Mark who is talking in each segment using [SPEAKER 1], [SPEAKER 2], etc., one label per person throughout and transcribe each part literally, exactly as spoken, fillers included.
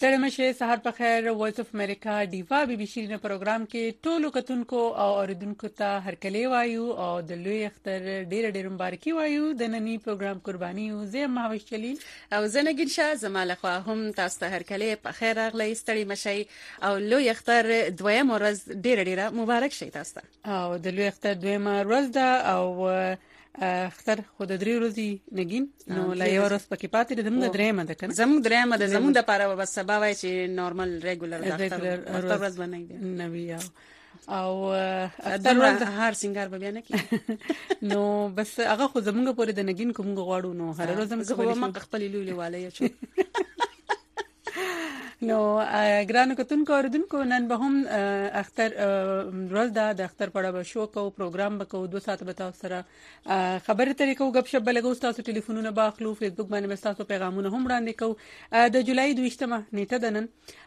[SPEAKER 1] ستړي مشه سحر په خیر وایس اف امریکا دیوا بي بي شيرینه پروګرام کې ټولو کتونکو او اوریدونکو ته هرکلی وایو او د لوی اختر ډیر ډیر مبارکي وایو د نننی پروګرام قرباني او زه مهوش چلیل
[SPEAKER 2] او زنه ګنشه زماله خو هم تاسو ته هرکلی په خیر راغلی ستړي مشه او لوی اختر دویم ورځ ډیر ډیر مبارک شي تاسو ته
[SPEAKER 1] او د لوی اختر دویم ورځ ده او اختر خود درې ورځې نګین نو لا یو ورځ پکې پاتې ده زموږ درېمه ده کنه
[SPEAKER 2] زموږ درېمه ده زموږ د پاره بس سبا وای چې نارمل ریګولر د اختر ورځ باندې دی
[SPEAKER 1] نوی او
[SPEAKER 2] اختر ورځ هر سنگار به بیان کی
[SPEAKER 1] نو بس هغه خو زموږ پورې د نګین کوم غواړو نو هر ورځ
[SPEAKER 2] موږ خو ما خپل لولي والي شو
[SPEAKER 1] نو ګرانو کتونکو اوریدونکو نن به هم اختر ورځ ده د اختر په اړه شو کو پروګرام وکړو دوه ساعت به تاسو سره خبرې ترې کوو غب شپ لګو تاسو ټلیفونونه باخلو فیسبوک باندې تاسو پیغامونه هم وړاندې کوو د جولای دویشتمه نیټه ده نن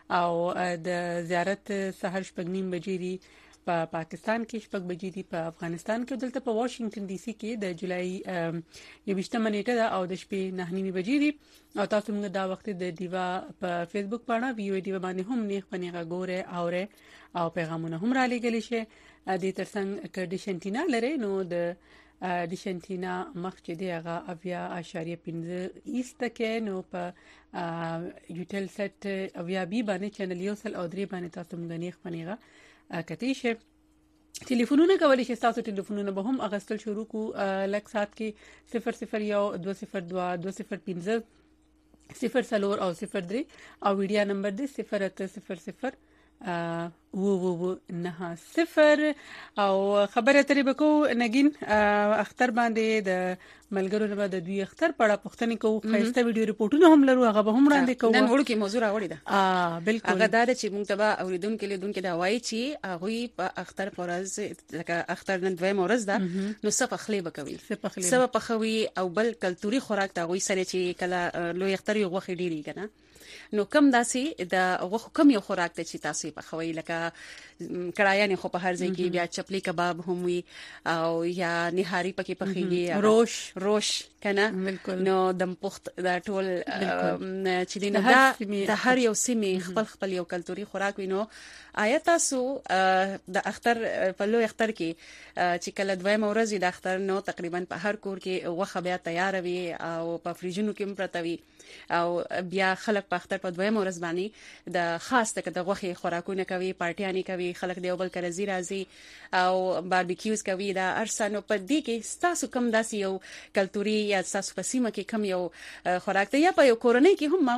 [SPEAKER 1] او د زیارت سحر شپږ بجې دی په پا پاکستان کې شپږ بجې دی په افغانستان کې دلته په واشنگټن ډي سي کې د جولای یوشتمه نیټه ده او د شپې نه نیمه بجې دی او تاسو موږ دا وخت د دیوا په فیسبوک باندې ویو دیوا باندې هم نیخ پنیغه ګوره اوره او پیغامونه هم را لګل شي د ترڅنګ کډیشنټینا لري نو د د شنټینا مخ چې دی هغه اویا اشاریه پنځه ایست کې نو په یوټل سیټ اویا بي باندې چینل یو سل او درې باندې تاسو موږ نیخ پنیغه کتیشه ټلیفونونه کولی شي تاسو ټلیفونونه به هم اغستل شروع کو لک سات کې صفر صفر یو دو صفر دو دو صفر پنځه صفر سلور او صفر درې او ویډیا نمبر دی صفر اته صفر صفر وو وو وو نه صفر او خبره ترې بکو نګین اختر باندې د ملګرو نه د دوی اختر پړه پښتنې کو خسته ویډیو ریپورتونه هم لرو هغه به هم وړاندې کوو
[SPEAKER 2] نن وړو کې موضوع راوړی ده
[SPEAKER 1] اه بالکل
[SPEAKER 2] هغه دا چې موږ ته اوریدونکو لیدونکو دا وایي چې هغه په اختر پرز لکه اختر نن دویم ورځ ده نو څه په خلی بکوي څه په خوي او بل کلتوري خوراک دا وایي سره چې کله لوی اختر یو غوخي ډیری کنه نو کم داسي د غوخ کم یو خوراک ته چې تاسو په خوي لکه کړایانه خو په هر ځای کې بیا چپلی کباب هم وي او یا نهاری پکې پخېږي
[SPEAKER 1] روش
[SPEAKER 2] روش کنه نو د پخت د ټول چې دینه د هر یو سیمه خپل خپل یو کلتوري خوراک وینو آیا تاسو د اختر په لوی اختر کې چې کله دویم ورځ د اختر نو تقریبا په هر کور کې وخه بیا تیار وي او په فریجونو کې پرته وي او بیا خلک په اختر په دویم ورځ باندې د خاص تک د غوخي خوراکونه کوي پارټیانی کوي خلک دی بل کرزي راځي او باربیکیوز کوي دا ارسانو په دې کې تاسو کم داسي یو کلتوري یا تاسو په سیمه کې کم یو خوراک ته یا په یو کورنۍ کې هم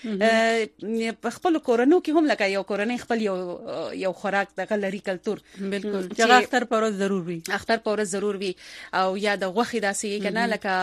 [SPEAKER 2] ماوش په خپل کورنۍ کې هم لکه یو کورنۍ خپل یو یو خوراک د غلري کلتور
[SPEAKER 1] بالکل چې اختر پر ورځ ضرور وي
[SPEAKER 2] اختر پر ورځ ضرور وي او یا د غوخي داسي کنه لکه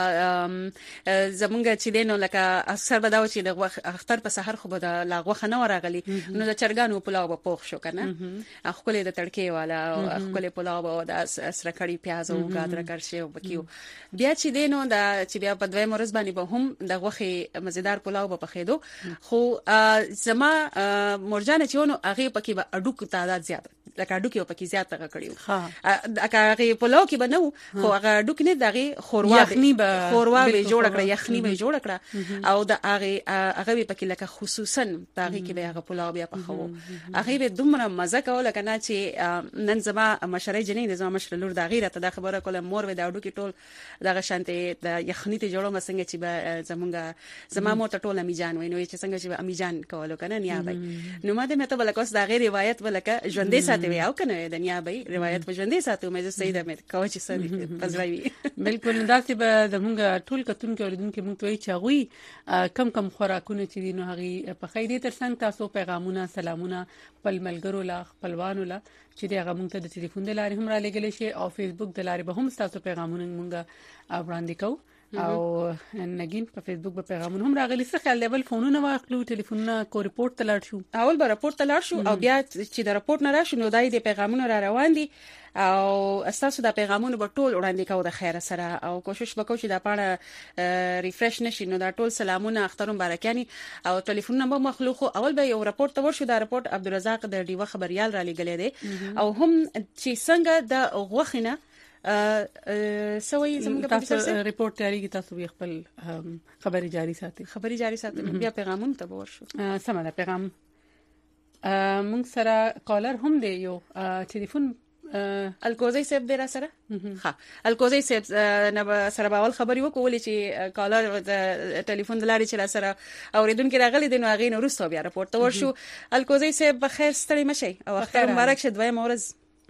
[SPEAKER 2] زمونږ چې دینو لکه اکثر بداو چې د اختر په سحر خو به د لاغوخه نه راغلي نو د چرګانو پلاو په پوښ شو کنه خپل د تړکې والا او خپل پلاو او د سره کړي پیاز او ګادر کرشي او بکیو بیا چې دینو د چې بیا په دویم ورځ باندې به هم د غوخي مزیدار پلاو په پخېدو خو زما مرجان چې ونو هغه پکې به اډوک تعداد زیات لکه اډوک یو پکې زیات هغه کړیو هغه پلاو کې بنو خو هغه اډوک نه دغه خوروا
[SPEAKER 1] یخنی به
[SPEAKER 2] خوروا به جوړ کړ یخنی به جوړ کړ او د هغه هغه پکې لکه خصوصا دغه کې به هغه پلاو بیا پخو هغه به دومره مزه کوله کنه چې نن زما مشرې جنې زما مشر لور د غیره ته د خبره کوله مور و د اډوک ټول دغه شانته د یخنی ته جوړو مسنګ چې به زمونږ زما مور ته ټول امی جان ویني چې څنګه چې امی جان کولو کنه نیابه نو ماته مته بل کوس دا غیر روایت ولکه ژوندې ساتي وي او کنه د نیابه روایت په ژوندې ساتو مې زه سیده مې کوي چې سړي پزړوي
[SPEAKER 1] بالکل داسې به زمونږ ټول کتونکو اوریدونکو موږ ته چې غوي کم کم خوراکونه چې دینو هغه په خیدې ترڅنګ تاسو پیغامونه سلامونه خپل ملګرو لا خپلوانو لا چې دغه موږ ته د ټلیفون د لارې هم را لګل شي او فیسبوک د لارې به هم تاسو پیغامونه موږ وړاندې کوو او نګین په فیسبوک په پیغامونه هم راغلي څه خیال لیول فونونه واخلو ټلیفونونه کو ریپورت ته لاړ شو
[SPEAKER 2] اول به ریپورت ته لاړ شو او بیا چې د ریپورت نه راشو نو دای د پیغامونه را روان دي او اساسو د پیغامونو په ټول وړاندې کوو د خیر سره او کوشش وکړو چې دا پاڼه ریفرش نشي نو دا ټول سلامونه اخترون بارکانی او ټلیفون نمبر مخلوق اول به یو ریپورت ته ورشو دا ریپورت عبدالرزاق د ډیوه خبريال را لګلې دي او هم چې څنګه د غوخنه سوي زموږ په
[SPEAKER 1] تاسو ریپورت تیاری کی تاسو خپل خبري جاری ساتي
[SPEAKER 2] خبري جاری ساتي بیا پیغامونه ته ورشو
[SPEAKER 1] سمه ده پیغام مونږ سره کالر هم دی یو ټلیفون
[SPEAKER 2] الکوزی صاحب دی را سره ها الکوزی صاحب نه سره باول خبري وکولې چې کالر ټلیفون دلاري چې را سره اوریدونکو راغلي دي نو هغه نو رسو بیا راپورټ ورشو الکوزی صاحب بخیر ستړي مشي او اختر مبارک شه دوی مورز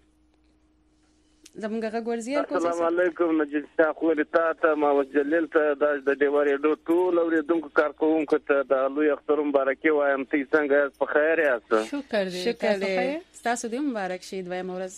[SPEAKER 2] زمونږ غږ ورزي الکوزی
[SPEAKER 3] السلام علیکم نجیب شاه خو لتا ته ما وجلیل ته د ډیواري ډو ټول اوریدونکو کارکوونکو ته د لوی اختر مبارکي وایم تی څنګه په خیر یاست
[SPEAKER 1] شکر دې
[SPEAKER 2] شکر دې تاسو دې مبارک شي دوی مورز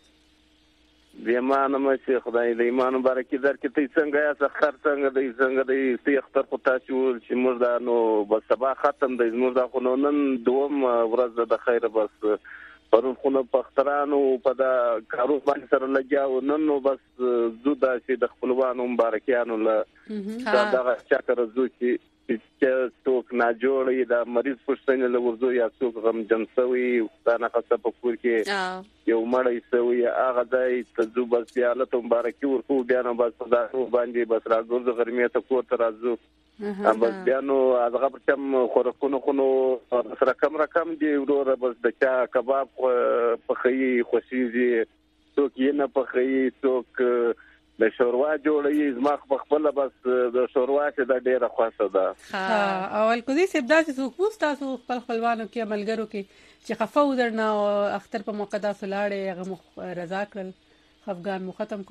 [SPEAKER 3] د ایمان مشه خدای د ایمان مبارکي درکې ته څنګه یا اختر څنګه د څنګه د سی اختر په تاسو چې موږ دا نو بس سبا ختم د موږ دا خو نن دوم ورځ د خیر بس پرون خو په اخترانو په دا کارو باندې سره لګیاو نن نو بس زودا چې د خپلوانو مبارکیانو له دا دا چاکر زو چې چې څوک نه جوړي دا مریض پښتنه له ورزو یا څوک غم جنسوي دا نه خاصه په کور کې یو مړی سوی هغه دای ته زو بس بیا له مبارکي ورکو بیا نو بس دا باندې بس راځو غرمه ته کور ته راځو ام بس بیا نو هغه پر چم خورکونو خونو سره کم رقم دی ورور بس د چا کباب په خي خوشيږي څوک یې نه په خي څوک د شوروا جوړي زما په خپل بس د شوروا چې د ډیره خوښه ده
[SPEAKER 1] ها اول کو دې سبدا چې څوک تاسو خپل خپلوانو کې عملګرو کې چې خفاو درنه او اختر په موقع دا سلاړې هغه رضا کړل افغان مو ختم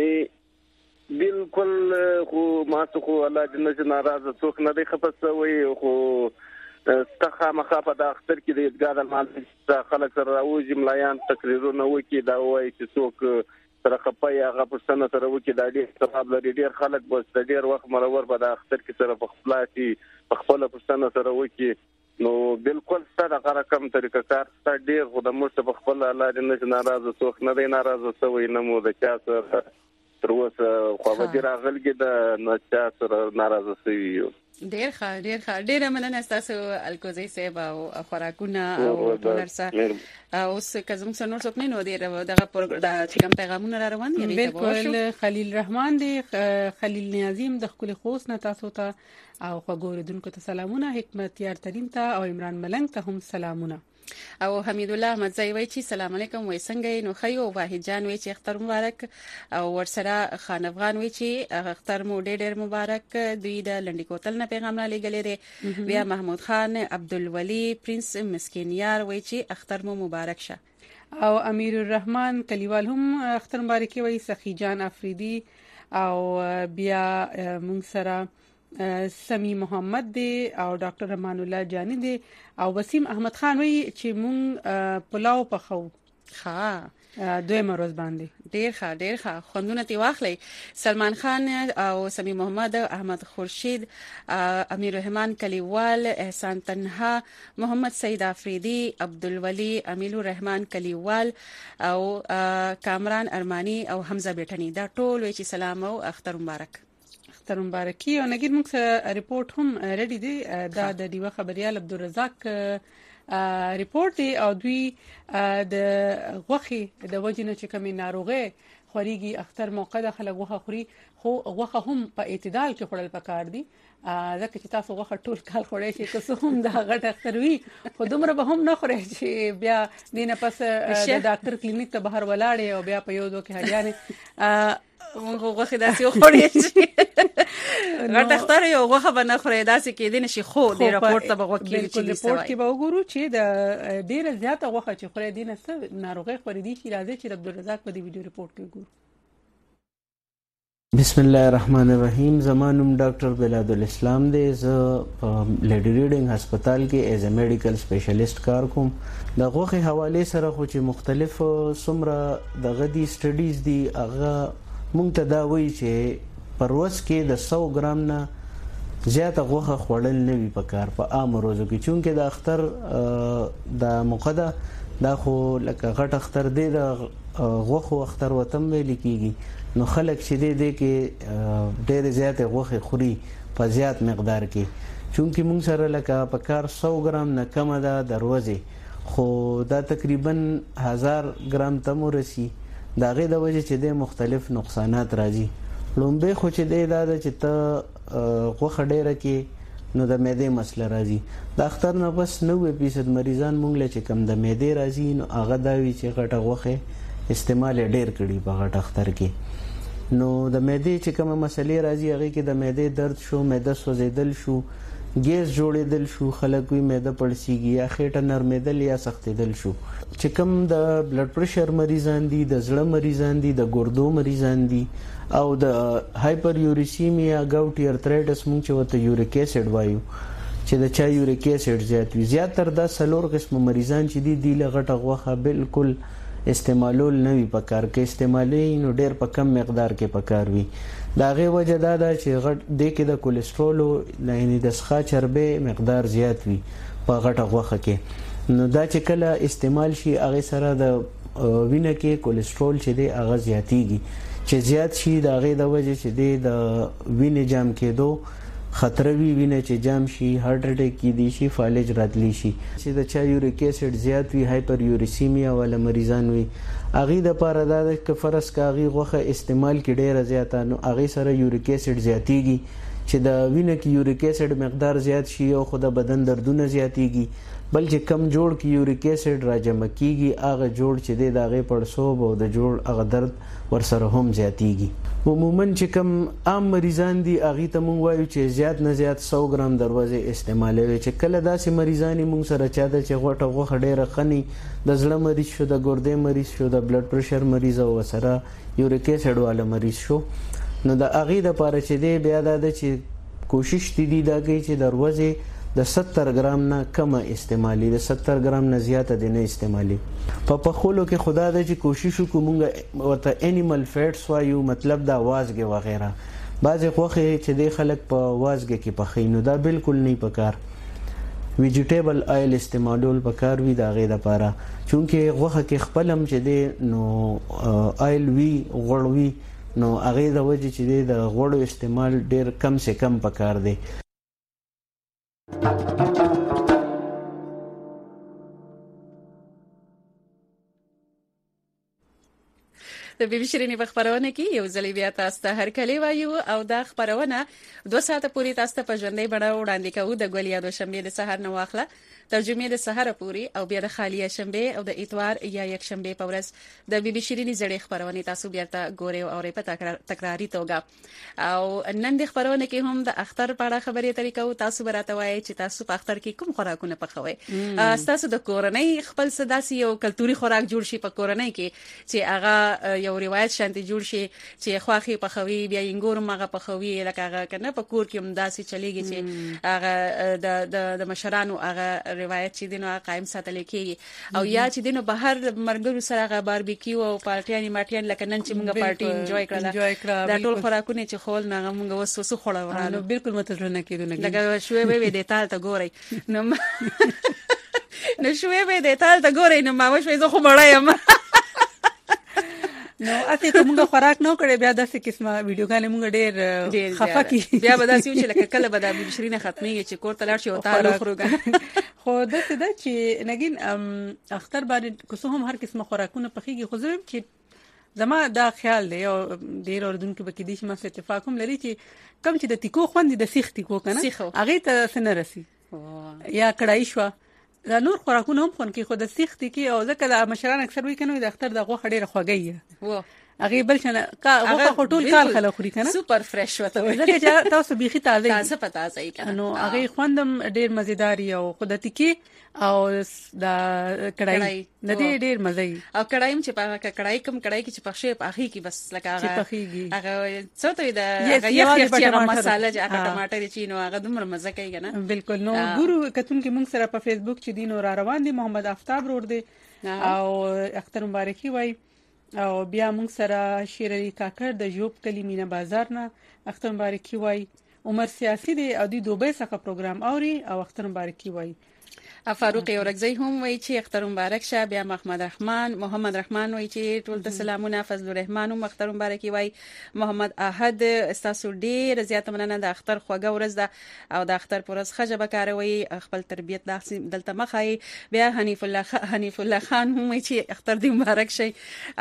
[SPEAKER 1] کړو
[SPEAKER 3] بالکل خو ما ته خو الله جنت ناراضه څوک نه دی خپسوي خو ستخه مخافه د اختر کې د ادګار مال خلک سره راوځي ملایان تقریرونه وکي دا وایي چې څوک سره خپای هغه پښتنه سره وکي دا ډېر ثواب لري ډېر خلک بس ډېر وخت مرور به د اختر کې سره په خپلاتي په خپل پښتنه سره وکي نو بالکل ستاسو رقم طریقه کار ستاسو ډېر خو د مرسته په خپل الله جنت ناراضه څوک نه دی ناراضه سوی نه مو د چا سره تر اوسه خو به دې راغلګي د نه چا سره ناراضه سوی یو
[SPEAKER 2] ډیر ښه ډیر ښه ډیر مننه تاسو الکوزی صاحب او خوراکونه او ټولرسه اوس کزم څنور څوک نه نو دی دغه پروګرام چې کوم پیغامونه را روان دي
[SPEAKER 1] بالکل خلیل رحمان دی خلیل نیازیم د خپل خوست نه تاسو ته او خبردونکو ته سلامونه حکمت یار ترین ته او عمران ملنګ ته هم سلامونه
[SPEAKER 2] او حمید الله احمد زوی وی چې سلام علیکم وای څنګه نو خیو واحد جان وی چې اختر مبارک او ورسره خان افغان وی چې اختر مو ډېر ډېر مبارک دوی د لنډی کوتل نه پیغام را لګلې دي بیا محمود خان عبدالولی پرنس مسکینیار وی چې اختر مو مبارک شه
[SPEAKER 1] او امیر الرحمن کلیوال هم اختر مبارک وی سخی جان افریدی او بیا مونږ سره سمی محمد دی او ډاکټر رحمان الله جانی دی او وسیم احمد خان وی چې مونږ پلاو پخو ها دوی مروز باندې
[SPEAKER 2] ډیر ښه ډیر ښه خوندونه تی واخلي سلمان خان او سمی محمد احمد خورشید امیر الرحمن کلیوال احسان تنها محمد سید افریدی عبدالولی امیر الرحمن کلیوال او کامران ارمانی او حمزه بیٹنی دا ټول وی چې سلام او اختر مبارک
[SPEAKER 1] اختر مبارکي او نګیر موږ سره ریپورت هم ریډي دی دا د دیوه خبريال عبدالرزاق ریپورت دی او دوی د غوخي د وجنه چې کومه ناروغه خوريږي اختر موقع د خلک غوخه خوري خو غوخه هم په اعتدال کې خورل پکار دي ځکه چې تاسو غوخه ټول کال خورئ چې که هم دا غټ اختر وي خو دومره به هم نه خورئ چې بیا دینه پس د ډاکټر کلینیک ته بهر ولاړې او بیا په یو دوه کې هډیانه
[SPEAKER 2] موږ غوخه داسې خوري چې غټ اختر یو غوخه بنه خوري داسې کې دي نشي خو د راپورټ ته بغوکي
[SPEAKER 1] چې راپورټ کې به وګورو چې د ډیره زیاته غوخه چې خوري دینه څه ناروغي خوري دي چې راځي چې عبدالرزاق په دې ویډیو ریپورټ کې وګورو
[SPEAKER 4] بسم الله الرحمن الرحیم زمانم ډاکټر بلاد الاسلام دی ز په لیډی ریډینګ هسپتال کې ایز ا میډیکل سپیشلیست کار کوم د غوخه حواله سره خو چې مختلف سمره د غدي سټډیز دی هغه مونږ ته دا وایي چې پر ورځ کې د سو ګرام نه زیاته غوښه خوړل نه وي پکار په عام ورځو کې چونکه د اختر د مقدا دا خو لکه غټ اختر دی د غوښو اختر وتم ویل کیږي نو خلک چې دې دې کې ډېر زیاته غوښه خوري په زیات مقدار کې چونکه مونږ سره لکه پکار سو ګرام نه کم ده دروازه خو دا تقریبا هزار ګرام تم ورسی دا غي د وجه چې د مختلف نقصانات راځي. لومبه خو چې د دا چې ته غوخه ډیره کې نو د معدې مسله راځي. د اختر نه بس نوې فیصد مریضان مونږ له چې کم د معدې راځي نو هغه دا وی چې غټه غوخه استعمال ډیر کړي په غټ اختر کې. نو د معدې چې کومه مسلې راځي هغه کې د معدې درد شو، معده سوځیدل شو، ګیس جوړېدل شو، خلک وي معده پړسیږي یا خېټه نرمېدل یا سختېدل شو. چې کوم د بلډ پريشر مریضان دي، د زړه مریضان دي، د ګردو مریضان دي او د هایپر یوریسیمیا ګاوټي ارترایټس مونږ چې وته یوریک اسید وایو چې د چا یوریک اسید زیات وي. زیاتره د سلور قسم مریضان چې دي د لغټه غوخه بالکل استعمالول نه وي پکار کې، استعمالي نو ډېر په کم مقدار کې پکار وي. دا غي وجه دا ده چې غټ د کې د کولیسټرول یعنی د ښه چربه مقدار زیات وي په غټه غوخه کې. نو دا چې کله استعمال شي هغه سره د وینه کې کولیسټرول چې دی هغه زیاتیږي، چې زیات شي دا غي د وجه چې دی د وینې جام کېدو خطر وی، وینه چې جام شي، هارت اٹیک کې دي شي، فالج راتلی شي. چې د چا یوریک اسید زیات وي، هایپر یوریسیمیا ولا مریضان وي، اغه د پاره دا د فرض کاغي غوخه استعمال کې ډیره زیاته نو اغه سره یوریک اسید زیاتیږي، چې د وینه کې یوریک اسید مقدار زیات شي او خود بدن دردونه زیاتیږي. بل چې کم جوړ کې یوریک اسید راجمع کیږي هغه جوړ چې د داغه پړسوب او د جوړ هغه درد ورسره هم زیاتیږي. عموما چې کم عام مریضان دي اغه ته مونږ وایو چې زیات نه زیات سو ګرام دروازه استعمالوي. چې کله داسې مریضان مونږ سره چاته چې غوټه غوخه ډیره خني، د زړه مریض شو، د ګردې مریض شو، د بلډ پريشر مریض او سره یوریک اسید والا مریض شو، نو د اغه د پاره چې دی بیا د چې کوشش دي دا کوي چې دروازه د ستر ګرام نه کم استعمالي، د ستر ګرام نه زیاته دي نه استعمالي. په پخولو کې خدا د چې کوشش وکړو ورته انیمل فیټس وایو، مطلب دا وازګه وغیرہ. بعضې غوښې چې د خلک په وازګه کې پخې نو دا بالکل نه پکار. ویجیټیبل آیل استعمالول پکار وي دا غي د پاره، چونکه غوښه کې خپلم چې دی نو آیل وی غوړ وی نو هغه د وجه چې د غوړو استعمال ډیر کم سے کم پکار دی.
[SPEAKER 2] د بي بي شيرينې په خبرونه کې یو ځلې بیا تاسو ته هر کله وایو او دا خبرونه دوه ساعته پورې تاسو ته په ژوندۍ بڼه وړاندې کوو د ګولیا د شنبې د سحر نه واخله ترجمه د سحر پورې او بیا د خالیه شنبه او د اتوار یا یک شنبه په ورځ د بي بي شيرينې زړې خبرونه تاسو بیا ته ګورئ او اورئ په تکراری توګه. او نن د خبرونه کې هم د اختر په اړه خبرې طریقو تاسو براته وایي چې تاسو په اختر کې کوم خوراکونه پخوي. تاسو د کورنۍ خپل صداسي او کلتوري خوراک جوړ شي په کورنۍ کې چې هغه یو روایت شانتي جوړ شي چې خواخي پخوي بیا انګور مغه پخوي لکه هغه کنه په کور کې هم داسې چلیږي چې هغه د د مشرانو هغه روایت چې دینو قائم ساتل کېږي او یا چې دینو بهر مرګرو سره هغه باربیکیو او پارټیانی ماټیان لکه نن چې موږ پارټي انجوای کړل دا ټول خوراکونه چې خول نه موږ وسو وسو خوړل
[SPEAKER 1] نو بالکل متزر نه کېدو نه
[SPEAKER 2] لکه شوې به دې تال ته ګوري نو نو شوې به دې تال ته ګوري نو ما وښوي زه خو مړایم
[SPEAKER 1] نو اته کومه خوراک نو کړي بیا داسې قسمه ویډیوګانې مونږ ډېر خفه کی
[SPEAKER 2] بیا به داسې چې لکه کله به د بي بي شيرينې ختميږي چې کور ته لاړ شي او تعالو خروګه
[SPEAKER 1] خو داسې ده چې نګین اختر باندې کوڅه هم هر قسمه خوراکونه پخېږي خو زه چې زما دا خیال دی او ډېر اوردونکو به کې دي چې ما سره اتفاق هم لري چې کم چې د تیکو خوند د سیخ تیکو کنه هغه ته سن رسي یا کړای شو دا نور خوراکونه هم خون کې خو د سیخ تیکي او ځکه د مشران اکثر وی کنه د اختر د غوښه ډیره خوږی و هغه بل شنه کا غوښه ټول کال خلا خوري کنه
[SPEAKER 2] سوپر فرش وته
[SPEAKER 1] ځکه چې تاسو بيخي تازه
[SPEAKER 2] تازه پتا ځای کنه
[SPEAKER 1] نو هغه خوندم ډیر مزیدار او خود تیکي او د کړای د دې ډیر مزه
[SPEAKER 2] او کړایم چې په کړای کم کړای کې چې پخښه په اخی کې بس لکه هغه هغه څه ته د هغه یخ یخ مساله چې هغه ټماټر چې نو هغه دومره مزه کوي کنه
[SPEAKER 1] بالکل. نو ګورو کتون کې موږ سره په فیسبوک چې دین را روان دي محمد آفتاب روړ دی او اختر مبارکي وای او بیا موږ سره شیر علي کاکر د جوب کلی مینا بازار نه اختر مبارکي وای عمر سیاسي دی او د دوبه څخه پروګرام اوري او اختر مبارکي وای
[SPEAKER 2] فاروق اورګزی هم وایي چې اختر مبارک شه. بیا محمد رحمان محمد رحمان وایي چې ټول ته سلامونه. فضل الرحمن هم اختر مبارک وایي. محمد احد استاسو ډیر زیاته مننه د اختر خوږه ورځ ده او د اختر پرز خجه بکاروي خپل تربیت دلته مخای. بیا حنیف الله خ... حنیف الله خان هم وایي چې اختر دې مبارک شي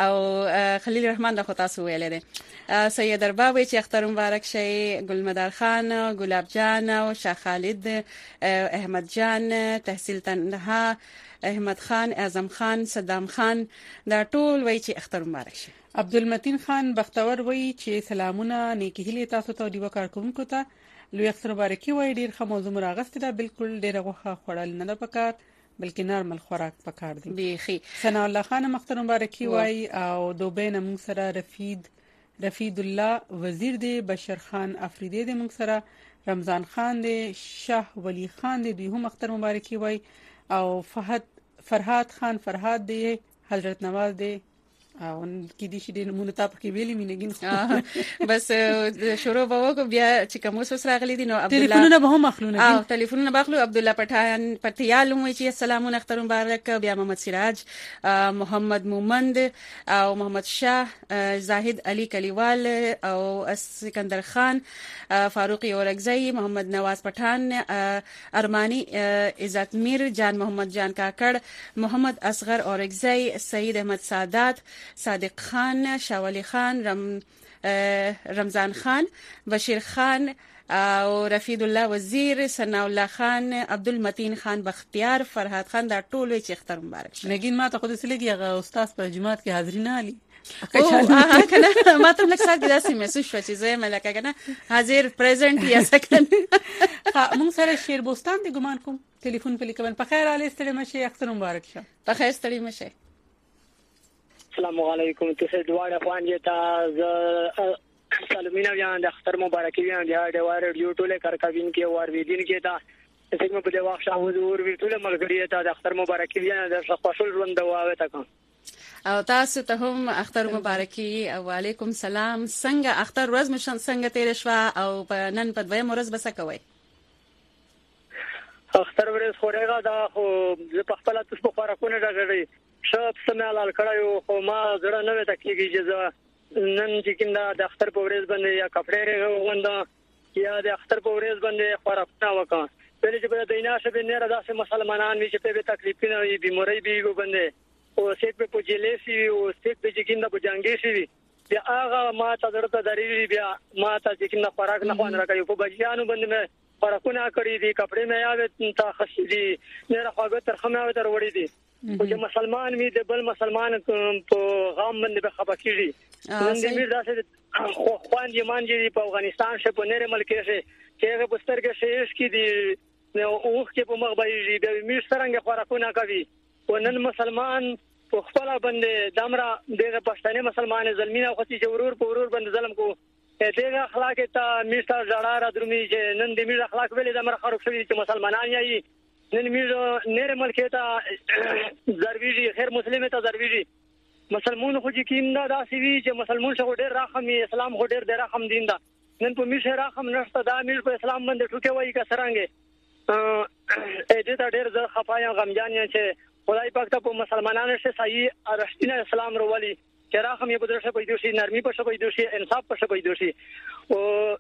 [SPEAKER 2] او خلیل الرحمن له تاسو ویل دي. سید ارباب وایي چې اختر مبارک شي. ګلمدار خان، ګلاب جان او شاه خالد، احمد جان، تحصیل تنها، احمد خان، اعظم خان، صدام خان دا ټول وایي چې اختر مبارک شي.
[SPEAKER 1] عبدالمتین خان بختور وایي چې سلامونه نیکی هیله تاسو ته دی وکړونکو ته لوی اختر مبارکي وایي. ډیر ښه موضوع مراغسته ده. بالکل ډیره غوښه خوړل نه ده پکار بلکې نارمل خوراک پکار دی.
[SPEAKER 2] بیخي
[SPEAKER 1] ثنا الله خان اختر مبارکي وایي او دوبه نمو سره رفید رفید الله وزیر دی. بشر خان افریدی دی موږ سره. رمضان خان دی. شاه ولی خان دی دوی هم اختر مبارکي وایي او فهد فرهاد خان فرهاد دی. حضرت نواز دی او کې دي چې د نمونه تاسو کې ویلې مینګین
[SPEAKER 2] بس شروع وو بیا چې کوم اوس راغلي دي نو عبد الله
[SPEAKER 1] ټلیفونونه به هم اخلو نه
[SPEAKER 2] او ټلیفونونه باخلو. عبد الله پټان پټیال مو چې السلام اختر مبارک. بیا محمد سراج، محمد مومند او محمد شاه، زاهد علي کلیوال او سکندر خان، فاروق اورګزی، محمد نواز پټان، ارمانی عزت میر، جان محمد جان کاکړ، محمد اصغر اورګزی، سید احمد سادات، صادق خان، شاولی خان، رم رمضان خان، بشیر خان او رفید الله وزیر، ثنا الله خان، عبدالمتین خان بختیار، فرهاد خان دا ټول چې اختر مبارک شه.
[SPEAKER 1] نګین ما ته خو د سلګي هغه استاد په جماعت کې حاضری نه علي
[SPEAKER 2] او ها کنه ما ته لکه سات داسې محسوس شو چې زه ملکه کنه حاضر پریزنٹ یا سکن.
[SPEAKER 1] مونږ سره شیر بوستان دی ګمان کوم ټلیفون په لیکل. په خیر علي ستړي مشه اختر مبارک شه.
[SPEAKER 2] په خیر ستړي مشه.
[SPEAKER 5] السلام علیکم. تاسو دواړه خوانجه تا سلامونه بیان د اختر مبارکي بیان دی د واره ریډیو ټوله کارکوین کې وار ویدین کې تا څنګه په دې وخت حضور وی ټوله ملګری ته د اختر مبارکي بیان د خوشحال ژوند دواوه تا کوم
[SPEAKER 2] او تاسو ته هم اختر مبارکي او علیکم سلام. څنګه اختر ورځ مشن څنګه تیر شو او په نن په دویم ورځ بس کوي؟
[SPEAKER 5] اختر ورځ خورېغه دا خو زه په خپل تاسو په خوراکونه راغړی شپ سمال کړایو خو ما زړه نه وته کیږي چې نن چې کیندا د اختر په ورځ باندې یا کپڑے وغوندا یا د اختر په ورځ باندې خوراکونه وکړه. پهله چې په دینه شپه نه را داسې مسلمانان وي چې په تکلیف نه وي بیماری بیګو باندې او سیټ په پوجلېسی او سیټ په چې کیندا په جنگي شي بیا هغه ما ته درته درې بیا ما ته چې کیندا خوراک نه خوان راکې په بجانو باندې خوراکونه کړی دي کپڑے مې یاوې ته خسدي نه راغو تر خمه تر وړي دي او چې مسلمان وي د بل مسلمان په غام باندې به خپه کیږي. نن دې مې داسې خو خوان یمان دي په افغانستان شه په نړۍ ملک کې چې هغه بسترګه شېش کې دي نو اوخ کې په مخ باندې دې مې څنګه خوراکونه کوي. ونن مسلمان په خپل باندې دمرا دغه پښتني مسلمان ظلمینه او خصي ورور په ورور باندې ظلم کو دغه اخلاق ته میستا جړه را درمي چې نن دې مې اخلاق ویلې دمر خراب شوی چې مسلمانان یې نن مې نړۍ ملک ته ضروری خیر مسلمه ته ضروری مسلمان خو چې کیندا داسې وی چې مسلمان څخه ډېر راخم اسلام خو ډېر راخم دین دا نن په میشه راخم نشته دا مې په اسلام باندې ټوکې وایي که سرانګې ا دې ته ډېر زه خفایم غمجان یم چې خدای پاک ته په مسلمانانو شه صحیح ارشتینه اسلام وروالي چې راخم یې په درشه پیدا شي نرمي په شه پیدا شي انصاف په شه پیدا شي او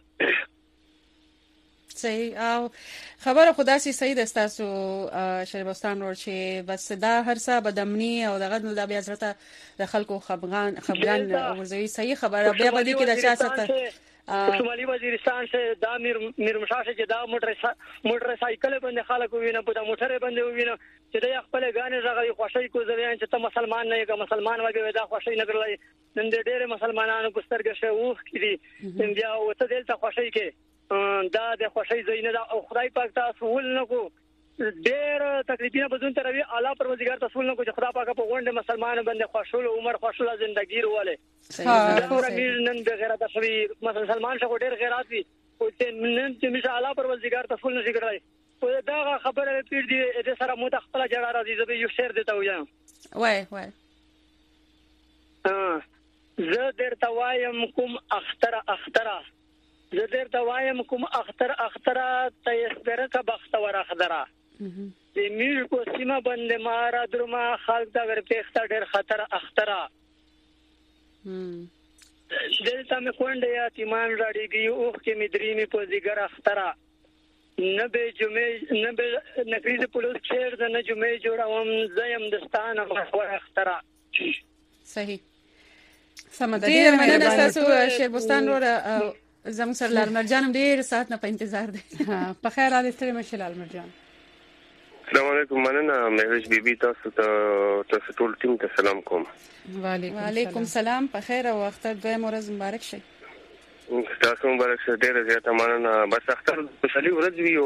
[SPEAKER 2] صحیح. او خبره خدا سي سید استاسو شریبستان ور چې بس دا هر څه بدمنی او دغه د بیا حضرت د خلکو خبران خبران ورزوي صحیح خبره بیا باندې کې د سیاست
[SPEAKER 5] شمالي وزیرستان شه دا میر میرمشاه چې دا موټر موټر سایکل باندې خلک ویني په دا موټر باندې ویني چې د خپل غانې راغلي خوشي کو ځوین چې ته مسلمان نه یې مسلمان وګړي دا خوشي نه کړلای نن د ډېر مسلمانانو په سترګه شه اوخ کړي بیا او ته دلته خوشي کې دا د خوشي زینه دا او خدای پاک تاسو ول نه کو ډېر تکلیفونه بدون تر وی اعلی پروردگار تاسو ول نه کو چې خدای پاک په غونډه مسلمان باندې خوشاله عمر خوشاله ژوندۍ روواله دا امیر نن د غیرت شوی مسلمان څخه ډېر غیرت وي او نن چې مشه اعلی پروردگار تاسو ول نه شي او دا خبره پیر دی د سره متخصله جړه راځي زه به یو شعر دیتا وایم
[SPEAKER 2] وای وای
[SPEAKER 5] ها زه درته وایم کوم اختر اختره زه درته وایم کوم اختر اختره ته سپره کا بختور اخدره د میر کو سیمه باندې مارا درما خلک دا ور پېخته ډېر خطر اخترا
[SPEAKER 2] هم
[SPEAKER 5] دلته مې کونډه یتیمان راډیږي او کې مې درې مې په ذکر اخترا نه به جمعې نه به نکریز پولیس چیر نه جمعې جوړوم زیم دستانه مخور اخترا
[SPEAKER 2] صحیح
[SPEAKER 1] سمه
[SPEAKER 2] ده ډیر مننه تاسو شیربستان رو زموږ سره لال مرجان ډیر ساعت نه په انتظار دی.
[SPEAKER 1] ها په خیر راځي ستړي مشه لال مرجان.
[SPEAKER 3] السلام علیکم مننه مهوش بیبي تاسو ته تاسو ټول ټیم ته سلام کوم.
[SPEAKER 2] وعلیکم السلام په خیر او اختر دویم ورځ مبارک شي.
[SPEAKER 3] تاسو مبارک شه ډیر زیاته مننه. بس اختر خوشالي ورځ وي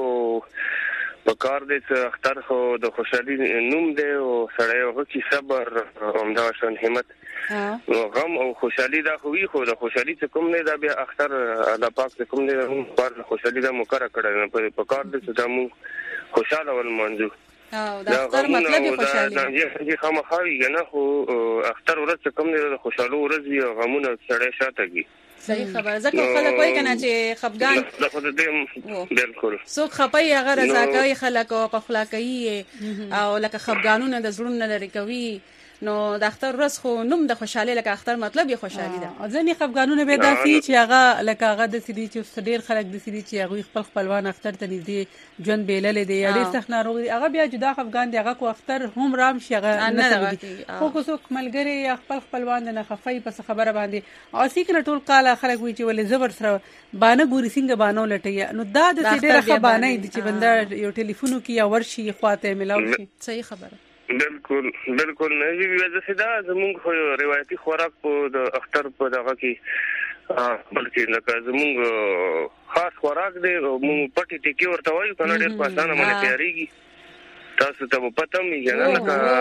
[SPEAKER 3] او په کار دې چې اختر خو د خوشالي نوم دی او سړی هغه چې صبر همدا شان همت نو غم او خوشالي دا خو وی خو د خوشالي څخه کوم نه دا بیا اختر الله پاک څخه کوم نه هم پر خوشالي دا مقرره کړل په په کار دې چې مو خوشاله ول منځو
[SPEAKER 2] او دا اختر مطلب خوشالي
[SPEAKER 3] دا چې خامخاوي کنه خو اختر ورځ کوم نه د خوشاله ورځ وی غمونه سړی شاته کی
[SPEAKER 2] صحیح خبر زکه خلک وای کنه چې خفغان
[SPEAKER 3] دا خو دې بالکل
[SPEAKER 2] سو خپي هغه رضاکوي خلک او په خلاقي او لکه خفغانونه د زړونو لري کوي نو د اختر ورځ خو نوم د خوشاله لکه اختر مطلب یې خوشالي ده.
[SPEAKER 1] ځنې خفغانونه به داسي چې هغه لکه هغه د سړي چې ډیر خلک د سړي چې هغه خپل خپلوان اختر ته نږدې ژوند بیللې دی یا ډیر سخت ناروغ دی هغه بیا جدا خفغان دی هغه کو اختر هم رام شي هغه نه دی خو کو څوک ملګری یا خپل خپلوان نه خفای پس خبره باندې او سیکنه ټول کال خلک وی چې ولې زبر سره باندې ګوري څنګه باندې لټي نو دا د ډیره خبانه دي چې بنده یو ټلیفون کې یا ورشي خواته ملاوي شي.
[SPEAKER 2] صحیح خبره
[SPEAKER 3] بالکل بالکل نه وی وجه سدا زمونږ خو روایتي خوراک په د اختر په دغه کې بلکې لکه زمونږ خاص خوراک دی مونږ پټي ټکی ورته وایو کنه ډېر په اسانه باندې تیاریږي تاسو ته په تم یې نه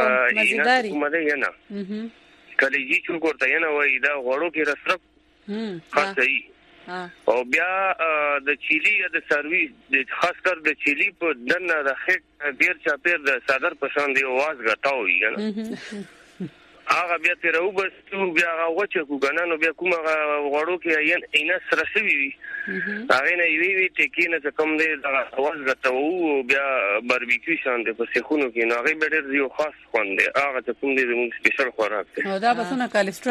[SPEAKER 3] لکه کومه ده نه کلیجی چې ورته یې نه وای دا غوړو کې رسرب خاصه ای او بیا د چيلي د سرویس د خاص کر د چيلي په دنه د خټ بیر چا پیر د صدر په شان دی आवाज غټاوي کنه هغه بیا تر او بس بیا هغه وچه کو کنه نو بیا کومه غوړو کې عین عین سره شوی وي هغه نه وی وی ټکی نه کم دی د आवाज غټاو بیا باربیکیو شان دی په سخونو کې نو هغه ډېر یو خاص خوند دی هغه ته کوم دی زموږ سپیشل خوراک دی
[SPEAKER 1] او دا بسونه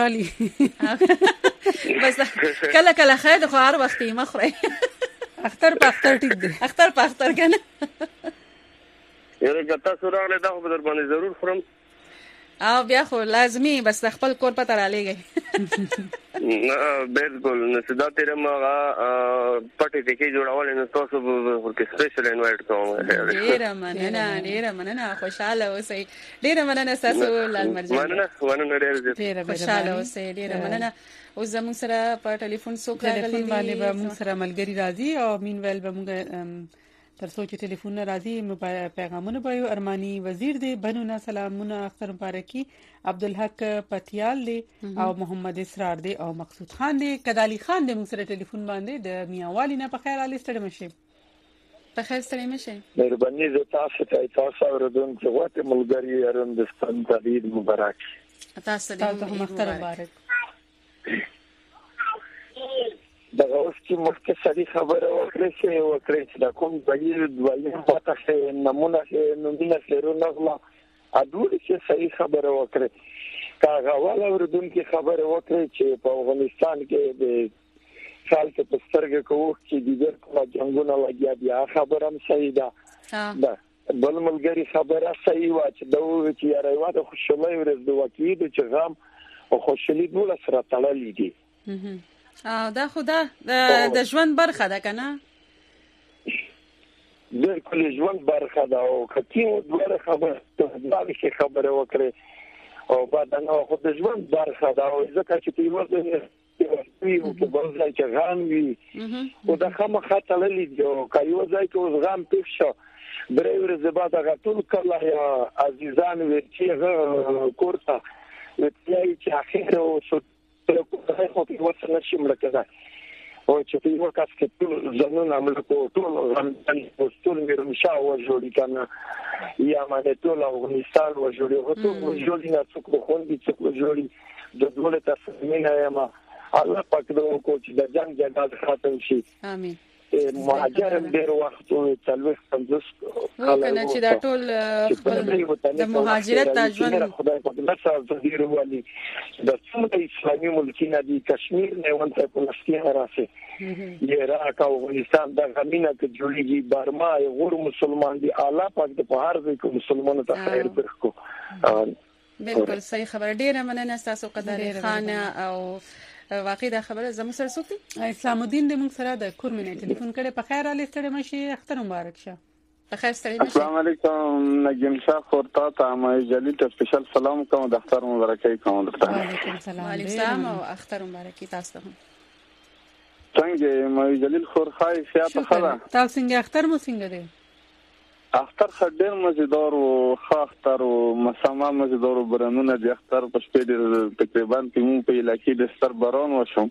[SPEAKER 1] کالسترالي
[SPEAKER 2] بس کله کله خیر خو هر وخت یې مخره
[SPEAKER 1] اختر په اختر ټیک دی
[SPEAKER 2] اختر په اختر کنه
[SPEAKER 3] یره ګټه سره له دا خو در باندې ضرور خورم
[SPEAKER 2] او بیا خو لازمی بس خپل کور پته را لګي
[SPEAKER 3] نه بالکل نو صدا تیرې ما پټي ټکی جوړول نو تاسو ورته سپیشل انوایټ کوم
[SPEAKER 2] ډیر مننه ډیر مننه خوشاله اوسئ ډیر مننه تاسو لال مرجان
[SPEAKER 3] مننه مننه ډیر
[SPEAKER 2] خوشاله اوسئ ډیر مننه او زموږ سره په ټلیفون سو
[SPEAKER 1] ټلیفون باندې به موږ سره ملګری راځي او مين ویل به موږ تر څو چې ټلیفون راځي پیغامونه به ارمانی وزیر دی بنونه سلامونه اختر مبارکي عبدالحق پتیال دی او محمد اسرار دی او مقصود خان دی کدالی خان دی موږ سره ټلیفون باندې د میاوالی نه په خیر علي ستړي مشه
[SPEAKER 2] په خیر ستړي مشه
[SPEAKER 6] مهرباني زه تاسو ته تاسو اوردون چې وته ملګری ارندستان ته عيد مبارک
[SPEAKER 2] تاسو ته
[SPEAKER 1] اختر مبارک
[SPEAKER 6] دا اوس چې مخکې سړي خبره وکړه چې وکړه چې دا کوم بهیر دویم پته چې نمونه چې نمونه سره نغلا اډول چې صحیح خبره وکړه کاغه والا وردون کې خبره وکړه چې په افغانستان کې د خال کې پسترګه کوو چې د کومه جنگونه لګیا دي خبره هم صحیح ده دا بل ملګری خبره صحیح و چې دا چې یاره واده خوشاله ورځ د وکیل چې غم او خوشالي ټول سره تړلې دي
[SPEAKER 2] او دا خدا د ژوند برخه ده کنه
[SPEAKER 6] د کل ژوند برخه ده او کتیو دوه خبره دا چې خبره وکړي او بعد نو خو د ژوند برخه ده او ځکه چې په ورته یو په بل ځای کې غام وي او دا خامہ خاطرلې دی او کایو ځای کې اوس غام پېښ شو درې ورځې بعد هغه ټول کله یا عزیزان وی چې کورته وتلای چې اخر او څه په خو په وڅ نه شي ملکه او چې په یو کاس کې ټول ځنونه ملکو ټول غم په ټول میرمشا او جوړی کنه یا باندې ټول افغانستان و جوړی او ټول جوړی نه څوک خو دې څوک جوړی د دولت تاسمینه ما الله پاک دې کو چې د جنگ جګړه ختم شي
[SPEAKER 2] امين
[SPEAKER 6] مهاجر ډېر وخت څلوي پنځوس
[SPEAKER 2] کله چې دا ټول د مهاجرت تجربه
[SPEAKER 6] خدای په دې سره ډېر والی د څومره اسلامي ملکونه دي کشمیر نه ونته فلسطین راځي عراق او افغانستان د غمینه کې جوړیږي برما غور مسلمان دي اعلی پاک د په هر ځای کې مسلمانانو ته خیر ورکړو.
[SPEAKER 2] بالکل صحیح خبر. ډیره مننه تاسو قدر خان او واقعي دا خبره زموږ سره سوتي
[SPEAKER 1] اسلام الدین د موږ سره د کورمنې ټلیفون کړي. په خیر علي ستړي مشي اختر مبارک شه.
[SPEAKER 2] په خیر ستړي مشي.
[SPEAKER 3] السلام علیکم نجم شاه خورتا ته ما جلیل ته سپیشل سلام کوم د اختر مبارکي کوم درته.
[SPEAKER 1] وعلیکم السلام.
[SPEAKER 2] وعلیکم السلام او اختر مبارکي تاسو ته.
[SPEAKER 3] څنګه ما جلیل خور خای سیاته خلا
[SPEAKER 1] تاسو څنګه اختر مو څنګه دی؟
[SPEAKER 3] اختر خډیر مزیدار او خاختر او مسما مزیدار برانونه د اختر په شپې د تقریبا کوم په علاقې د ستر باران وشو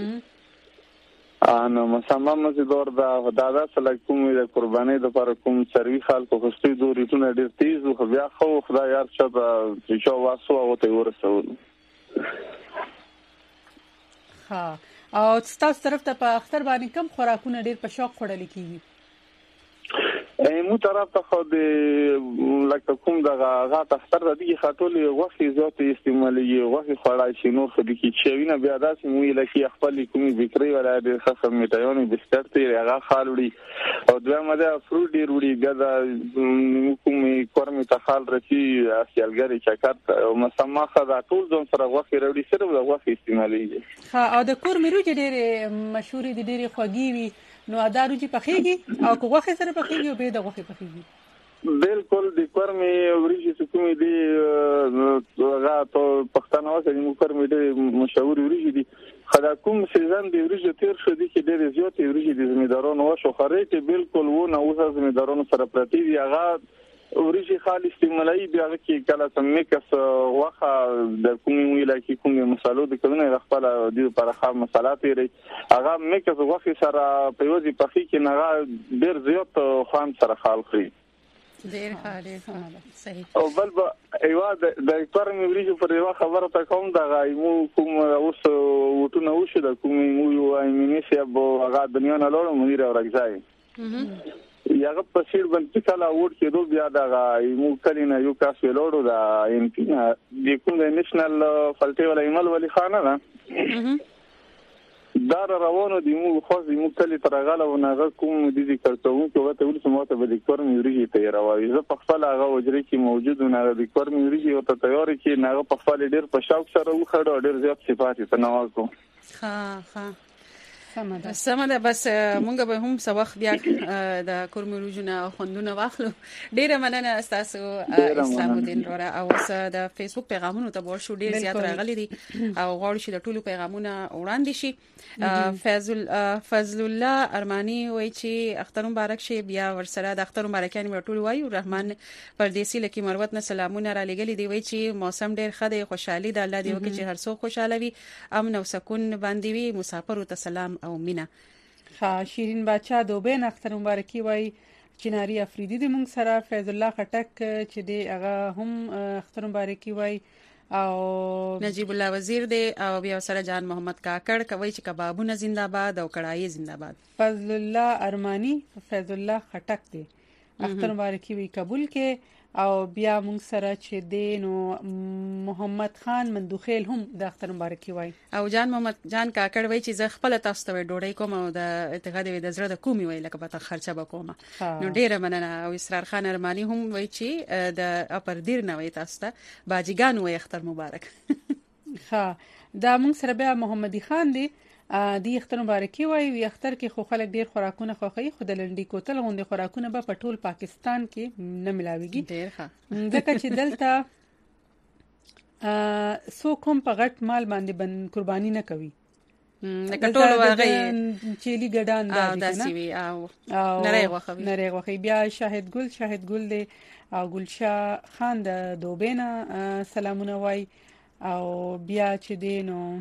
[SPEAKER 3] انا مسما مزیدار دا دادا سره کوم د قرباني د پر کوم سروي خلکو خوستي دوريتونه ډیر تیز او بیا خو خدای یار شته چې واسو او ته ورسول.
[SPEAKER 1] ها او تاسو طرف ته په اختر باندې کم خوراکونه ډیر په شوق خورل کیږي؟
[SPEAKER 3] مو طرف ته خو د لکه کوم دغه غا تختر د دې خاطولې وخت زیات استعمالي وخت خړای شي نور خو د کی چوینه بیا داسې مو لکه خپل کومي بکری ولا د خخ میټایونی بستر ته هغه خالوړي او دوه مده فروټ ډیر وړي ګدا کومي کورمي ته خال رچی اصلګری چکر او مسما خدا ټول ځون سره وخت وروړي سره د وخت استعمالي.
[SPEAKER 1] ها او د کور میرو ډیر مشهور دي ډیر خوږی وي نو ادارو چې پخېږي او کوغه سره پخېږي او به د غوخه پخېږي.
[SPEAKER 3] بالکل د کورمي وريجي کومې دي هغه ته پښتنو سره مو کورمي دي مشهور وريجي دي خدا کوم سیزن دی وريجي تیر شو دي چې ډېر زیات وريجي د زمیدارانو او شو خریته بالکل و نه اوسه زمیدارانو سره پرتی دي هغه وريجي خالي استعمالي بیا کې کله سم میکس واخه د کومې ویلا کې کومې مصالحو د کونه خپل د پرخه مصالحات لري هغه میکس واخه سره په یوځي پخې کې نه ډېر زیات خوان سره خال کړی
[SPEAKER 2] ډیر ښه صحیح.
[SPEAKER 3] او بل به ایوا د کورمي وريجي پر یو خبره ته کوم د غایمو کوم اوس وټونه وشو د کوم مو یو ایمینیسیا بو هغه دنیا نه لور مونږ راځي یاغه په سیر باندې کله وټ کې دوه بیا د غایمو کلینا یو کاس ویلوړو د انټینا د کوم د نېشنل فلټي ولا ایمل ولی خانه ده دار روانو دی مو خو دی مو کلی ترغاله و نه کوم د دې کارتون کې وته ول سماته به د کورمي وريجي ته راوي زه په خپل هغه وجري کې موجود نه د کورمي وريجي او ته تیار کې نه په خپل ډیر په شوق سره وخړو ډیر زیات صفات ته نو کو.
[SPEAKER 2] ها ها سمه سمه بس مونږ به هم سوخ بیا د کورمي وريجونه خوندونه واخلو. ډیره مننه تاسو اسلام الدین را او د فیسبوک پیغامونو ته ورشو ډیر زیات راغلي دي او غواړم چې د ټولو پیغامونه وړاندې شي. فضل فضل الله ارمانی وای چې اختر مبارک شي بیا ورسره د اختر مبارکان ورټول وای رحمان پردیسی لکی مروت نه سلامونه را لګلې دی وای چې موسم ډیر ښه دی خوشحالي د الله دی وکي چې هر څوک خوشاله وي امن او سکون باندې وي مسافر ته سلام او مینا.
[SPEAKER 1] ها شیرین بچا دوبه اختر مبارکي وای چناری افریدی د مونږ سره فیض الله خټک چې دی هغه هم اختر مبارکي وای او
[SPEAKER 2] نجیب الله وزیر دی او بیا سره جان محمد کاکړ کوي چې کبابونه زنده‌باد او کړای زنده‌باد.
[SPEAKER 1] فضل الله ارمانی فیض الله خټک دی اختر مبارکي وی قبول کې او بیا مونږ سره چې دی نو محمد خان مندوخیل هم د اختر مبارکي وای
[SPEAKER 2] او جان محمد جان کاکړ وای چې زه خپل تاسو ته ډوډۍ کوم او د اعتقاد د زړه د کومي وای لکه به خرچه وکوم نو ډیره مننه. او اسرار خان ارمانی هم وای چې د اپر دیر نه وای تاسو ته باجیګان وای اختر مبارک.
[SPEAKER 1] ها دا مونږ سره بیا محمدي خان دی د اختر مبارکي وای وی اختر کې خو خلک ډیر خوراکونه خوخی خو د لنډي کوتل غونډه خوراکونه به په ټول پاکستان کې نه ملاويږي
[SPEAKER 2] ډیر ښه
[SPEAKER 1] ځکه چې دلته سو کوم په غټ مال باندې بن قرباني نه کوي
[SPEAKER 2] لکه ټول ورغی
[SPEAKER 1] چيلي ګډان
[SPEAKER 2] داسي وي او نری غوخه
[SPEAKER 1] نری غوخه بیا شاهد ګل شاهد ګل دی او ګلشاه خان د دوبینا سلامونه وای او بیا چې دینو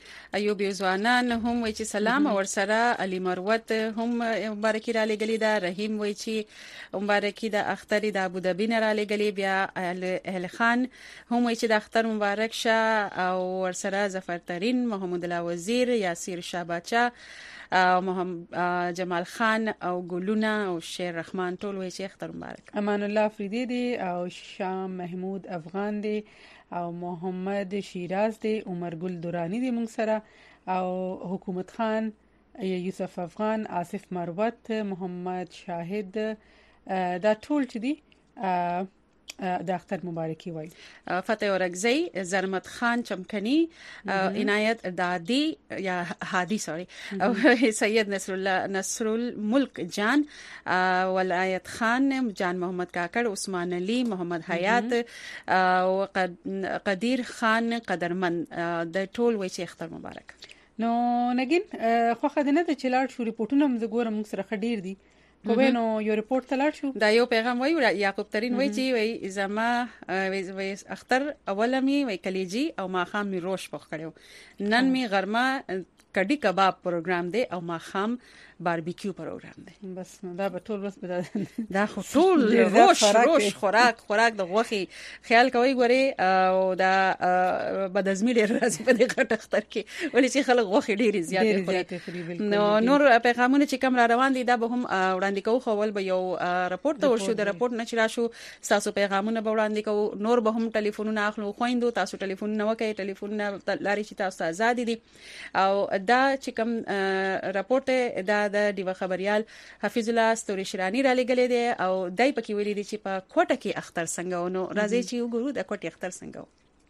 [SPEAKER 2] ایوب یوزوانان هم وایي چې سلام او سره علي مروت هم مبارکي را لګلې ده. رحیم وایي چې مبارکي د اختر د ابوظبي نه را لګلې. بیا اهل خان هم وایي چې د اختر مبارک شه او ورسره ظفرترین، محمود الله وزیر، یاسیر شاباچا، محمد جمال خان او ګلونا او شیر رحمان ټول وایي چې اختر مبارک.
[SPEAKER 1] امان الله فریدی دی او شام محمود افغان دی او محمد شیراز دی، عمر ګل دورانی دی مونږ سره، او حکومت خان، یوسف افغان، آصف مروت، محمد شاهد، دا ټول چې دی د اختر مبارکي وای.
[SPEAKER 2] فتح اورگزی، زرمت خان چمکنی، عنایت دادی یا هادی سوري، او سید نصر الله نصر الملک جان، ولایت خان، جان محمد کاکړ، عثمان علي، محمد حیات او قدیر خان قدرمن، د ټول وای چې اختر مبارک.
[SPEAKER 1] نو نګین خو خدانه د چلاړ شو ریپورتونه موږ ګورم موږ سره خډیر دي کومو یو ریپورت تلل شو.
[SPEAKER 2] دا یو پیغام وای یعقوب ترين وای چې وای زما وای اختر اولمي وای کلیجی او ما خام می روش پخ کړو، نن می غرمه کډی کباب پروګرام دی او ما خام باربیکیو پروګرام دی.
[SPEAKER 1] بس نو دا به ټول وس به
[SPEAKER 2] دا خو ټول روش روش خوراک خوراک د غوخي خیال کوي ګوري او دا بدازمي ډیر راځي په دې غټ اختر کې ولې چې خلک غوخي ډیر زیات خوري. نو نور پیغامونه چې کوم را روان دي دا به هم وړاندې کوو. خو ول به یو راپورټ ته ورشو، د راپورټ نه چې راشو تاسو پیغامونه به وړاندې کوو. نور به هم ټلیفونونه اخلو، خويندو تاسو ټلیفونونه وکړئ، ټلیفونونه لاري چې تاسو آزاد دي. او دا چې کوم راپورټ دا د دیو خبريال حفیظ الله ستوري شرانی را لګلې دي او دای پکې ویلي دي چې په کوټه کې اختر څنګه ونو راځي چې وګورو د کوټه اختر څنګه.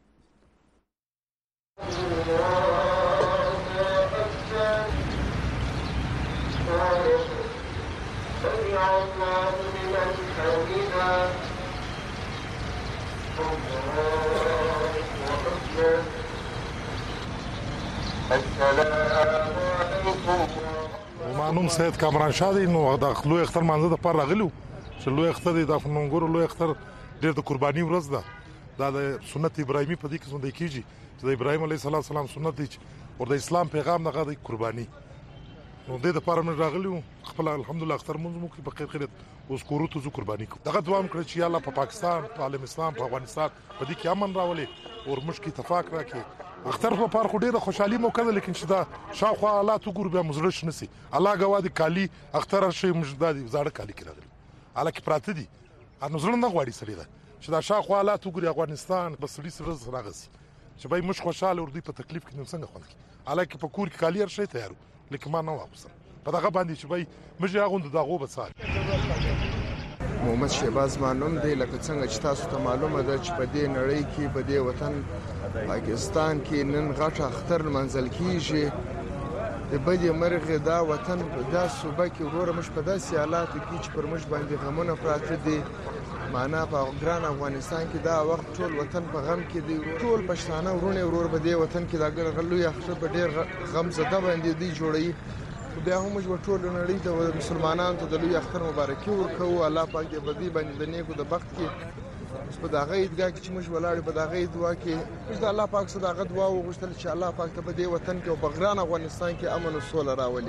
[SPEAKER 7] مانوم سید کامران شاه دی. نو د لوی اختر مانزه د پر راغلو چې لوی اختر د فنونګورو لوی اختر ډېر د قرباني ورځ ده. دا د سنت ابراهیمی په دې کې څنګه کیږي چې د ابراهیم علیه السلام سنت دی او د اسلام پیغام دغه د قرباني. نو د دې لپاره موږ راغلو خپل الحمدلله اختر مونږ مو په خیر خیرت اوس کورو ته قرباني کو. دغه دوام کړی چې الله په پاکستان، په عالم اسلام، په افغانستان په دې کې امن راولي او مشکې اتفاق راکړي. اختر په پاره خو ډیره خوشحالي مو کړل، لیکن چې دا شاوخوا الله تو ګور بیا مزړه شنسي الله غوادي کالی اختر شي مجدادي زړه کالی کړل الله کې پراته دي انو زړه نه غواړي سړي دا چې دا شاوخوا الله تو ګور افغانستان بس لري سره راغسي چې به مش خوشاله ور دي په تکلیف کې څنګه خوند کی الله کې په کور کې کالی شي تیارو لیکن ما نه واپس په دغه باندې چې به مجه غوند دغه بسال.
[SPEAKER 8] محمد شهباز مانوم دی. لکه څنګه چې تاسو ته معلومه ده چې په دې نړۍ کې په دې وطن پاکستان کې نن غټ اختر منځل کیږي. د بلې مرغه دا وطن دا صوبه کې ورور مش په داسې حالاتو کې چې پر مش باندې غمونه پراته دي. معنا په ګران افغانستان کې دا وخت ټول وطن په غم کې دی. ټول پښتانه ورونه ورور په دې وطن کې دا غلوی اختر په ډیر غم زده باندې دی جوړي. بیا هم موږ ټول نړۍ ته مسلمانانو ته د لوی اختر مبارکي ورکوو. الله پاک دې بدی باندې د نیکو د بخت کې په دغه عیدګاه کې چې موږ ولاړ په دغه دعا کې موږ د الله پاک صدقه دعا وغوښتل چې الله پاک ته په دې وطن کې او په ګران افغانستان کې امن او سوله راولي.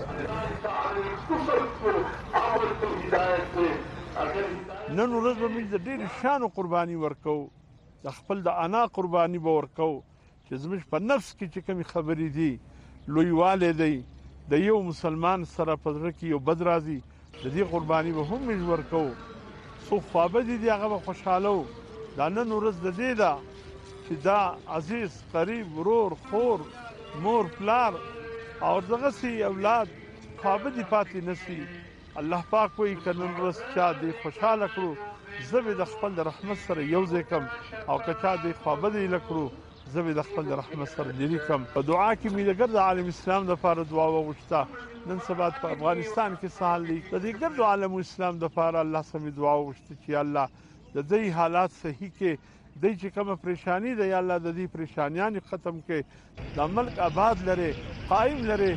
[SPEAKER 9] نن ورځ به موږ د ډېر شان قرباني ورکو، د خپل د انا قرباني به ورکو چې زموږ په نفس کې چې کوم خبرې دي لویواله دی د یو مسلمان سره په ځړ کې یو بد راځي د دې قرباني به هم موږ ورکو. سو خوابدي دی هغه خوشاله دا نن ورځ د دې دا چې دا عزیز قریب ورور خور مور پلار او دغه سي اولاد خوابدي پاتې نشي. الله پاک کوئی کنن ورځ چا دې خوشاله کړو زبې د خپل رحمت سره یو ځای کم او کچا دې خوابدي لکړو زبې د خپل رحمت سره لري کم. په دعا کې مې د ګرد عالم اسلام لپاره دعا وغوښته. نن سبا په افغانستان کې سهال دي د دې ګرد عالم اسلام لپاره الله سمې دعا وغوښته چې الله د دې حالات صحیح کې د چې کومه پریشانی ده یا الله د دې پریشانیاں ختم کې د ملک آباد لري قائم لري.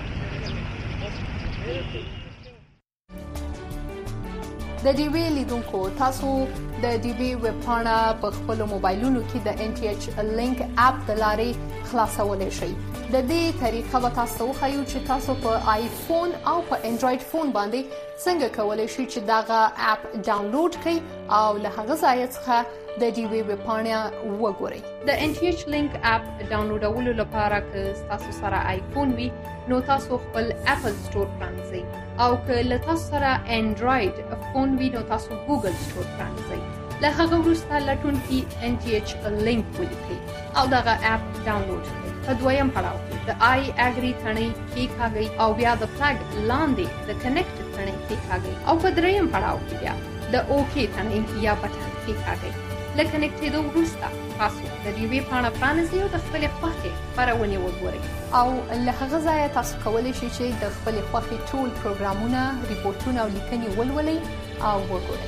[SPEAKER 10] د ډي وی لیدونکو تاسو د ډي وی ویب پاڼه په خپل موبایلونو کې د ان ټي ایچ لینک اپ د لارې خلاصولای شئ. د دې طریقه به تاسو وښیو چې تاسو په آیفون او په انډراید فون باندې څنګه کولای شئ چې دغه اپ ډاونلوډ کړئ او له هغه ځای څخه د ډي وی ویب پاڼه وګورئ. د ان ټي ایچ لینک اپ ډاونلوډولو لپاره که تاسو سره آیفون وي نو تاسو خپل اپل سٹور پرانځئ او که له تاسو سره انډراید فون وي نو تاسو ګوګل سٹور پرانځئ. له هغه وروسته لټونکي ان ټي ایچ لینک ولیکئ او دغه اپ ډاونلوډ کړئ. په دویم پړاو کې د آی اګری تڼۍ کېکاږئ او بیا د فلګ لاندې د کنیکټ تڼۍ کېکاږئ او په دریم پړاو کې بیا د اوکې تڼۍ یا بټن کېکاږئ. له کنیکټېدو وروسته تاسو د ډي وی پاڼه پرانیزئ او د خپلې خوښې خپرونې وګورئ او له هغه ځایه تاسو کولی شئ چې د خپلې خوښې ټول پروګرامونه، ریپورټونه او لیکنې ولولئ او وګورئ.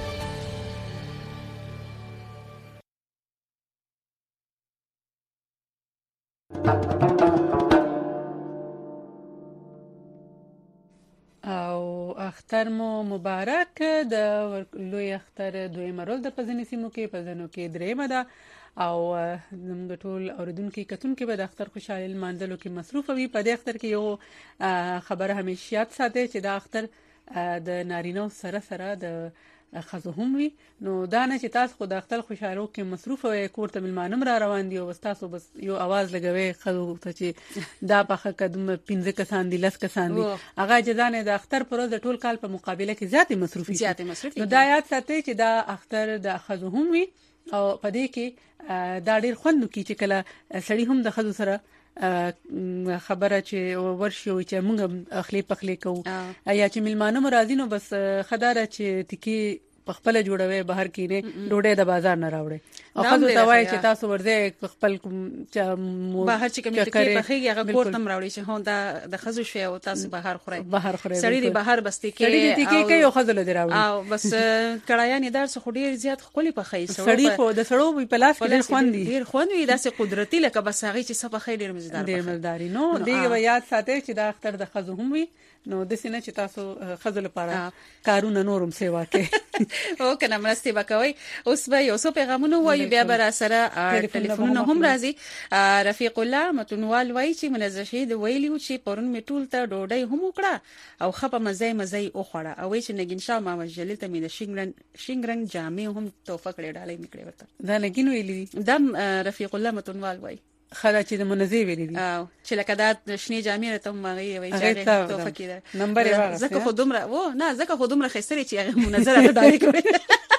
[SPEAKER 1] او اختر مو مبارک. د لوی اختر دویمه ورځ د پزنی سیمو کې پزنو کې دریمه ده او زموږ ټول اوریدونکو کتونکو به د اختر خوشاله لمانځلو کې مصروف وي. په دې اختر کې یو خبره همیشه یاد ساتئ چې د اختر د نارینه سره سره د خزو هم وي. نو دا نه چې تاسو خو د اختر خوشالو کې مصروف وي کور ته ملمانم را روان دي او تاسو بس یو आवाज لګوي خزو ته چې دا په قدم پنځه کسان دي لس کسان دي هغه ځانه د اختر پر ورځ ټول کال په مقابله کې زیاتې مصروفي
[SPEAKER 2] زیاتې مصروفي
[SPEAKER 1] نو دا یاد ساتئ چې دا اختر د خزو هم وي او په دې کې دا ډیر خوند کوي چې کله سړی هم د خزو سره خبره چې ورشي او چې موږ اخلي پخلي کوو یا چې ملمانه مرادي نو بس خداره چې تکی په خپل جوړوي بهر کې نه ډوډۍ د بازار نه راوړي او خو ته وایي چې تاسو ورځي خپل چې
[SPEAKER 2] بهر چې کوم تکی پخېږي هغه کور تم راوړي چې هو دا د خزو شوی او تاسو بهر خورئ
[SPEAKER 1] بهر خورئ
[SPEAKER 2] سړی دی بهر بس تکی
[SPEAKER 1] سړی دی تکی کوي او خزل دی راوړي
[SPEAKER 2] او بس کړایانې درس خو ډیر زیات خولي پخې
[SPEAKER 1] سړی خو د سړو په لاس کې ډیر خوند دي
[SPEAKER 2] ډیر خوند وي داسې قدرتي لکه بس هغه چې سبا خې ډیر مزدار
[SPEAKER 1] ډیر مزداري نو دی یاد ساتئ چې دا اختر د خزو هم وي نو د سینې چې تاسو خزل لپاره کارونه نورم سیوا کوي
[SPEAKER 2] او کنه مرستي وکوي. اوس به یو څو پیغامونه وایي بیا به سره ټلیفونونه هم راځي. رفیق الله متنوال وایي چې منزه شهید ویلیو چې پرون میټول ته ډوډۍ هم وکړه او خپه مزه مزه او خوړه او چې نګین شاه ما وجلیل ته مې د شینګرنګ شینګرنګ جامې هم توفه کړې ډالې میکړې ورته
[SPEAKER 1] دا نګین ویلی
[SPEAKER 2] دم رفیق الله متنوال وایي
[SPEAKER 1] خلا چې د منزه ویلي دي
[SPEAKER 2] او چې لکه دا شنې جامې ته مغي وي چې توفه کړه
[SPEAKER 1] نمبر یې واغ
[SPEAKER 2] زکه خودمره و نه زکه خودمره خسرې چې هغه منزه راته ډالې کړې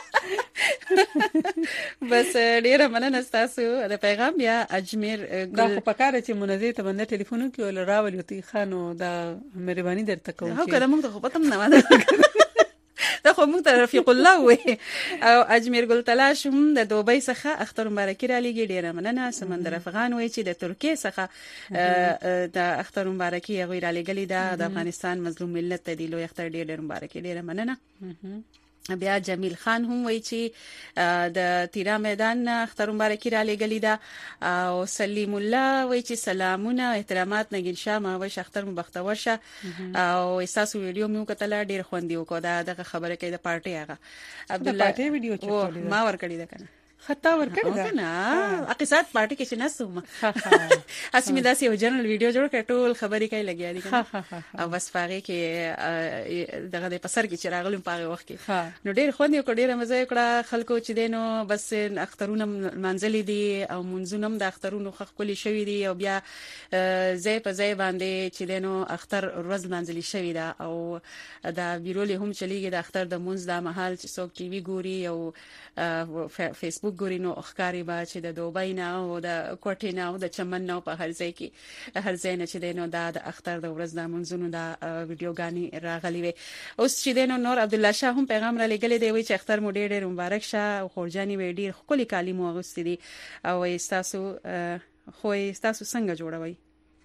[SPEAKER 2] بس ډیره مننه تاسو د پیغام بیا اجمیر
[SPEAKER 1] دا خو پکاره چې منزه ته باندې ټلیفون کوي ول راول یو تی خانو دا مهرباني درته کوم
[SPEAKER 2] هو کله موږ ته خو پته نه وایي دا خو موږ ته رفیق الله وي او اجمیر ګل تلاش هم د دوبۍ څخه اختر مبارکي را لګي ډیره مننه. سمندر افغان وي چې د ترکیه څخه د اختر مبارکي غوي را لګلې ده د افغانستان مظلوم ملت ته دی لوی اختر ډیر مبارکي ډیره مننه. بیا جمیل خان هم وایي چې د تیرا میدان اختر مبارکي را لګلې ده او سلیم الله وایي چې سلامونه احترامات نګین شاه ما وایي اختر مبختور شه او تاسو ویډیو مې وکړه ډیر خوندي وکړه دا دغه خبره کوي د پارټي هغه عبد الله
[SPEAKER 1] پارټي ویډیو چې
[SPEAKER 2] ما ور کړی ده کنه
[SPEAKER 1] خطا ور کړی ده
[SPEAKER 2] نه اقتصاد پارټي کې چې نسوم اسمه داسې یو جنرال ویډیو جوړ کړ ټول خبرې کوي لګیا دي کنه او بس فارغ کې دغه د پسر کې چې راغلم په وخت کې نو ډیر خوند یو ډیر مزه کړه خلکو چې دینو بس اخترونه منځلي دي او منځونم د اخترونو خخ کلی شوی دي او بیا زې په زې باندې چې دینو اختر ورځ منځلي شوی دا او دا بیرولې هم چلیږي د اختر د منځ د محل چې څوک ټي وي ګوري او فیسبوک ګوري نو اخکاری با چې د دوبۍ نه او د کوټې نه او د چمن نه په هر ځای کې هر ځای نه چې دینو دا د اختر د ورځ د منځونو دا ویډیوګانی راغلي وي. اوس چې دینو نور عبد الله شاه هم پیغام را لګلې دی وی چې اختر مو ډېر ډېر مبارک شه او خورجانی وی ډېر خولي کالی مو اغوستي دي او تاسو خو تاسو څنګه جوړوي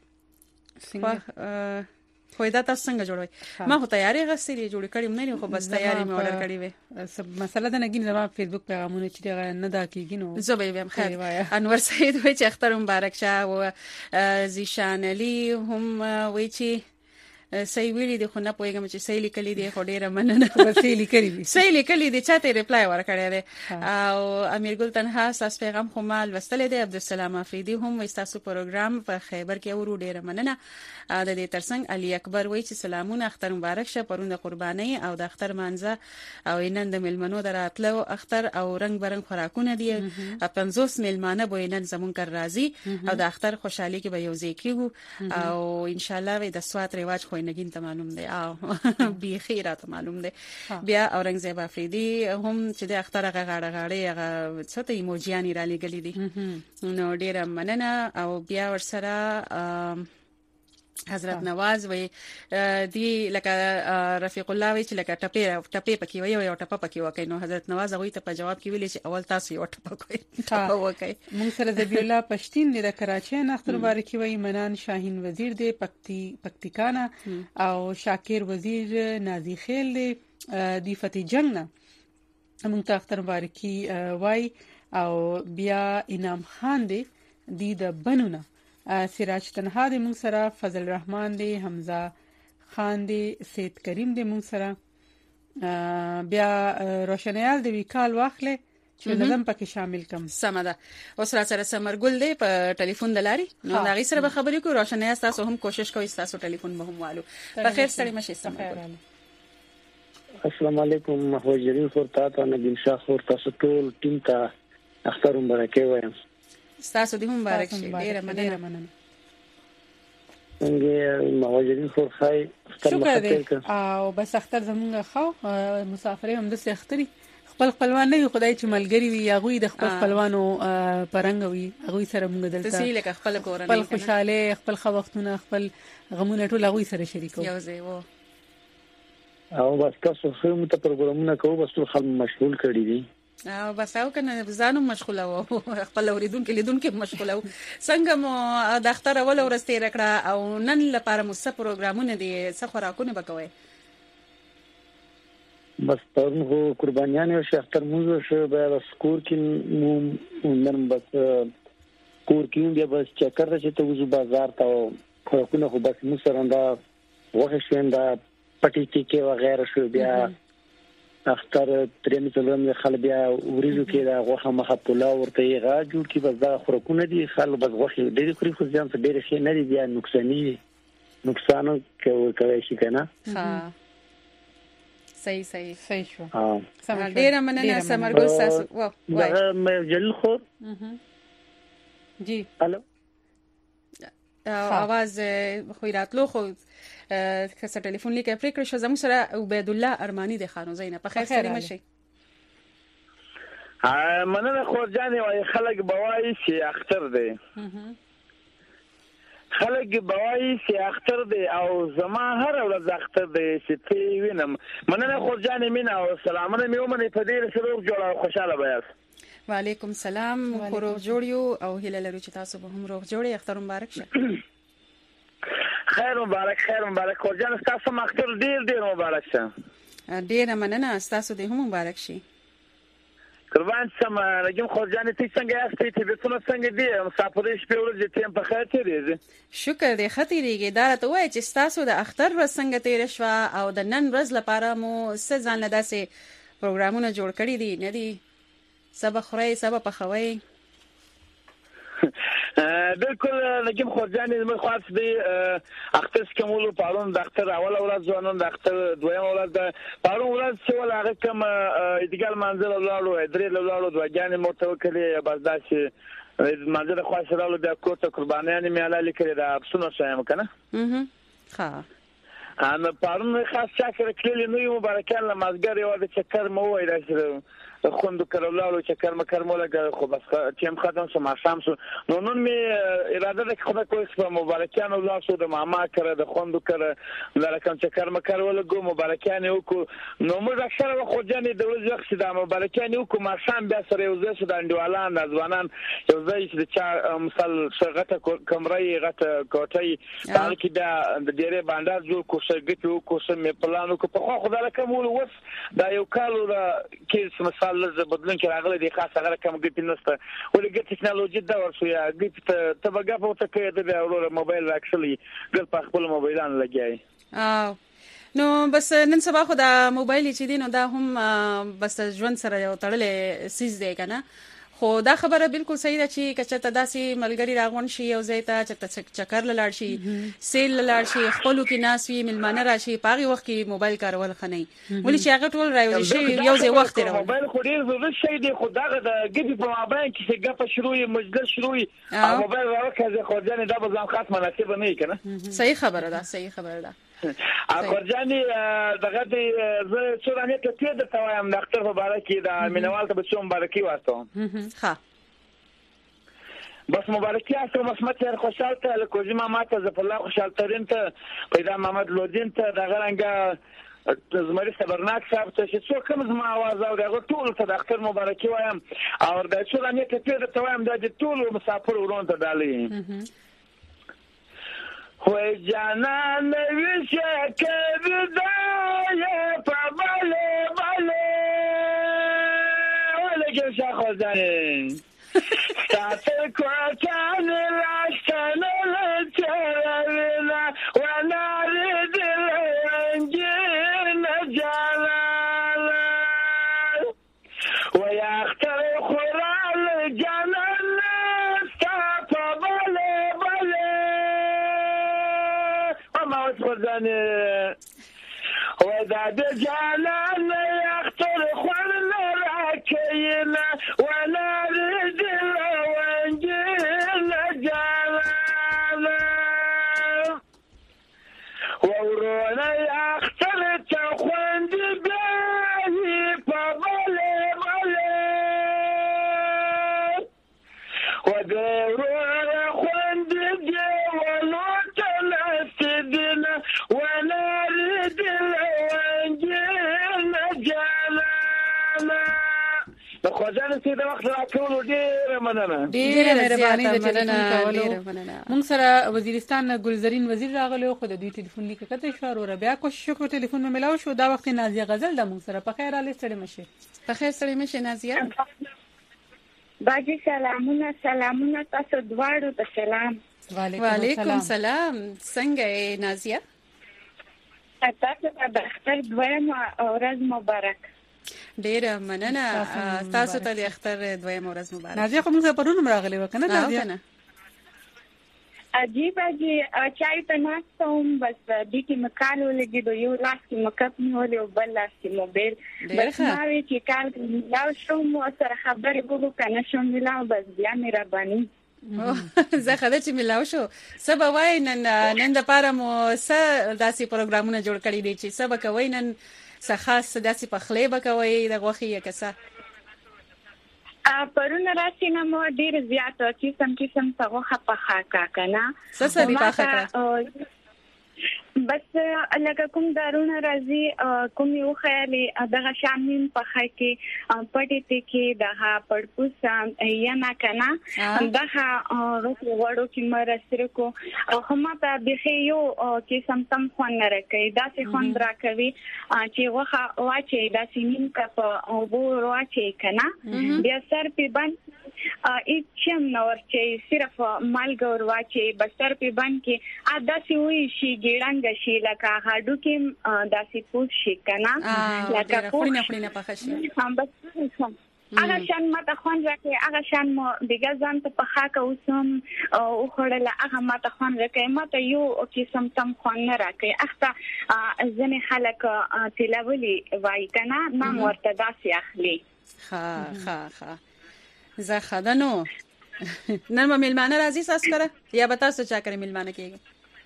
[SPEAKER 2] څنګه خو دا تاسو څنګه جوړوي ما خو تیاری غسري جوړ کړم نه خو بس تیاری مې اورډر کړی وي
[SPEAKER 1] مسله دا نګین زما فیسبوک پیغامونه چې نه دا کیږي نو
[SPEAKER 2] زه به هم خیر انور سعید وای چې اختر مبارک شه او زیشان علی هم وای چې صحیح ویلي دي خو نه پوهیږم چې صحیح لیکلي دي خو ډیره مننه
[SPEAKER 1] صحیح لیکلي دي
[SPEAKER 2] صحیح لیکلي دي چاته ریپلای ورکړی دی او امیر ګل تنها تاسو پیغام خو مال وستل دي عبدالسلام افریدي هم تاسو پروګرام په خیبر کې ورو ډیره مننه د دې ترڅنګ علي اکبر وایي چې سلامونه اختر مبارک شه پرون د قرباني او د اختر مانځه او نن د ملمنو دراتلو اختر او رنگ برنګ خوراکونه دي پنځوس ملمانه به نن زمون کر راځي او د اختر خوشحالي کې به یو ځای کیږو او ان شاء الله د سوات رواج خو نګین ته معلوم دی او به خیرات معلوم دی بیا اورنګزیب افریدي هم چې د اختر غاړه غاړه هغه څه ته ایموجیانی را لګلې دي نو ډیره مننه او بیا ورسره حضرت نواز وی دی لکه رفیق الله وی چې لکه ټپه ټپه پکې وی او ټپه پکې وکړي نو حضرت نواز هغه ته په جواب کې ویل چې اول تاسو یو ټپه کوي ټپه وکړي
[SPEAKER 1] موږ سره ذبی الله پښتين د کراچۍ نه اختر مبارکي وی منان شاهین وزیر دی پکتی پکتیکانا او شاکر وزیر نازی خیل دی دی فتح جنگ نه موږ ته اختر مبارکي وای او بیا انعام خان دی دی د بنونه سراج تنها د مون سره فضل الرحمن دی حمزه خان دی سید کریم دی مون سره بیا روشنیال دی وکال واخله چې نظم پکې شامل کم
[SPEAKER 2] سمده اوس را سره سمرګل دی په ټلیفون دلاري نو دا غي سره به خبرې کوو روشنیال تاسو هم کوشش کوئ تاسو ټلیفون به هم والو په خیر ستړي مشه سمرګل
[SPEAKER 11] السلام علیکم محوجرین خور تاسو نبی شاه خور تاسو ټول ټیم ته اختر مبارکي وایم
[SPEAKER 2] تاسو دې مبارک شي ډیره مننه
[SPEAKER 11] څنګه مهاجرین خور خای
[SPEAKER 1] شکر دې او بس اختر زمونږ خو مسافرې هم د اختري خپل خپلوان نه خدای چې ملګری وي هغه د خپل خپلوانو پرنګ وي هغه سره موږ دلته
[SPEAKER 2] تسهیل ک خپل کورنۍ
[SPEAKER 1] خپل خوشاله خپل خوختونه خپل غمونه ټول هغه سره شریکو
[SPEAKER 2] یو ځای وو
[SPEAKER 11] او بس تاسو هم ته پروګرامونه کوو بس ټول خلک مشغول کړي دي
[SPEAKER 2] او بس او کنه ځانو مشغوله و خپل اوریدونکو لیدونکو مشغوله و څنګه مو د اختر اول ورځ تیر کړه او نن لپاره مو څه پروګرامونه دي څه خوراکونه وکوي
[SPEAKER 11] بس پرون هو قربانیان او اختر موږ شو به سکور کې مو نن بس کور کې بیا بس چکر چې ته وځو بازار ته خوراکونه خو بس مو سره دا وغه شیندا پټی کې وغیرہ شو بیا اختر ترېم څلورم خلک بیا ورېزو کې دا غوښه مخه پولاو ورته یې غا جوړ کی بس دا خوراکونه دي خلک بس غوښه ډېری خوري خو ځان ته ډېر ښه نه دي بیا نقصاني نقصان کوي کوي شي کنه
[SPEAKER 2] ها صحیح صحیح
[SPEAKER 1] صحیح شو
[SPEAKER 11] ها
[SPEAKER 2] ډېر مننه سمرګل تاسو وای
[SPEAKER 11] مې جل خو
[SPEAKER 1] جی
[SPEAKER 2] الو आवाज خو راتلو خو کسه ټلیفون لیکه فکر شو زمو سره عبید الله ارمانی د خانو زینب په خیر سره مشي
[SPEAKER 3] ا مننه خورجانې وای خلک بوای چې اختر دی خلک بوای چې اختر دی او زما هر ورځ اختر دی چې تی وینم مننه خورجانې مینا او سلامونه میومنه په دې سره جوړه خوشاله بیاس
[SPEAKER 2] وعلیکم سلام خو روغ جوړیو او هله لرو چې تاسو به هم روغ جوړی اختر مبارک شه
[SPEAKER 3] خیر مبارک خیر مبارک خورجان تاسو مختر ډیر ډیر مبارک شه
[SPEAKER 2] ډیر مننه تاسو دې هم مبارک شي
[SPEAKER 3] قربان سم راګم خورجان ته څنګه یاستې ته به څنګه دي مسافرې شپې ورځې ته په خیر تیریږي
[SPEAKER 2] شکر دې خطرېږي دا ته وای چې تاسو د اختر ورځ څنګه تیر شو او د نن ورځ لپاره مو څه ځان لداسې پروګرامونه جوړ کړی دي نه دي سبا خوري سبا پخوي
[SPEAKER 3] بالکل نجم خورجانی زموږ خاص دی اختر کومولو پالون د اختر اول ورځ ځوانان د اختر دویم ورځ د پالون ورځ چې ولا هغه کوم ایدګال منځل لاړو درې لاړو دوګانې موته وکړي بس داسې منځل خاص راولو د کوټه قربانیان میاله لیکل دا افسونه شایم کنه
[SPEAKER 2] اها ها
[SPEAKER 3] ان پالون خاص شکر کلی نو مبارکان لمازګر یو د چکر مو وای راځي خوندو کړهلاړو چې کارم کارموله خو بس تیم ختم شو ما شام شو نو نن می اراده ده خو کوم په مبارکانو الله سو د ماما کړه د خوندو کړه لکه چې کارم کارول ګو مبارکان یو کو نو موږ اکثره خو جنې د ورځ وخت د مبارکان یو کو ما شام بیا سره یو ځای د انډوالان د ځوانان یو ځای چې چا مثال شغته کمرې غته کوټي حال کې د ډېرې باندې جوړ کو شګټو کو سم پلانو کو په خو خدای کومول وس دا یو کالو دا کې مثال لږ بدلون کې راغلي دي خاصه غره کوم ګټ نشته ولې ټکنالوژي دا ورسو یا ګټ ته تبګه په ته کې د اورو موبایل اکچولی ګل په خپل موبایلان لګیای
[SPEAKER 2] او نو بس نن سبا خو دا موبایل چې دی نو دا هم بس ژوند سره یو تړلې سیز دی کنه خو دا خبره بالکل صحیح ده چې کچته داسې ملګری راغون شي او زیته چې چکر لاړ شي سیل لاړ شي خپلو کې ناس وي ملمانه راشي پاغي وخت کې موبایل کارول خنۍ ولې چې هغه ټول راوځي شي یو ځای وخت راو
[SPEAKER 6] موبایل خو ډیر ضروري شي دی خو دا د ګډي په موبایل کې څنګه په شروع مجلس شروع او موبایل راوکه خو ځنه دا به ځم خاص مناسب نه کنه
[SPEAKER 2] صحیح خبره ده صحیح خبره ده
[SPEAKER 6] اخرجاني دغه د زه څو رانه ته تیر د توایم ډاکټر مبارکي د مینوال ته به څو مبارکي واسطه
[SPEAKER 2] ها
[SPEAKER 6] بس مبارکي اسو مسمت هر خوشاله ته لکوزي ماما ته زف الله خوشاله ترين ته پیدا محمد لودین ته دغه رنګه زمري صبرناک صاحب ته چې څو کوم زما आवाज او دغه ټول ته ډاکټر مبارکي وایم او د څو رانه ته تیر د توایم د ټول مسافر ورون ته دالي خوی جانان ویشه که بدای پا بله بله ولکن شاخوزانی ستاتر کوتان لاشتن لچروینا و ناری دل ونجین جلالا و یاختر خورال جانان ستا پا بله بله خزانه وداد جانان يختار خلنا راكينا ولا رد وانجينا جلالا وورونا يختار تخوان دباهي فبالي بالي ودورونا خوان دباهي ولا رد وانجينا جلالا خزانه سي د وخت راکولو ډیره مننه
[SPEAKER 1] ډیره مهرباني د چلنه مونږ سره وزیرستان ګلزرین وزیر راغلو خو د دوی ټلیفون لیک کته شو ور بیا کوشش وکړو ټلیفون مې ملاو شو دا وخت نازیه غزل د مونږ سره په خیر علي ستړي مشه
[SPEAKER 2] په خیر ستړي مشه نازیه
[SPEAKER 12] باجی سلامونه سلامونه تاسو دواړو ته سلام
[SPEAKER 2] وعلیکم سلام څنګه نازیه
[SPEAKER 12] تاسو د اختر دویم ورځ مبارک
[SPEAKER 2] ډیره مننه تاسو ته د اختر دویم ورځ مبارک
[SPEAKER 1] نازیه کوم څه پرونه راغلی وکنه نازیه
[SPEAKER 12] عجیب عجیب چای په ناستم بس د دې مکالو لګي د یو لاس کې مکپ نیولې او بل لاس کې موبایل بس ما وی چې کال لاو شوم سره خبرې وکړو کنه شوم لاو بس بیا مې را باندې
[SPEAKER 2] زه خدای چې ملاو شو سبا وای نن نن د پاره مو س داسې پروګرامونه جوړ کړی دي چې سبا کوي نن څه خاص داسې پخلې بکوي د غوخي کسه
[SPEAKER 12] پرونه راشي نه مو ډیر زیات چې سم چې سم څنګه پخا کا کنه
[SPEAKER 2] څه دی پخا
[SPEAKER 12] بس لکه کوم دارونه راځي کوم یو خیالي دغه شامین په خای کې پټې ته کې دغه پړپوس یا نه کنه دغه وړو کې مرسره کو هم په بخي یو کې سم سم خوان نه راکې دا څه خوان راکوي چې وخه واچي دا سینین کپ او بو واچي کنه بیا سر په باندې اچم نور چې صرف مالګور واچي بس سر په باندې کې ادا سی وی شي ګړنګ شي لکه هډو کې داسې پوښ شي کنه لکه
[SPEAKER 2] خورینه خورینه پخ شي
[SPEAKER 12] هم بس هغه شان ماته خوان راکې هغه شان مو دغه ځان ته په خاکه اوسم او خړل هغه ماته خوان راکې ماته یو کې سم سم خوان نه راکې اخته ځنه خلک تلاولي وای کنه ما ورته داسې اخلي
[SPEAKER 2] ها ها ها زه خدانو نن ما ملمانه راځي ساس کړه یا به تاسو چا کړی ملمانه کېږي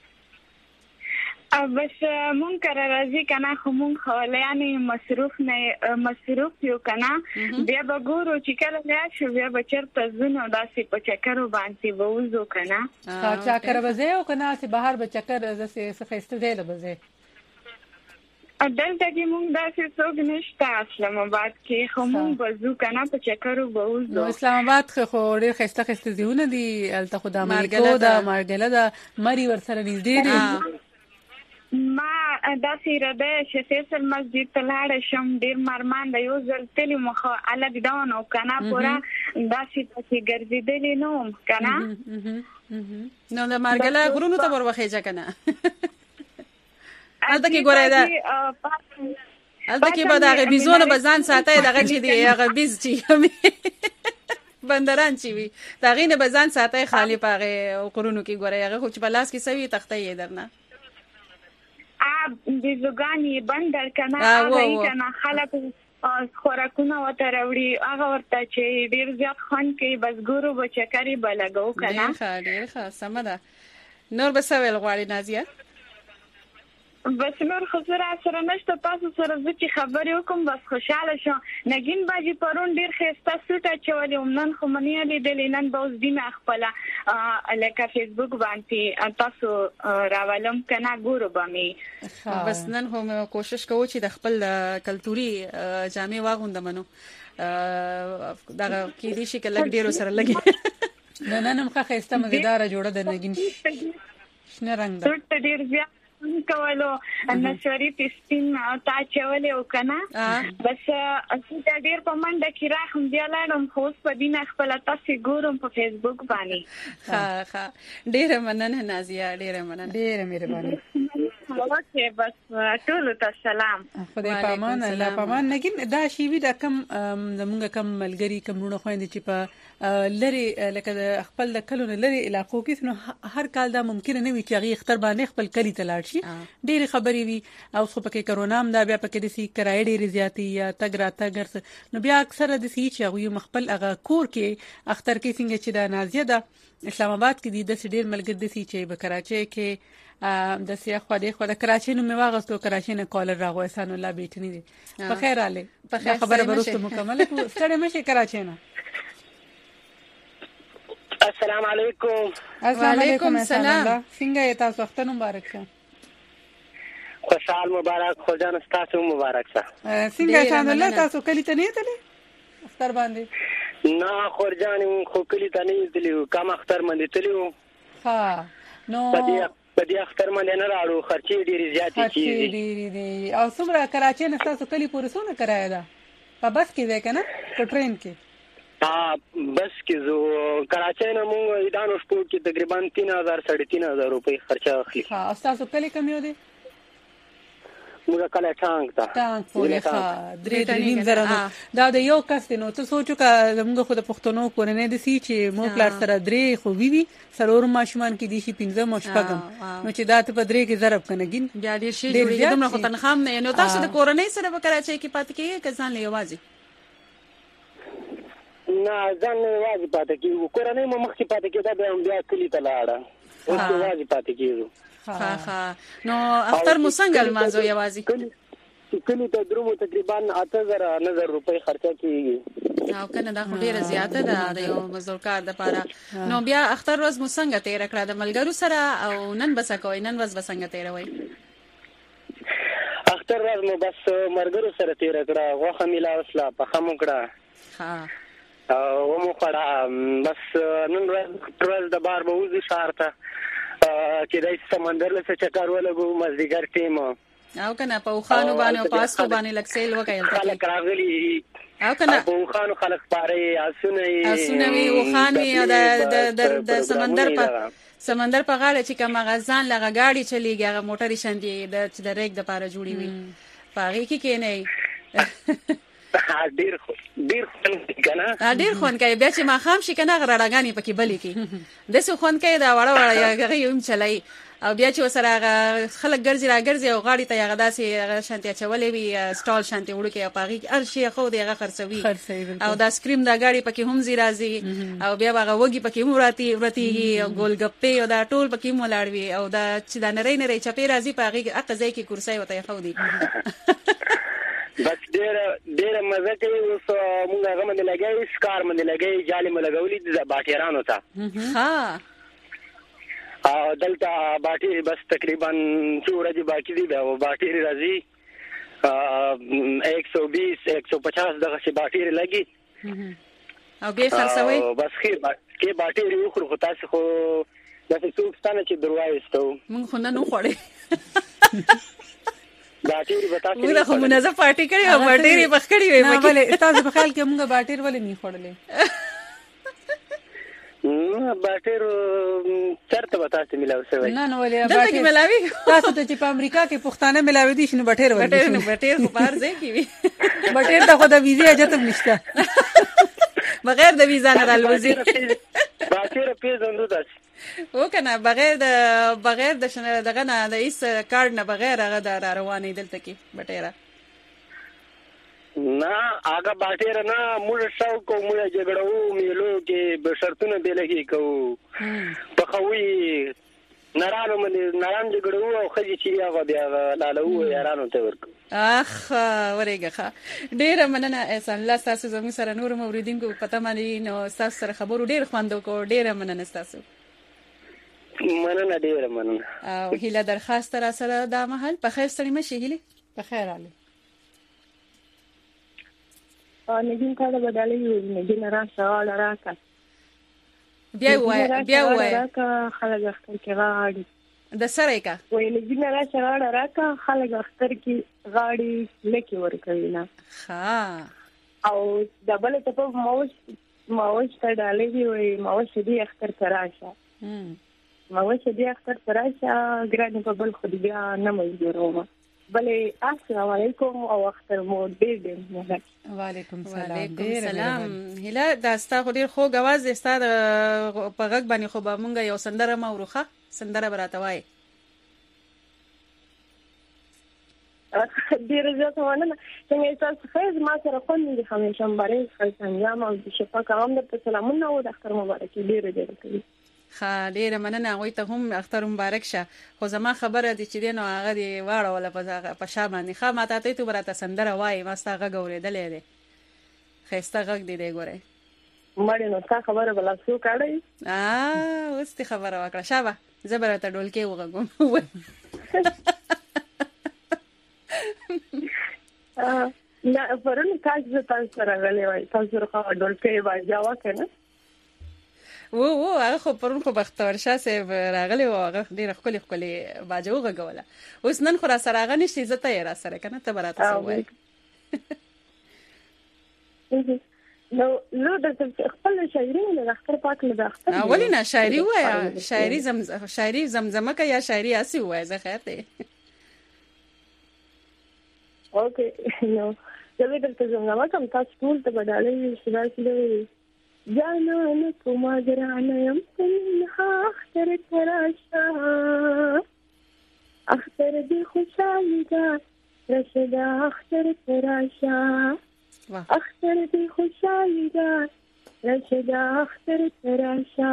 [SPEAKER 12] بس مونږ کرا راځي کنه خو مونږ حوالیانه مصروف نه مصروف یو کنه بیا به ګورو چې کله بیا شو بیا به چرته زونه داسې په چکرو باندې ووزو کنه
[SPEAKER 1] ها چکر وځي او کنه چې بهر به چکر زسه سخېسته دی لبځي
[SPEAKER 12] دلته کې مونږ داسې څوک نشته اسلام آباد کې خو مونږ بزو کنه په چکرو ووزو
[SPEAKER 1] اسلام آباد خو ډېر خسته خسته دیونه دي الته خدا مارګله دا مارګله دا مری ورسره نږدې دي
[SPEAKER 12] ما داسې راده چې فیصل مسجد ته لاړ شم ډیر مرمان د یو ځل تلې مخه الګ داونو کنه پورا داسې داسې ګرځېدلې نو کنه
[SPEAKER 2] نو د مارګله غرونو ته ور وخېجه کنه البته کې ګورای دا البته کې به دا بيزونه بزان ساتي دغه چې دی هغه بيز چې بندران چې وي دا غینه بزان ساتي خالی پاغه قرونو کې ګورای هغه خو چې بلاس کې سوي تخته یې درنه
[SPEAKER 12] ا بيزوګانی بندر کنه هغه کنه خلک خوراکونه وته راوړي هغه ورته چې ډیر زیات خان کې بس ګورو بچکري بلګو کنه
[SPEAKER 2] ډیر ښه ډیر ښه سمده نور بسویل غواړي نازیه
[SPEAKER 12] بس نور خسره سره نشته تاسو سره د چی خبرې وکم بس خوشاله شم نګین باجی پرون ډیر خسته سټه چولې ومنن خو منی لیدل نن به اوس دینه خپل الکه فیسبوک باندې تاسو راولم کنه ګورو بمې
[SPEAKER 2] بس نن هم کوشش کوو چې د خپل کلتوري جامې واغوندم نو دا کې دي چې کله ډیرو سره لګي
[SPEAKER 1] نن نن مخه خسته مزیدار جوړه د نګین شنه رنگ
[SPEAKER 12] ده ډیر زیات کولو نشوري پستین تا چولې وکنه بس اسې ډیر په منډه کې راخم دی لاړم خو په دینه خپل تاسو ګورم په فیسبوک باندې
[SPEAKER 2] ها ها ډیر مننه نازیه ډیر مننه
[SPEAKER 1] ډیر مهرباني
[SPEAKER 12] اوکې بس ټول ته سلام
[SPEAKER 1] خدای پامان الله پامان نګین دا شی وی دا کم زمونږ کم ملګری کمونه خويندې چې په لری لکه خپل د کلونه لری علاقو کې نو هر کال دا ممکن نه وي چې هغه اختر باندې خپل کلی تلاړ شي ډېر خبرې وي او خو پکې کرونا هم دا بیا پکې د سی کرای ډېر زیاتی یا تګ را تګ نو بیا اکثر د سی چې هغه مخبل هغه کور کې اختر کې څنګه چې دا نازیه ده اسلام آباد کې د ډېر ملګری د سی چې په کراچۍ کې د سیاح خو د خو د کراچۍ نو مې واغستو کراچۍ نه کالر راغو احسان الله بیٹنی دي په خیر आले په خبره برسته مکمل ستړي مشه کراچۍ نه
[SPEAKER 13] السلام علیکم
[SPEAKER 1] السلام علیکم السلام څنګه تاسو وخت مبارک شه
[SPEAKER 13] خوشحال مبارک خدای تاسو مبارک شه
[SPEAKER 1] څنګه الحمد الله تاسو کلی ته نه تللی اختر باندې
[SPEAKER 13] نه خورجان خو کلی ته نه تللی کوم اختر باندې تللی
[SPEAKER 1] ها نو
[SPEAKER 13] په دې اختر باندې نه راړو خرچې ډېری زیاتې کیږي
[SPEAKER 1] ډېری دي او څومره کراچۍ نه تاسو کلی پورې سونه کرایا ده په بس کې ده کنه په ټرین کې
[SPEAKER 13] ها بس کې زو کراچۍ نه مونږ ایدانو سپورت کې تقریبا تین هزار ساڑھے تین هزار روپۍ خرچه اخلي
[SPEAKER 1] ها تاسو کلی کم یو دي
[SPEAKER 13] موږ کله ټانک تا
[SPEAKER 1] ټانک پورې ښه درې درې نیم زره دا د یو کس نو ته سوچو کا موږ خو د پښتنو کورنۍ د سی چې مو پلار سره درې خو وی وی سرور ماشومان کې دي شي پنځه مشپګم نو چې دا ته په درې کې ضرب کنګین
[SPEAKER 2] بیا ډیر شي جوړې دومره خو تنخام نه نو تاسو د کورنۍ سره به کراچۍ کې پاتې کیږئ کزان لیوازي
[SPEAKER 13] نه ځان نه واځي پاتې کیږي کورنۍ مو مخکې پاتې کېده بیا بیا کلی ته لاړه اوس واځي پاتې کیږي
[SPEAKER 2] ها ها نو اختر مو څنګه المازو یوازي
[SPEAKER 13] کلی ته درمو تقریبا اته زره نظر روپۍ خرچه کیږي
[SPEAKER 2] او کنه دا خو ډیره زیاته ده د یو مزدورکار د پاره نو بیا اختر ورځ مو څنګه تیر کړه د ملګرو سره او نن بس کوي نن ورځ بسنګ تیروي
[SPEAKER 13] اختر ورځ مو بس مرګرو سره تیر کړه غوخه میلا وسلا په خمو کړه
[SPEAKER 2] ها
[SPEAKER 13] او مو خړه بس نن ورځ د بار به وځي شارته چې د سمندر له چکر ولګو مزدګر ټیم
[SPEAKER 2] او کنه په خوانو باندې پاسکو باندې لکسیل وکایل
[SPEAKER 13] خلک راغلي
[SPEAKER 2] او کنه
[SPEAKER 13] په خوانو خلک پاره اسونه
[SPEAKER 2] اسونه وی او خان وی د د د سمندر په سمندر په غاړه چې کوم غزان لغه گاډي چلیږي هغه موټر شاندي د د ریک د پاره جوړي وي پاره کې کې نه
[SPEAKER 13] ډیر ډیر خون کنه
[SPEAKER 2] ډیر خون کوي بیا چې ما خام شي کنه غړاګانی پکې بلی کې د څه خون کوي دا وړه وړه یغه یم چلای او بیا چې وسره خلک ګرځي را ګرځي او غاړي ته یغه داسې شانتي چولې وي سټال شانتي وړو کې پاغي هر شي خو دیغه خرڅوي او دا سکریم دا غاړي پکې هم زی راځي او بیا هغه وږي پکې مراتي ورتي ګولګپې او دا ټول پکې مولاړوي او دا چې دا نری نری چپی راځي پاغي اقه ځای کې کرسي وته خو دی
[SPEAKER 13] بس ډېر ډېر مزه کوي اوس موږ هغه باندې لګي سکار باندې لګي جالي ملګولې د باټیرانو ته
[SPEAKER 2] ها
[SPEAKER 13] او دلته باټي بس تقریبا څو ورځې باقي دي او باټي راځي एक सौ बीस एक सौ पचास دغه شي باټي لګي
[SPEAKER 2] او به خرڅوي
[SPEAKER 13] بس خیر کې باټي یو خو تاسو خو داسې څوک ستانه چې دروایستو
[SPEAKER 2] موږ خو نه نو خوړې
[SPEAKER 13] باټيري بتا کې
[SPEAKER 2] موږ خو منځه پارټي کړی او باټيري پخ کړی وي
[SPEAKER 1] نه بلې تاسو په خیال کې موږ باټير ولې نه خوړلې
[SPEAKER 13] نو باټیر چرته به تاسو ملاوي شوی
[SPEAKER 1] نه نو ولې
[SPEAKER 2] دلته کې ملاوي
[SPEAKER 1] تاسو ته چې په امریکا کې پښتانه ملاوي دي شنو باټیر ورته
[SPEAKER 2] باټیر نو باټیر خو بار ځای کې وي
[SPEAKER 1] باټیر ته خو د ویزې اجازه نشته
[SPEAKER 2] بغیر د ویزا نه راوځي
[SPEAKER 13] باټیر پیژندو داسې
[SPEAKER 2] و کنه بغیر د بغیر د شنه دغه نه د ایس کارت نه بغیر هغه د روانې دلته کې باټیره
[SPEAKER 13] نه هغه باټیر نه موږ شاو کو موږ جګړو میلو کې به شرطونه به لګي کو په خوي نارانو باندې ناران جګړو او خځې چې هغه بیا لالو یارانو ته ورکو
[SPEAKER 2] اخ ورېګه ډېر مننه احسان الله تاسو زموږ سره نور موریدینکو پته باندې نو تاسو سره خبرو ډېر خوندو کو ډېر مننه تاسو
[SPEAKER 13] مننه ډېر مننه
[SPEAKER 2] او هیله درخواست را سره دا محل په خیر سره مشي هیله
[SPEAKER 1] په خیر علي
[SPEAKER 12] ا نګین کاله بدلې وي نګین راځه ولا راکا
[SPEAKER 2] بیا وای بیا وای
[SPEAKER 12] راکا خلک اختر کې غاړي
[SPEAKER 2] د سره کا
[SPEAKER 12] وای نګین راځه ولا راکا خلک اختر کې غاړي لکه ورکوي نه
[SPEAKER 2] ها
[SPEAKER 12] او دبل ته په موش موش ته ډالې وي موش دې اختر تراشه موش دې اختر تراشه ګرانه په بل خو بیا نه مې بلې السلام علیکم او اختر مو دې دې
[SPEAKER 1] وعلیکم السلام
[SPEAKER 2] وعلیکم السلام هله دا ستا خو ډیر خو غواز دې ستا په غږ باندې خو به مونږ یو سندره ما وروخه سندره براته وای
[SPEAKER 12] ډیر زیات ونه څنګه تاسو خیر ما سره کوم دي همیشه مبارک خلک انجام او شفا کوم د سلامونه او د اختر مبارک ډیر ډیر کوي
[SPEAKER 2] خا ډیر مننه غوي ته هم اختر مبارک شه خو زما خبره دي چې دینو هغه دی واړه ولا په شا باندې خا ماته ته تو براته سندره وای ما ستا غږ اورېدلې ده خسته غږ دی دی ګوره
[SPEAKER 12] مړ نو تا خبره بل څه کړی
[SPEAKER 2] ا اوس ته خبره وکړه شابه زبرته ډولکې وغږم
[SPEAKER 12] ا نه پرون تاسو تاسو سره غلې وای تاسو راخه ډولکې واجاوا کنه
[SPEAKER 2] وو وو هغه خو پرون خو بختور شه سه راغلی و هغه ډیر خولي خولي باجو غوله اوس نن خو را سره هغه نشي زته یې را سره کنه ته براته سوای
[SPEAKER 12] نو نو د خپل شاعري له اختر پاک له اختر
[SPEAKER 2] اولی نه شاعري وای شاعري زمزمه شاعري زمزمه کا یا شاعري اسی وای زه خیر ته
[SPEAKER 12] اوکې نو زه دلته زمزمه کوم تاسو ټول ته بدلې شي جانان کوما گرانه یم تنها اختر تراشا اختر دی خوشحالی دا رشدا اختر تراشا اختر دی خوشحالی دا رشدا اختر تراشا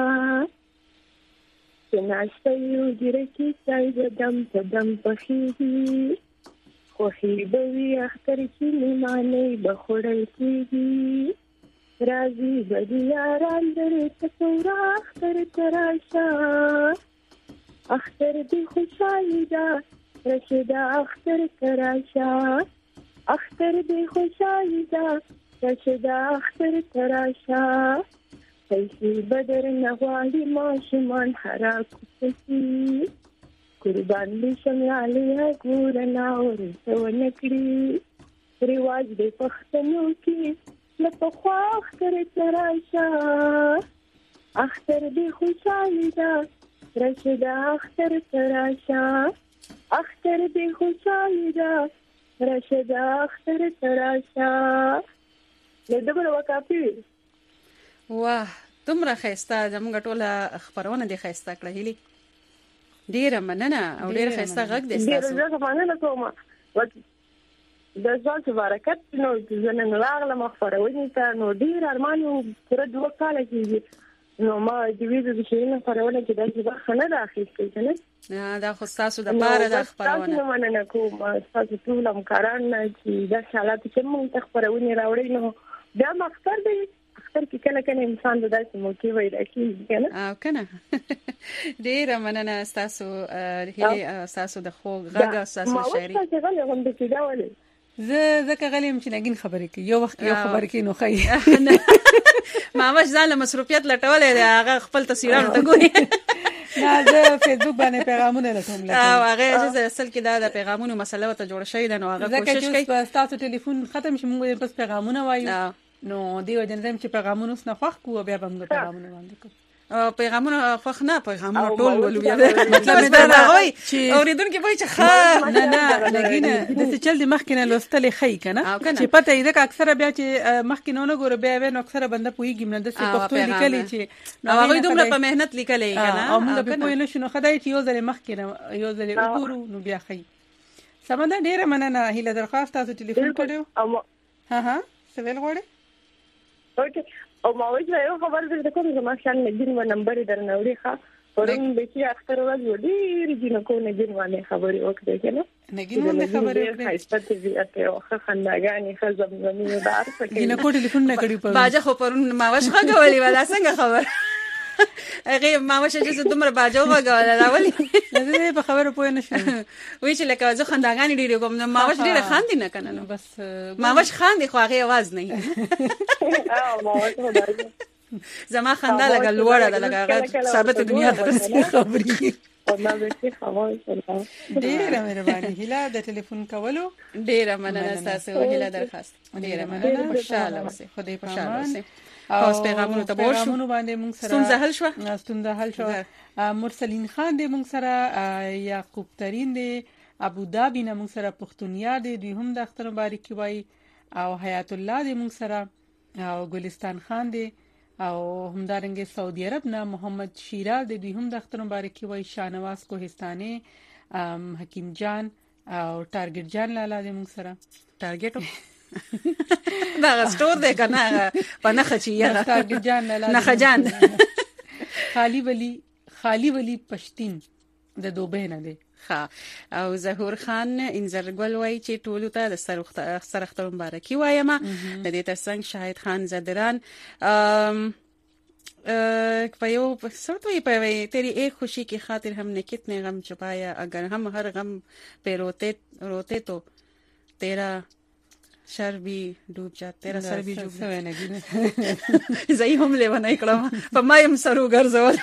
[SPEAKER 12] ناشته یو ګرکی چای دم په دم پخېږي خوښي به وي اختر چې مېلمانې به خوړل کېږي راځي بدیاران درې تصورا اختر تراشا اختر دی خوشحالی دا رشدا اختر تراشا اختر دی خوشحالی دا رشدا اختر تراشا پیسې بدر نغواړي ماشومان حراک کوي قربان دي شمالیا ګورنا ورته ونکړي رواج دې پښتنو کې لپخوا اختر تراشا اختر دی خوشحالی دا رشدا اختر تراشا اختر دی خوشحالی دا رشدا اختر تراشا لدبر وکافي
[SPEAKER 2] واه تمره خيستا زموږ ټوله خبرونه دي خيستا کړه هلي ډیره مننه او ډیره خيستا غږ دي تاسو
[SPEAKER 12] ډیره مننه کوم د ځوان برکت نو ځنن راغله مخفرونی ته نو ډیر ارمانو پر دوه کال کېږي نو ما د ویزه د شینه خبرونه کې د ځبخ نه راخېږي کنه
[SPEAKER 2] دا خو تاسو د پاره د خبرونه
[SPEAKER 12] تاسو مننه کوم تاسو ټول همکاران چې د حالات کې موږ خبرونه راوړي نو دا مختار دی اختر کې کله کله انسان د داسې موقع وای راکېږي کنه
[SPEAKER 2] او کنه ډیر مننه تاسو هلي تاسو د خو غږ تاسو شاعري
[SPEAKER 12] ما څه غلې هم د کېدا ولې
[SPEAKER 1] زه زکه غلیم چې نګین خبرې کوي یو وخت یو خبرې کوي نو خی
[SPEAKER 2] ما مش ځاله مصروفیت لټولې هغه خپل تصویرونه ته ګوري
[SPEAKER 1] نه زه فیسبوک باندې پیغامونه لټوم لکه
[SPEAKER 2] او هغه چې اصل کې دا د پیغامونو مسله وته جوړ شوی دا نو هغه کوشش کوي
[SPEAKER 1] زکه چې تاسو ټلیفون ختم شي موږ بس پیغامونه وایو نو دیو جن زم چې پیغامونه سن خوښ کو بیا به موږ پیغامونه باندې کو
[SPEAKER 2] پیغامونه خوښ نه پیغامونه ټول ولو بیا مطلب دا وای چې اوریدونکو وای چې ښه
[SPEAKER 1] نه نه لګینه د څه چل د مخکینه لوستلې خی کنه چې پته یې د اکثره بیا چې مخکینه نه ګوره بیا نو اکثره بنده پویږي نه د څه پښتو لیکلې چې
[SPEAKER 2] نو هغه دومره په مهنت لیکلې کنه
[SPEAKER 1] او موږ په پوی نه شنو خدای چې یو ځل مخکینه یو ځل وګورو نو بیا خی سمدا ډیره مننه هیله درخواست تاسو ټلیفون کړو ها ها څه ویل غواړئ
[SPEAKER 14] اوکې او ما وایي یو خبر درته کوم زما خیال نګین و نمبر درنه وړي ښه پرون به چې اختر ورځ وړي رجینه کو نګین باندې خبرې وکړې کنه
[SPEAKER 1] نګین باندې خبرې وکړې
[SPEAKER 14] خاصه دې اته او خنداګانی خزم زمینه دار څه
[SPEAKER 1] کې نه کو ټلیفون نه کړی په
[SPEAKER 2] باجه خو پرون ما وښه غوړې ولا څنګه خبر هغه ما وښه چې دومره باجه وغوړل راولي
[SPEAKER 1] زه په خبره پوه نه شم
[SPEAKER 2] وی چې لکه زه خنداګانی ډیره کوم نو ما وښه ډیره خاندي نه کنه نو
[SPEAKER 1] بس
[SPEAKER 2] ما وښه خاندي خو هغه आवाज نه
[SPEAKER 14] او ما وښه
[SPEAKER 2] زما خندا لګا لوړه ده لګا ثابت دنیا ته خبري
[SPEAKER 14] او ما به څه خبر شول
[SPEAKER 1] ډیره مهرباني هیله د ټلیفون کولو
[SPEAKER 2] ډیره مننه تاسو هیله درخواست ډیره مننه خوشاله اوسئ
[SPEAKER 1] خدای په امان
[SPEAKER 2] او پیغامونو ته ورشو
[SPEAKER 1] پیغامونو باندې موږ سره
[SPEAKER 2] ستونزه حل شو
[SPEAKER 1] ستونزه حل شو مرسلین خان دې موږ سره یعقوب ترین دې ابو ظبي نه موږ سره پښتونیا دې دوی هم د اختر مبارکي وای او حیات الله دې موږ سره او ګلستان خان دې او همدارنګه سعودي عرب نه محمد شیرا دې دوی هم د اختر مبارکي وای شاهنواز کوهستاني حکیم جان او ټارګټ جان لاله دې موږ سره
[SPEAKER 2] ټارګټ دا ستور دې کنه پنه خچي یا
[SPEAKER 1] ټارګټ جان لاله
[SPEAKER 2] نه خجان
[SPEAKER 1] خالی ولی خالی ولی پښتين د دوبه نه دی
[SPEAKER 2] ها او ظهور خان انزرګل وای چې ټولو ته د سر اختر مبارکي وایم د دې ترڅنګ شاهد خان زدران ام پایو سوتوی پای تیری ایک خوشی کی خاطر ہم نے کتنے غم چھپایا اگر ہم ہر غم پہ روتے روتے تو تیرا شر بھی ډوب جات تیرا سر بھی ډوب نه زئی هم لیونه کړم په مایم سرو ګرځول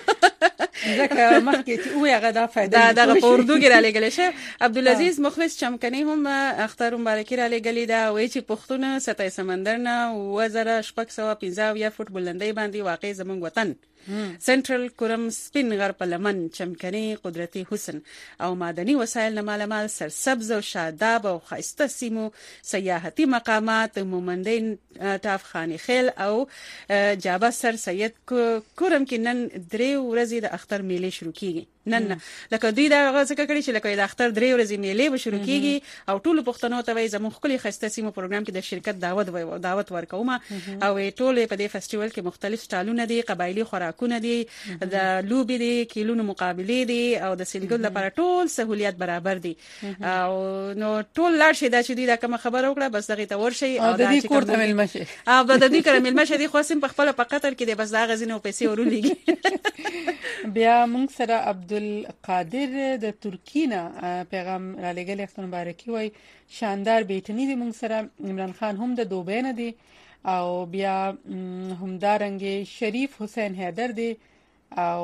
[SPEAKER 1] ځکه مخکې چې وې هغه دا فائدہ
[SPEAKER 2] دا د اردو کې را لګل شي عبدالعزيز مخلص چمکني هم اختر مبارکي را لګلې دا وایي چې پښتون سطح سمندر نه وزره شپږ سوه پنځه یا فوټ بلندۍ باندې واقع زموږ وطن سنټرل کورم سپین غر په لمن چمکني قدرتي حسن او معدني وسایل نه مالامال سرسبز او شاداب او خاصه سیمو سیاحتي مقامات مومندین ټاف خاني خیل او جابا سر سید کورم کې نن درې ورځې د اختر میله شروع کیږي نن لکه دوی دا غوښه کړی چې لکه د اختر درې ورځې میله به شروع کیږي او ټول پښتنو ته وایي زموږ خپل خاصه سیمو پروګرام کې د شرکت دعوت وای دعوت ورکوم او ټول په دې فستیوال کې مختلف سټالونه دي قبایلی خوراکونه دي د لوبي دي کیلونو مقابله دي او د سیلګل لپاره ټول سہولیت برابر دي او نو ټول لاړ شي دا چې دوی دا کوم خبر وکړه بس دغه ته ورشي
[SPEAKER 1] او د دې کوړه مل مشه
[SPEAKER 2] او د دې کړه مل مشه دي خو سیم په خپل په قطر کې دي بس دا غزنه او پیسې ورولېږي
[SPEAKER 1] بیا موږ سره عبدالقادر د ترکینا پیغام را لګل اختر مبارکي وای شاندار بیٹنی دی موږ سره عمران خان هم د دوبه نه دی او بیا همدارنګ شریف حسین حیدر دی او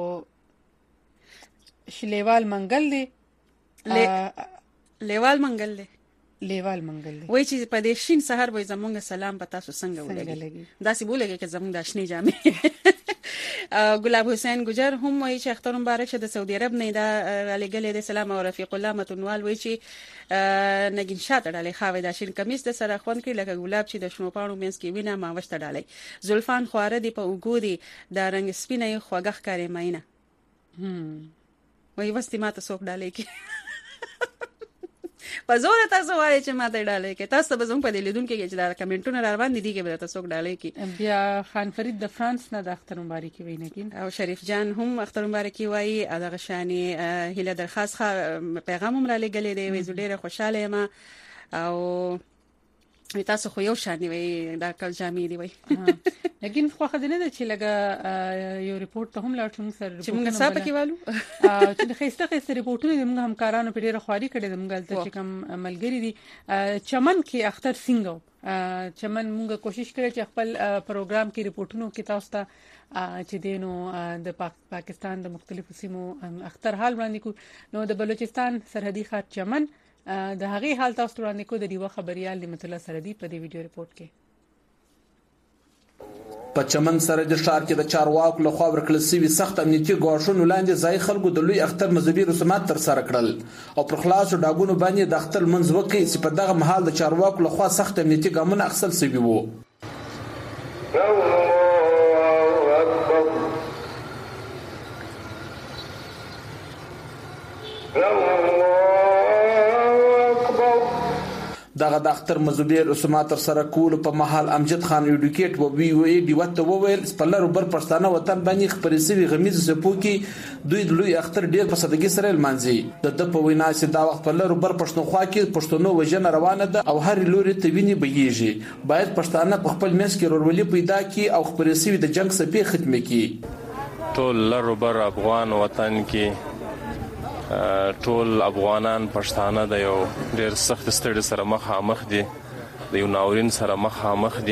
[SPEAKER 1] شلیوال منګل دی
[SPEAKER 2] لیوال منګل دی
[SPEAKER 1] لیوال منګل دی
[SPEAKER 2] وای چې په دې شین سحر وای زمونږ سلام پتا سو څنګه ولګي دا سی بولګي چې زمونږ د شنی جامې ګلاب حسین ګجر هم وای چې اختر مبارک شه د سعودي عرب نه دا لګلې د سلام او رفیق الله متنوال وای چې نګین شاته ډالې خاوي دا شین کمیس د سره خوان کې لکه ګلاب چې د شنو پاڼو مینس کې وینا ما وشته ډالې زلفان خواره دی په وګوري دا رنگ سپینې خوګخ کاری ماینه هم وای وستي ماته سوق ډالې کې په زور تاسو وایي چې ماته ډالې کې تاسو به زموږ په لیدون کې چې دا کمنټونه را باندې دي کې به تاسو ډالې کې
[SPEAKER 1] بیا خان فرید د فرانس نه د اختر مبارکي ویني کین
[SPEAKER 2] او شریف جان هم اختر مبارکي وایي دغه شانی هیله درخواست پیغام هم را لګلې دی وې ډېره خوشاله یم او تاسو خو یو شان دی دا کل جامې دی وای
[SPEAKER 1] لیکن خو خدانه ده چې لګه یو ریپورت ته هم لاړ شو سر
[SPEAKER 2] چې موږ صاحب کې والو
[SPEAKER 1] چې خسته خسته ریپورتونه موږ همکارانو په ډیره خواري کړې موږ دلته چې کوم ملګری دي چمن کې اختر څنګه چمن موږ کوشش کړې چې خپل پروګرام کې ریپورتونو کې تاسو ته چې دینو د پاکستان د مختلفو سیمو اختر حال وړاندې کو نو د بلوچستان سرحدي ښار چمن د هغه حال تاسو وړاندې کو د دیوه خبريال نعمت الله سردي په دې ویډیو ریپورت کې
[SPEAKER 15] په چمن سره د ښار کې د چارواکو لخوا ورکړل شوي سخت امنیتي ګواښونو لاندې ځای خلکو د لوی اختر مذهبي رسومات ترسره کړل او پر خلاصو ډاګونو باندې د اختر لمونځ وکړي چې په دغه مهال د چارواکو لخوا سخت امنیتي ګامونه اخیستل شوي وو. دغه د اختر مذهبي رسومات سره کول په محل امجد خان ایډوکیټ و وی وی ډی وته وویل سپلر بر پښتانه وطن باندې خبرې سوي غمیز سپو کې دوی د لوی اختر ډیر په صدګي سره لمانځي. د د په وینا چې دا وخت په لر بر پښتونخوا کې پښتونو وجنه روانه ده او هر لوري ته ویني بهيږي. باید پښتانه په خپل منځ کې ورولي پیدا کړي او خبرې سوي د جنگ سپې ختمه کړي.
[SPEAKER 16] ټول لر بر افغان وطن کې ټول افغانان پښتانه د یو ډېر سخت ستړي سره مخامخ دي، د یو ناورین سره مخامخ دي.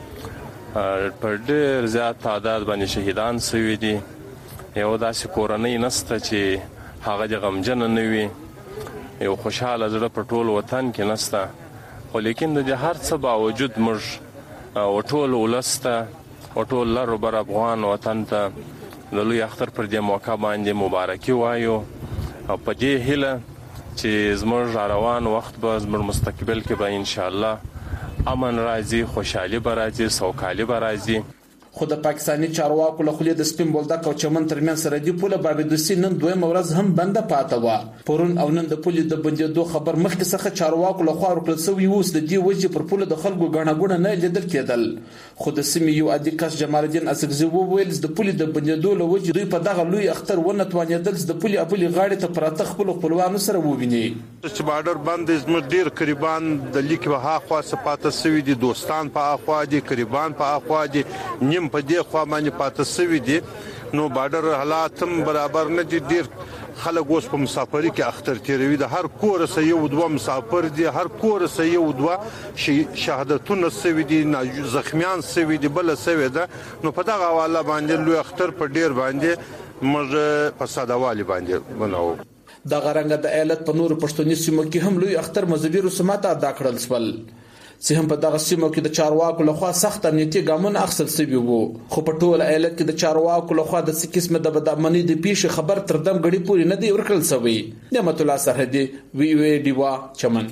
[SPEAKER 16] په ډېر زیات تعداد باندې شهیدان شوي دي. یو داسې کورنۍ نشته چې هغه د غمجنه نه وي. یو خوشحاله زړه په ټول وطن کې نشته. خو لیکن د هر څه باوجود موږ او ټول ولس ته او ټول لر بر افغان وطن ته د لوی اختر پر دې موقع باندې مبارکي وایو او په دې هیله چې زموږ روان وخت به زموږ مستقبل کې به ان شاء الله امن راځي، خوشحالي به راځي، سوکالي به راځي.
[SPEAKER 15] خو د پاکستاني چارواکو له خولې د سپین بولدک او چمن ترمن سرحدي پوله بابدوسي نن دویم ورځ هم بنده پاته وه. پرون او نن د پولې د بندېدو خبر مخکې څخه چارواکو لخوا ورکړل شوی و چې د دې وجې پر پوله د خلکو ګڼه ګوڼه نه لیدل کېدل. خو د سیمې یو عادي کس جمال الدین اڅکزي وویل چې د پولې د بندېدو له وجې دوی په دغه لوی اختر ونه توانېدل چې د پولې اپلې غاړې ته پراته خپلو خپلوانو سره وویني.
[SPEAKER 9] چې بارډر باندې زموږ ډېر قریبان د لیک به هاخوا سپاته سوي دي، دوستان په هاخوا دي، قریبان په هاخوا دي، نیم په دې خوا باندې پاته سوي دي. نو بارډر حالات هم برابر نه دي. ډېر خلک اوس په مسافرۍ کې اختر تیروي. د هر کور سره یو دوه مسافر دي، هر کور سره یو دوه شهادتونه سوي دي، زخمیان سوي دي، بل سوي ده. نو په دغه حواله باندې لوی اختر په ډېر باندې موږ په سادهوالي باندې بناو.
[SPEAKER 15] دغه رنګه د ایالت په نورو پښتوني سیمو کې هم لوی اختر مذهبي رسومات ادا کړل شول چې هم په دغه سیمو کې د چارواکو لخوا سخت امنیتي ګامونه اخیستل شوي وو. خو په ټول ایالت کې د چارواکو لخوا د څه قسمه د بدامنۍ د پیښې خبر تر دم غړي پورې نه دی ورکړل شوی. نعمت الله سرحدي وی وی ډیوا چمن.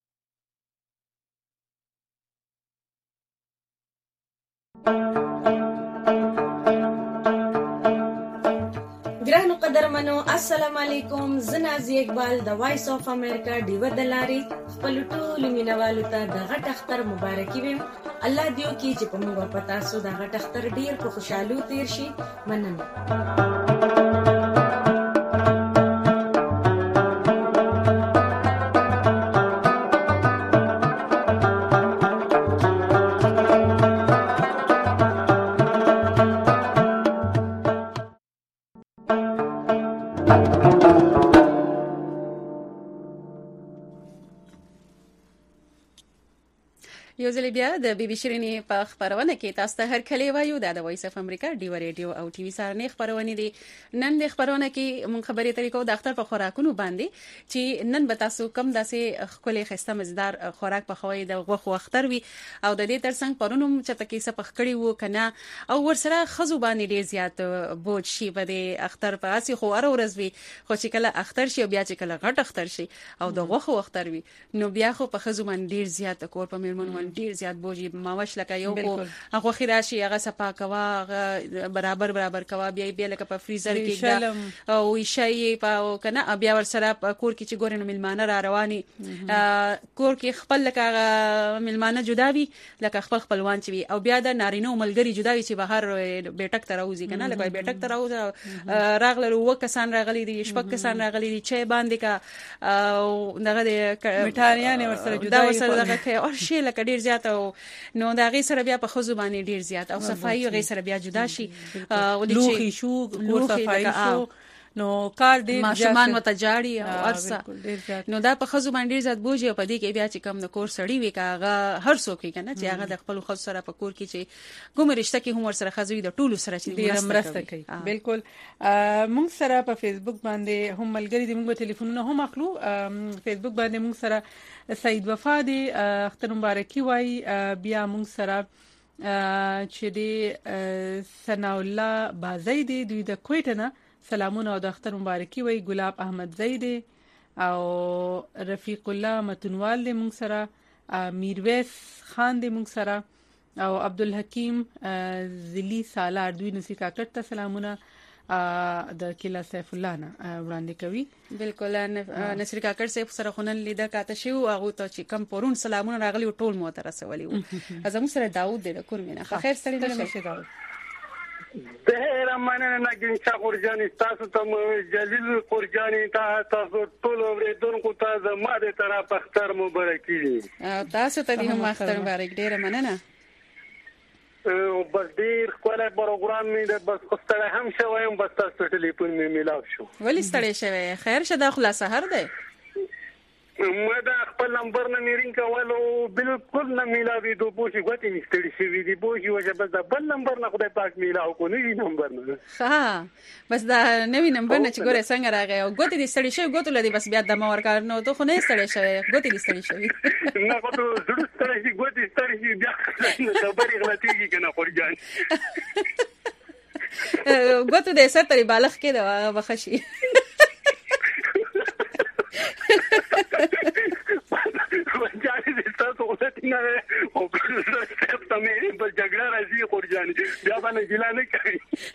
[SPEAKER 17] ګرانو قدرمنو السلام علیکم. زنازي اقبال د وایس اف امریکا ډیو دلاري خپل ټول مینوالو ته د غټ اختر مبارکي ویم. الله دیو کی چې په موږ پتا سو د غټ اختر ډیر په خوشحالو تیر شي. مننه.
[SPEAKER 2] یو ځل بیا د بي بي شيرينې په خبرونه کې تاسو ته هر کله وایو د وایس اف امریکا ډیو ریډیو او ټي وي سره خبرونه دي. نن د خبرونه کې مونږ خبرې طریقو د اختر په خوراکونو باندې چې نن به تاسو کم داسې خپل خسته مزدار خوراک په خوي د غوښو اختر وي او د دې ترڅنګ پرونم چې تکي سپخ کړي وو کنه او ورسره خزو باندې ډیر زیات بوج شي په دې اختر په اسی خو ار ورځ وي. خو چې کله اختر شي بیا چې کله غټ اختر شي او د غوښو اختر وي نو بیا خو په خزو باندې ډیر زیات کور په میرمن ډیر زیات بوجي ماوش لکه یو کو هغه خیراشي هغه صفا کوا برابر برابر کوا بیا بیا لکه په فریزر کې دا او شي په کنه بیا ور سره کور کې چې ګورنه ملمانه را رواني کور کې خپل لکه ملمانه جداوي لکه خپل خپلوان چې وي او بیا د نارینه ملګری جداوي چې بهر بیٹک تراوزی کنه لکه بیٹک تراوز راغله و کسان راغلي دي شپک کسان راغلي دي چې باندې کا او دغه میټاریان ور سره جدا ور سره دغه او شي لکه ډیر زیات نو دا غي سره بیا په خزو باندې ډیر زیات او صفایي غي سره بیا جدا شي او د
[SPEAKER 1] لوخي شو کور صفایي شو نو کار ډیر
[SPEAKER 2] ماشومان وته جاړي او ارسه نو دا په خزو باندې ډیر زیات بوجي په دې کې بیا چې کم د کور سړی وی کاغه هر څوک کنه چې هغه د خپل خزو سره په کور کې چې کوم رشتہ کې هم سره خزوي د ټولو سره چې
[SPEAKER 1] ډیر مرسته کوي. بالکل موږ سره په فیسبوک باندې هم ملګری دي موږ ټلیفونونه هم اخلو. فیسبوک باندې موږ سره سید وفا دی اختر مبارکي وای بیا موږ سره چې د ثنا الله بازی دی دوی د کویټ نه سلامونه او د اختر مبارکي وي. ګلاب احمد زیدی او رفیق الله متنوال دی مونږ سره، میرویس خان دی مونږ سره او عبدالحکیم زلی سالار دوی نسی کاکټ ته سلامونه د کلا سیف الله نه وړاندې کوي.
[SPEAKER 2] بالکل نصر کاکړ صاحب سره خونن لیدل کاته شو هغه ته چې کم پرون سلامونه راغلي ټول مو ته رسولي وو. ازمو سره داوود د کورمنه خیر سره نشه داوود
[SPEAKER 13] ډېر مننه نګین شاه قرجانی تاسو ته جلیل قرجانی تاسو ټول اوریدونکو ته زما د طرف اختر مبارکي.
[SPEAKER 2] تاسو ته دې هم اختر مبارک. ډېر مننه.
[SPEAKER 13] بس ډیر کوله پروګرام می د بس خوستره هم شوم بس تاسو ټلیفون می ملاو شو.
[SPEAKER 2] ولی ستړی شوی؟ خیر شه د خلاص سحر ده.
[SPEAKER 13] ما دا خپل نمبر نه میرین کولو بالکل نه میلاوي دوه پوښي غوتی نستړي شوی دی پوښي وجه بس دا بل نمبر نه خدای پاک میلاو کو نه نمبر نه.
[SPEAKER 2] ها بس دا نوی نمبر نه چې ګوره څنګه راغی او غوتی دې ستړي شوی غوتو لدی بس بیا د ما ورکار نو ته خو نه ستړي شوی غوتی دې ستړي شوی
[SPEAKER 13] نه غوتو زړه ستړي شي غوتی ستړي شي بیا خبرې غلطيږي کنه خورجان
[SPEAKER 2] غوتو دې ستړي بالغ کې دا بخشي
[SPEAKER 13] ورجاني دې تاسو غوښتنه نه او څه ته مې په جګړه راځي خورجاني بیا باندې ګیلا نه کوي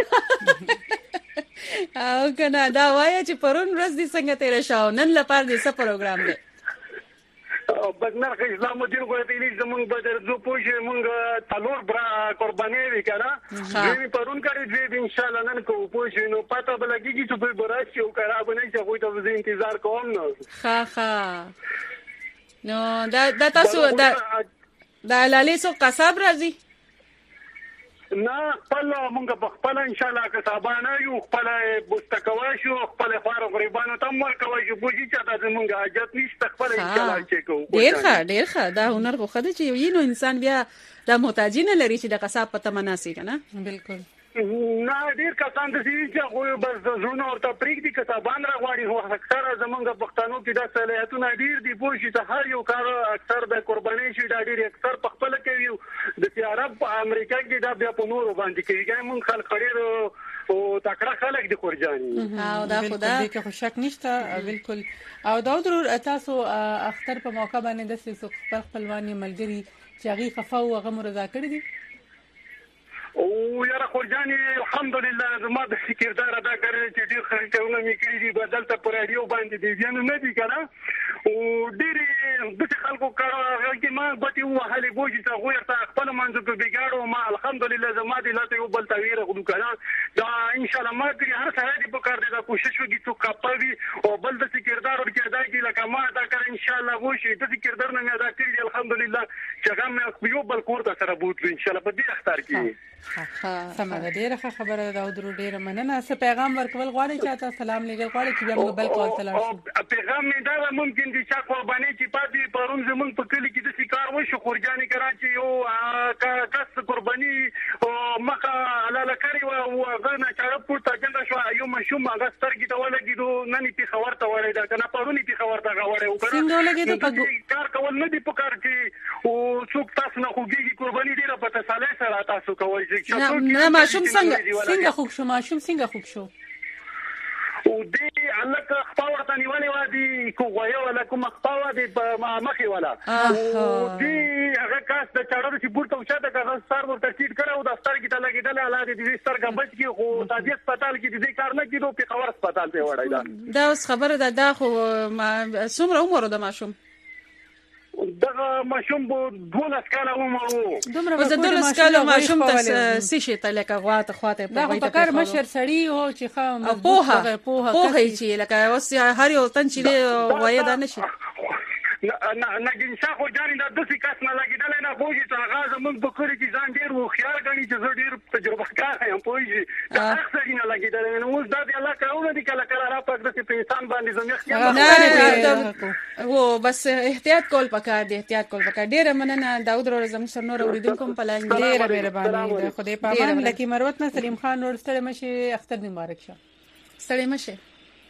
[SPEAKER 2] او کنه دا وایي چې پرون ورځ دې څنګه تیر شاو نن لپاره دې څه پروګرام دی
[SPEAKER 13] او بدنر اسلام الدین غوړېدلی زمونږ بدر زو پوښې مونږ تلور برا قرباني وکړه دې پرون کړی دې ان شاء الله نن کو پوښې نو پته بلګي چې په براشي او خراب نه شي خو ته زه انتظار کوم نو
[SPEAKER 2] ها ها نو دا دا تاسو دا دا لالي سو قصاب راځي
[SPEAKER 13] نه خپل مونږ په خپل ان شاء الله کتابانه یو خپل مستقوا شو خپل خار غریبانو ته مول کوي چې بوجي چې دا مونږه حاجت نشته خپل ان شاء الله چې کو
[SPEAKER 2] ډیر ښه ډیر ښه دا هنر خو خدای چې یو نو انسان بیا د محتاجین لري چې د قصاب په تمناسي کنه.
[SPEAKER 1] بالکل
[SPEAKER 13] نه ډیر کسان د دې چې خو بس زونه ورته پریک دي کتابان راغواړي هو اکثر زمونږ پښتنو کې د صلاحیتونه ډیر دي پوښي ته هر یو کار اکثر د قرباني شي دا ډیر اکثر په خپل کوي د عرب په امریکا کې دا بیا په نورو باندې کوي ګای مونږ خلک خړیر او تکړه خلک دي خورجاني
[SPEAKER 1] او دا خدا دې کې شک نشته. بالکل او دا ضرور تاسو اختر په موقع باندې د سې خپل خپلوانی ملګری چې هغه خفاو هغه مرزا کړی دي
[SPEAKER 13] او یاره خورجاني الحمدلله زما د سکردار ادا کړی چې ډیر خرڅونه مې کړی دي بدل ته پر رادیو باندې دي ځنه نه دي کنه او ډیر د خلکو کار کې ما بټي وهلې بوجي ته غوړ ته خپل منځ په بګاړو ما الحمدلله زما د لاته یو بل تغییر غوډو کنه دا ان شاء الله ما کې هر څه دې په کار دي دا کوشش وکړي چې کاپوي او بل د سکردار ورکه دا کې لکه ما دا کار ان شاء الله وشي د سکردار نه مې ادا کړی الحمدلله چې هغه یو بل کور ته سره بوتلو ان شاء الله په دې اختر کې
[SPEAKER 1] سمه ډیره خبره ده او درو ډیره مننه. څه پیغام ورکول غواړي چې تاسو سلام لګل غواړي چې بیا موږ بل کال تلاش شو
[SPEAKER 13] پیغام مې دا ممکن دي چې قرباني چې پاتې پرون زمون په کلی کې د شکار وشو خورجاني کراچي یو کس قرباني او مخه علاله کړی او هغه نه چاړه پورته څنګه شو یو مشوم هغه سترګې ته ولګیدو نن په خبر ته وړي دا کنه پرونی په خبر ته غوړي او
[SPEAKER 1] څنګه ولګیدو په
[SPEAKER 13] کار کول نه دی په کار کې او څوک تاسو نه خوږي قرباني ډیره په تساله سره تاسو کوي
[SPEAKER 1] نه نه ماشوم څنګه څنګه خوښ شو ماشوم څنګه خوښ شو
[SPEAKER 13] او دې الله کا خپاورته نیولې و دي کوغه ولا کوم خپاوه دي په مخې ولا او دې هغه کاس د چاړو چې پورته وشاته کا ستار ورته ټیټ کړو د ستار کې ته لګیدل الله دې ستار غبچ کې خو د دې هسپتال کې دې کار نه کیدو په خبر هسپتال ته وړای دا
[SPEAKER 2] دا اوس خبره ده دا خو څومره عمر ده ماشوم
[SPEAKER 13] دغه ماشوم په دولس کاله عمر وو
[SPEAKER 2] دومره په دولس کاله ماشوم ته سشي ته لکه غواته خواته
[SPEAKER 1] په وایته کار مشر سړی او چې خام
[SPEAKER 2] پوهه پوهه چې لکه اوس هر یو تن چې وایي دا نشي
[SPEAKER 13] نه نه ګنشا خو جاري دا د څه کس نه لګیدل نه بوجي ته غاز موږ په کړی چې ځان ډیر و خيار غني چې زه ډیر تجربه کار یم پوجي دا څه نه لګیدل نو اوس دا د الله کارونه دي کله کله را پک د په انسان باندې
[SPEAKER 2] زميخ و بس احتیاط کول پکار دی احتیاط کول پکار ډیر مننه داود روزم سر نور اوریدونکو په لاین
[SPEAKER 1] ډیر مهرباني خدای پامان لکه مروت نه سلیم خان نور ستړي مشه اختر مبارک شه
[SPEAKER 2] ستړي مشه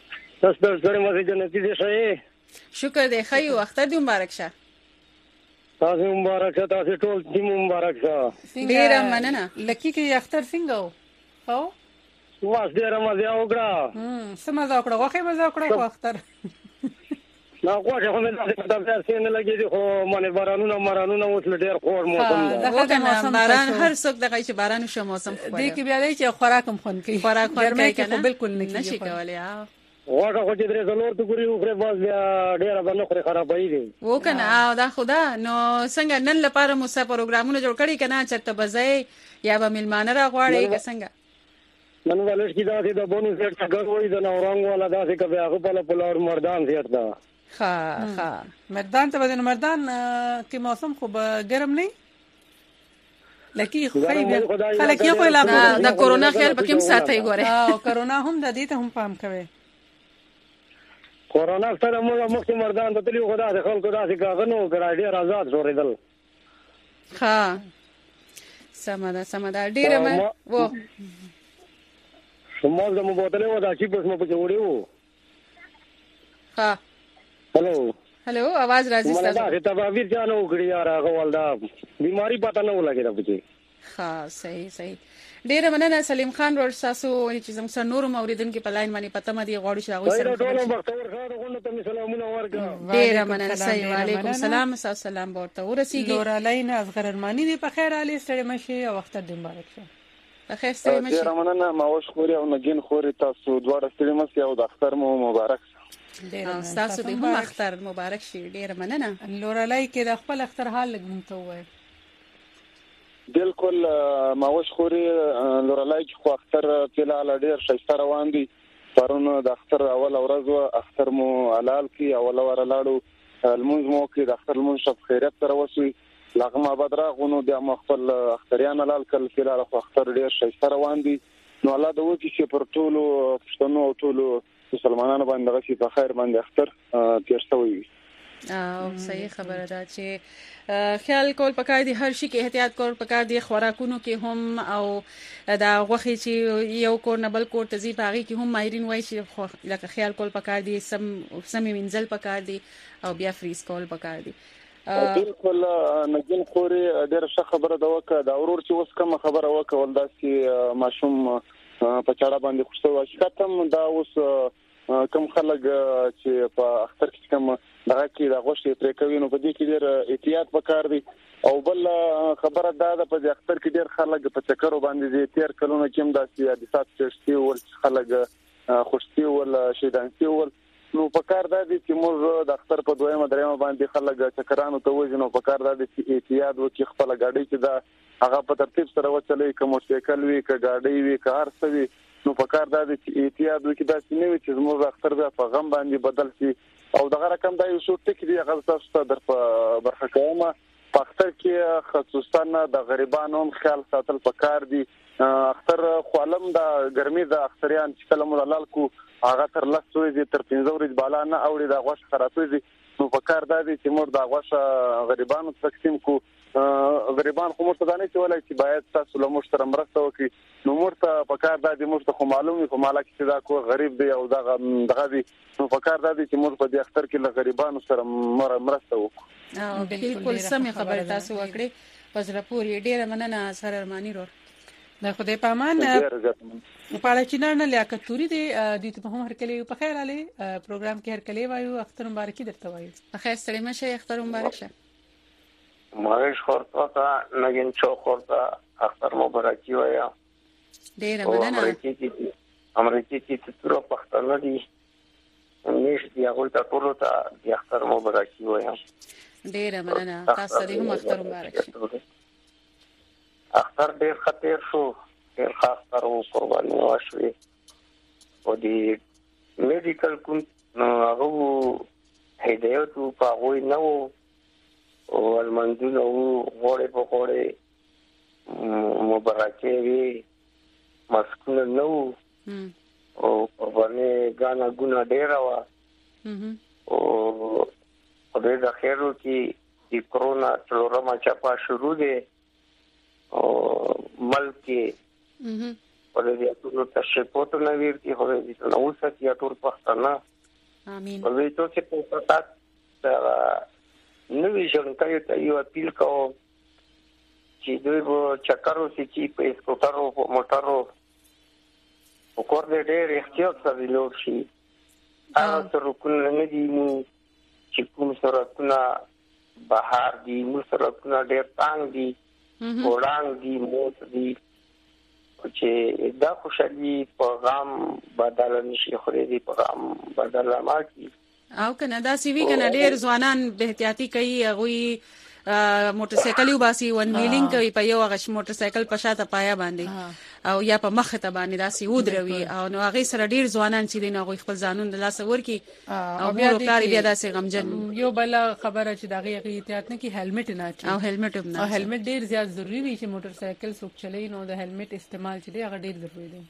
[SPEAKER 5] تاسو ستړي مشه جنتی دي شه
[SPEAKER 2] شکر دی خیو اختر دی مبارک شه
[SPEAKER 5] تاسو مبارک شه، تاسو ټول ټیم مبارک شه.
[SPEAKER 1] ډیره مننه. لکی کې اختر څنګه و؟ او
[SPEAKER 5] واس ډیره مزه وکړه.
[SPEAKER 1] هم سم مزه وکړه، واخې مزه وکړه خو اختر.
[SPEAKER 5] نا غواړم خو مې د تاسو سره نه لګیږي خو مونږ بارانونه مارانونه اوس ډیر خور موسم ده.
[SPEAKER 2] دغه موسم باران هر څوک دغه چې باران شو موسم خو
[SPEAKER 1] دې کې بیا دی چې خوراک هم خون کوي.
[SPEAKER 2] خوراک
[SPEAKER 1] ګرمه کې خو بالکل نه
[SPEAKER 2] نشي کولای.
[SPEAKER 5] واګه خو چې درې زلور ته ګوري خو باز بیا ډیره باندې خو خرابې دي.
[SPEAKER 2] وکنه دا خدا نو څنګه نن لپاره مو سه پروګرامونه جوړ کړی کنه چرته بځای یا به ملمانه را غواړي که څنګه؟
[SPEAKER 5] نن ولش کې دا چې د بونو سیټ څنګه وای د نورنګ والا دا چې کبه هغه په پلار مردان سیټ دا.
[SPEAKER 2] ها ها
[SPEAKER 1] مردان ته بدن مردان کې موسم خو ګرم نه لکه خو خلک یې خو لا
[SPEAKER 2] د کورونا خیال پکې هم ساتي ګوره.
[SPEAKER 1] او کورونا هم د دې ته هم پام کوي.
[SPEAKER 5] کورونا سره موږ مخکې مردان ته تلو خدا د خلکو داسې کاغنو کړه ډیر آزاد شوړېدل.
[SPEAKER 2] ها سمدا سمدا ډیر مې وو
[SPEAKER 5] شمال د مو بوتلې و دا چې په مو پکې وړي وو.
[SPEAKER 2] ها
[SPEAKER 5] هلو
[SPEAKER 2] هلو आवाज راځي
[SPEAKER 5] تاسو. مله دا ته بیر چانو کړی یار هغه ولدا بیماری پتا نه ولګی دا پکې.
[SPEAKER 2] ها صحیح صحیح. ډیر مننه سلیم خان ور تاسو چې زموږ سره نور موریدونکو په لاین باندې پته مې غواړي چې هغه سره
[SPEAKER 5] ټول مختور خان غونډه ته سلامونه ورکړه.
[SPEAKER 2] ډیر مننه. سلام علیکم. سلام سلام ورته ورسیږي.
[SPEAKER 1] لور لاین اصغر ارمانی دی په خیر علي سره مشي او وخت د مبارک شه.
[SPEAKER 2] په خیر سره مشي.
[SPEAKER 3] ډیر مننه ماوش خوري او نګین خوري تاسو دواړه سره مشي او د اختر مو مبارک شه.
[SPEAKER 2] ډیر تاسو دې هم اختر مبارک شي. ډیر مننه.
[SPEAKER 1] لور لای کې د خپل اختر حال لګم ته وای.
[SPEAKER 3] بالکل ماوش خوري لورلای چې خو اختر فلال ډیر شایسته روان دي. پرون د اختر اول ورځ اختر مو حلال کی اول ور لاړو المنز مو کې د اختر المنز شپ خیرت سره وسوي لغما بدراغونو د مخفل اختریان حلال کل فلال خو اختر ډیر شایسته روان دي. نو الله د وکی چې پر ټولو پښتنو او ټولو مسلمانانو باندې غشي په خیر باندې اختر تیر شوی.
[SPEAKER 2] او صحیح خبره ده چې خیال کول پکار دي، هر شي کې احتیاط کول پکار دي، خوراکونو کې هم او دا غوخي چې یو کور نه بل کور ته ځي باغی کې هم ماهرین وایي چې لکه خیال کول پکار دي، سم سمې منزل پکار دي او بیا فریز کول پکار دي.
[SPEAKER 3] بالکل نګین خوري ډېر ښه خبره ده وکړه دا ورور چې اوس کوم خبره وکړه ول دا چې ماشوم په چاړه باندې خوشته واشي ختم دا اوس کوم خلک چې په اختر کې کوم دغه کې د غوښتي پرې کوي نو په دې کې ډېر احتیاط وکړ دي. او بل خبره دا ده په اختر کې ډېر خلک په چکرو باندې دي تیر کلونه کې هم د سیاست چشتي ول خلک خوشتي ول شیدانتي ول نو په کار دا دي چې موږ د اختر په دویمه دریمه باندې خلک چکرانو ته وځي نو په کار دا دي چې احتیاط وکړي خپل ګاډي چې دا هغه په ترتیب سره وچلې کوم موټرسایکل وی ک ګاډي وی ک هر څه وی نو په کار دا دي چې احتیاط وکړي دا چې نوې چې موږ اختر بیا په غم باندې بدل شي او دغه رقم دا یو څه ټکی دی هغه تاسو ته در په برخه کومه په اختر کې خصوصا د غریبانو خیال ساتل پکار دي. اختر خپلم د ګرمي د اختریان چې کله مولال کو هغه تر لاسوي دي تر پنځه ورځې بالا نه اوري د غوښ خرابوي دي نو پکار دا دي چې موږ د غوښ غریبانو تقسیم کو. غریبان خو مرته دانه چې ولای چې باید تاسو له مشترک مرسته وکړي نو مرته پکار دا دي مرته خو معلومي خو مالک چې دا کو غریب دی او دغه دغه دي نو پکار دا دي چې موږ په دې اختر کې له غریبانو سره مرسته وکړو.
[SPEAKER 2] او بالکل سمې خبره تاسو وکړي پزره پوری ډیره مننه سره ارمانی رو
[SPEAKER 1] د خدای په امان په چینار نه لیاقت توري دي د ته هم هر کله په خیر علي پروګرام کې هر کله وایو اختر مبارکي درته وایو.
[SPEAKER 2] په خیر سره مشه اختر مبارک شه.
[SPEAKER 6] مارش خورتا تا نگین چو خورتا اختر مبارکی وایا
[SPEAKER 2] ډیره مننه.
[SPEAKER 6] امریکای کې تورو پښتانه دي نش دی هغه ته ټولو ته د اختر مبارکی وایا.
[SPEAKER 2] ډیره مننه تاسو دې هم اختر مبارک شه.
[SPEAKER 6] اختر ډیر خطر شو ډیر خاص کارو قرباني واشوي او دی میډیکل کوم هغه هدایت په وای نو او المنځونه وو غوړې په غوړې مبارکي وی مسکونه نو او باندې غانا ګنا ډیر وا او په دې د خیرو کې د کرونا څلورمه چاپا شروع دي او ملکی په دې ټول تشریفات نه ویرتي هو دې نو څه ټول پښتانه
[SPEAKER 2] امين
[SPEAKER 6] په دې ته چې په تاسو نوې ژوندۍ ته یو اپیل کوم چې دوی به چکر وکړي چې په سکوټرو په موټرو په کور دې ډېر احتیاط سره لوړ شي. هغه سرکونه نه دي چې کوم سرکونه بهار دي، موږ سرکونه ډېر تانګ دي، وړاندې دي، موت دي چې دا خوشالي په غام بدل نشي، خو دې په غام بدل ما کی
[SPEAKER 2] او کنه دا سی وی کنه ډېر ځوانان به احتیاطي کوي، هغه موټر سایکل یو باسي ون ویلینګ کوي په یو غش موټر سایکل په شاته پایا باندې او یا په مخ ته باندې داسي ودروي او نو هغه سره ډیر ځوانان چې دین هغه خپل ځانون د لاس ورکی او بیا کاری بیا داسې غمجن.
[SPEAKER 1] یو بل خبره چې دغه احتیاط نه کی هلمټ نه اچي
[SPEAKER 2] او هلمټ هم نه،
[SPEAKER 1] او هلمټ ډیر زیات ضروری دی چې موټر سایکل څوک چلای نو د هلمټ استعمال چې دی هغه ډیر ضروری دی.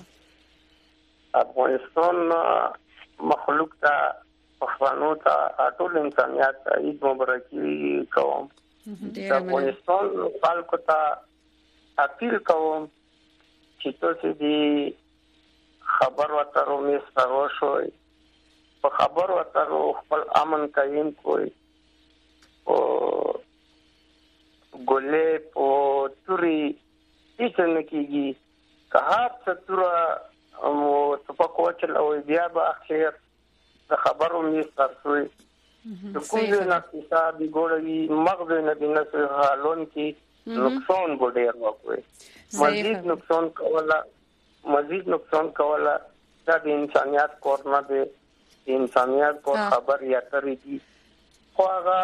[SPEAKER 6] افغانستان مخلوق ته پښتنو ته ټول انسانيت ته عيد مبارکي کوم. د افغانستان خلکو ته اپیل کوم چې تاسو دې خبر ورته مې سره شوي په خبر ورته خپل امن قائم کوی او ګولې په توري هیڅ نه کیږي که هر څه تور او تپکو چلو بیا به اخر د خبرو مې سره د کوم نه اقتصاد ګوري مغز نه د نسل حالون کې نقصان ګډیر وکوي، مزید نقصان کولا مزید نقصان کولا د انسانيت کور نه دی، انسانيت کو خبر یا ترې دي خو هغه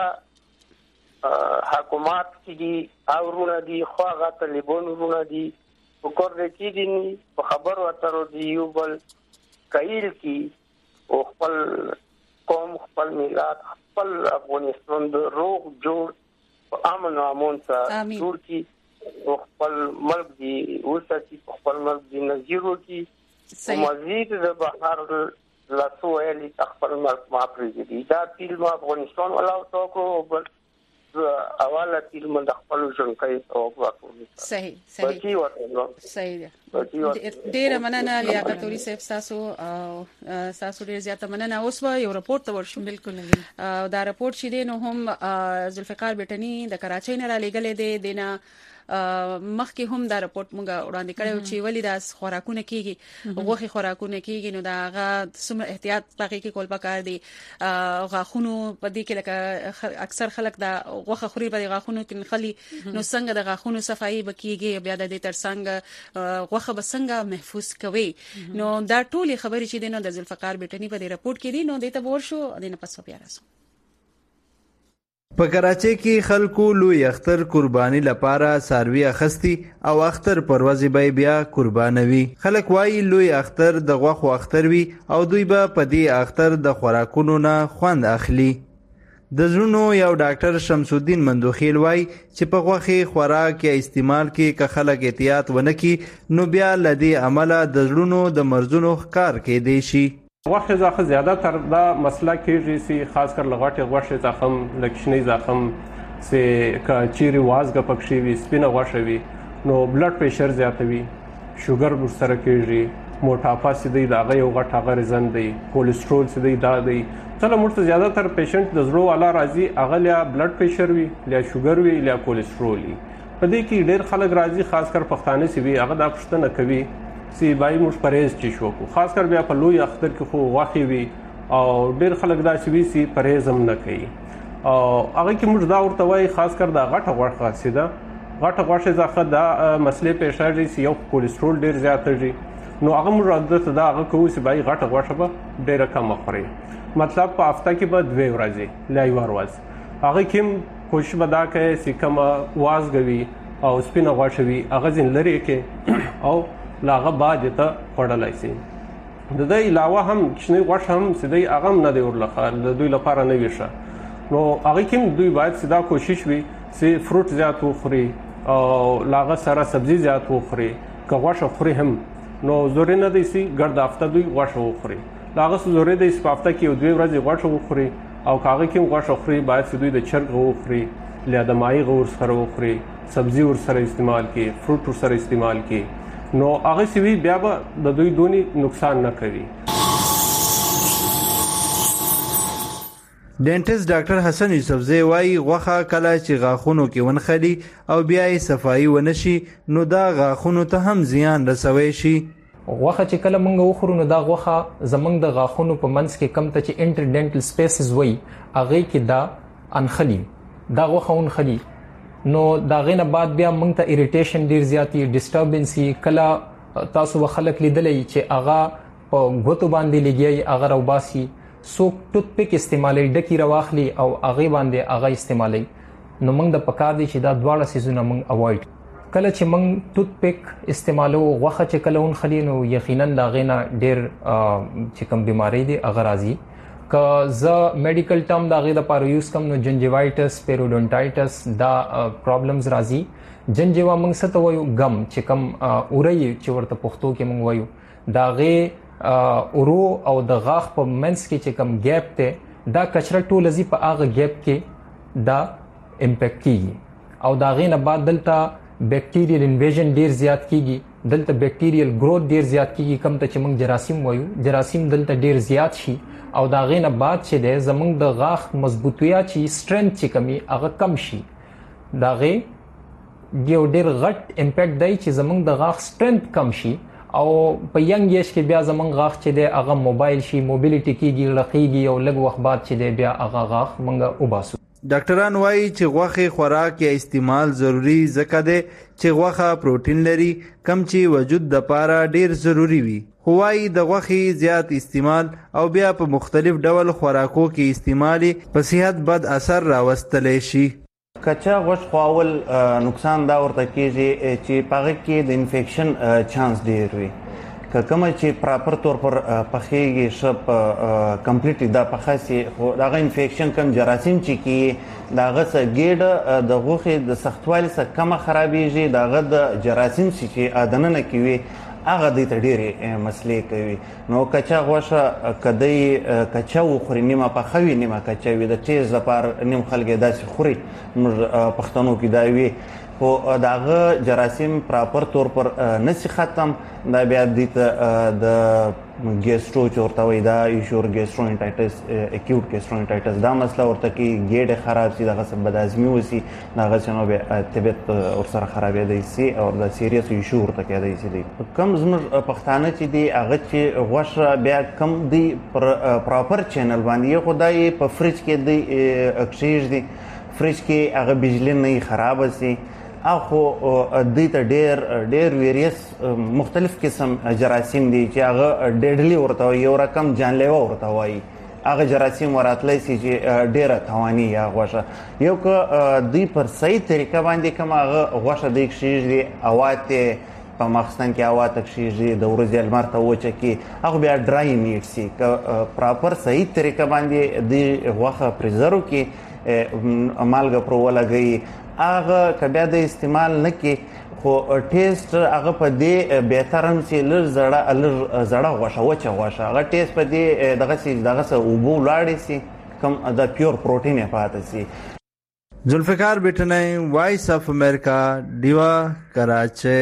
[SPEAKER 6] حکومت کې دي او رونه دي خو هغه طالبان رونه دي وکړ کې دي په خبر ورته دی یو بل کایل کی او خپل قوم خپل ملت خپل افغانستان د روغ جوړ امن او امن سره جوړ کی او خپل ملک دی اوسه چې خپل ملک دی نظیر کی مزید د بهر لاسو الی خپل ملک ما پرېږدي دا فلم افغانستان ولا توکو بل اواله فلم د خپل ژوند کوي او وکړي.
[SPEAKER 2] صحیح صحیح صحیح ډیر مننه لیاقت اوري صاحب تاسو او تاسو ډیر زیاته مننه. اوس یو رپورت ته ورشم. بالکل دا رپورت چې دی نو هم ذوالفقار بټنی د کراچۍ نه را لېږلې دی دینه مخکې هم دا رپورت مونږ وړاندې کړو چې ولې دا خوراکونه کیږي غوخي خوراکونه کیږي نو دا غا سم احتیاط پکې کې کول پکار دي. غاخونو په دې کې لکه اکثر خلک دا غوخه خوري په غاخونو کې خلی نو څنګه د غاخونو صفایي بکیږي بیا د دې تر څنګه غوخه بسنګه محفوظ کوي نو دا ټولې خبرې چې دینو د ذوالفقار بټنی په دې رپورت کې دي نو دې ته ورشو دینه پس بیا راځو.
[SPEAKER 18] په کراچۍ کې خلکو لوی اختر قرباني لپاره ساروي اخستی او اختر پروازي به بیا قربانوي. خلک وایي لوی اختر د غوښو اختر وي او دوی به په دې اختر د خوراکونو نه خوند اخلي. د زړونو یو ډاکټر شمس الدین مندوخیل وایي چې په غوښې خوراک یا استعمال کې که خلک احتیاط ونه کړي نو بیا له دې امله د زړونو د مرزونو ښکار کېدی شي.
[SPEAKER 19] غوښه زخه زیاده تر دا مسله کېږي چې خاص کر لغټه غوښه زخم لکشنی زخم سه کچيري وازګه پکشي وي سپینه غوښه وي نو بلډ پریشر زیاتوي، شوګر ورسره کېږي، موټاپا سیدی دا غي غټه غرزن دی، کولیسټرول سیدی دا دی. څله مرته زیاده تر پیشنټ د زړه والا راځي اغلیا بلډ پریشر وي یا شوګر وي یا کولیسټرول وي. په دې کې ډېر خلک راځي خاص کر پښتانه سی وي هغه د پښتنه کوي سی بای موږ پرهیز چی شو کو خاص کر بیا په لوی اختر کې خو واخی وي او ډیر خلک دا سی وی سی پرهیز هم نه کوي او هغه کې موږ دا ورته وای خاص کر دا غټه غوښه سیده غټه غوښه ځخه دا مسلې پېښه دي سی یو کولیسټرول ډیر زیات دی نو هغه موږ عادت دا هغه کوو سی بای غټه غوښه به ډیر کم خوري. مطلب په هفته کې به دوه ورځې لا یو ورځ هغه کې کوشش ودا کوي سی کوم وازګوي او سپینه غوښه وي هغه ځین لري کې او لاغه بعد ته خړلای شي. د دې علاوه هم کښنی غوښ هم سیدی هغه نه دی ورلخه د دوی لپاره نه ویشه نو هغه کوم دوی باید سیدا کوشش وي چې فروټ زیات وخوري او لاغه سره سبزی زیات وخوري که غوښ خوري هم نو زوري نه دی سي ګرد هفته دوی غوښ وخوري لاغه زوري دی په هفته کې دوی ورځې غوښ وخوري او کاغه کوم غوښ خوري باید دوی د چرګ وخوري له د مای غور سره وخوري سبزی ور سره استعمال کی فروټ ور سره استعمال کی نو هغه سی وی بیا به د دوی دونی نقصان نه کوي.
[SPEAKER 18] ډینټیسټ ډاکټر حسن یوسفزی وایي غوښه کله چې غاښونو کې ونخلي او بیا یې صفایي ونشي نو دا غاښونو ته هم زیان رسوي شي.
[SPEAKER 20] غوښه چې کله موږ وخورو نو دا غوښه زمونږ د غاښونو په منځ کې کم ته چې انټرډنټل سپیسز وایي هغې کې دا انخلي دا غوښه ونخلي نو دا غې نه بعد بیا موږ ته اریټیشن ډېر زیات وي ډسټربنس وي. کله تاسو به خلک لیدلی چې هغه په ګوتو باندې لګیایي هغه راوباسي څوک ټوت پیک استعمالوي ډکي راواخلي او هغې باندې هغه استعمالوي نو موږ د پکار دی چې دا دواړه څیزونه موږ اوایډ کله چې موږ ټوت پیک استعمالو غوښه چې کله ونخلي نو یقینا د هغې نه ډېر چې کوم بیماری دی هغه راځي. که زه میډیکل ټرم د هغې دپاره یوز کړم نو جنجیوایټس پیروډونټایټس دا پرابلمز راځي. جنجیوا موږ څه ته وایو ګم چې کوم اوری چې ورته پښتو کې موږ وایو د هغې اورو او د غاښ په منځ کې چې کوم ګیپ دی دا کچره ټوله ځي په هغه ګیپ کې دا امپیکټ کیږي او د هغې نه بعد دلته بیکټیریل انویژن ډېر زیات کیږي دلته بیکټیریل ګروث ډېر زیات کیږي کوم ته چې موږ جراثیم وایو جراثیم دلته ډېر زیات شي او د هغې نه بعد چې دی زموږ د غاښ مضبوطیا چې سټرنث چې کمي هغه کم شي د هغې یو ډېر غټ امپیکټ دی چې زموږ د غاښ سټرنث کم شي او په ینګ ایج کې بیا زمونږ غاښ چې دی هغه موبایل شي موبیلیټي کېږي رقیږي او لږ وخت بعد چې دی بیا هغه غاښ موږ وباسو.
[SPEAKER 18] ډاکټران وایي چې غوښې خوراک یا استعمال ضروری ځکه دی چې غوښه پروټین لري کم چې وجود دپاره ډیر ضروری وي خو وایي د غوښې زیات استعمال او بیا په مختلف ډول خوراکو کې استعمال په صحت بد اثر راوستلی شي.
[SPEAKER 21] کچا غوښ خواول نقصان دا ورته کېږي چې په هغې کې د انفیکشن چانس ډېر وي که کومه چې پراپر طور پر پخېږي ښه په کمپلیټلی دا پخه سي خو د هغه انفیکشن کم جراثیم چې کېږي د هغه څه ګېډه د غوښې د سختوالي څخه کمه خرابېږي د هغه د جراثیم چې دننه کې وي هغه دوی ته ډېرې مسلې کوي. نو کچا غوښه که دوی کچا وخوري نیمه پخه وي نیمه کچا وي د ټیز لپاره نیم خلک یې داسې خوري موږ پښتنو کې دا وي خو د هغه جراثیم پراپر طور پر نسی ختم دا بیا دوی ته د ګیسټرو چې ورته وایي دا ایشور ګیسټرونټایټس اکیوټ ګیسټرونټایټس دا مسله ورته کې ګېډې خراب سي دغه څه بدهضمي وسي د هغه څه نو بیا طبیعت ورسره خرابېدی سي او د سیریس ایشو ورته کېدی سي دی. کم زموږ پښتانه چې دي هغه چې غوښه بیا کم دی پر پراپر چینل باندې خو دا یې په فریج کې دی کښېږدي فریج کې هغه بجلي نه خرابه سي اخو دوی ته ډېر ډېر ویریس مختلف قسم جراثیم دي چې هغه ډېډلي ورته وایي یو رقم جانلیوا ورته وایي هغه جراثیم وراتلی سي چې ډېره تواني یا غوښه یو که دوی پر صحیح طریقه باندې کوم هغه غوښه دوی کښېږدي هوا ته په ماخستن کې هوا ته کښېږدي د ورځې لمر ته وچه کړي هغه بیا ډرای میټ سي که پراپر صحیح طریقه باندې دوی غوښه پریزرو کې مالګه پرې ولګوي هغه که بیا د استعمال نه کړي خو ټیسټ هغه په دې بهتر هم چې لږ زړه لږ زړه غوښه وچه غوښه هغه ټیسټ په دې دغسې دغسې اوبو ولاړې سي کوم د پیور پروټین یې پاته سي.
[SPEAKER 18] ذوالفقار بیٹنئی وائس آف امریکا ډیوا کراچۍ.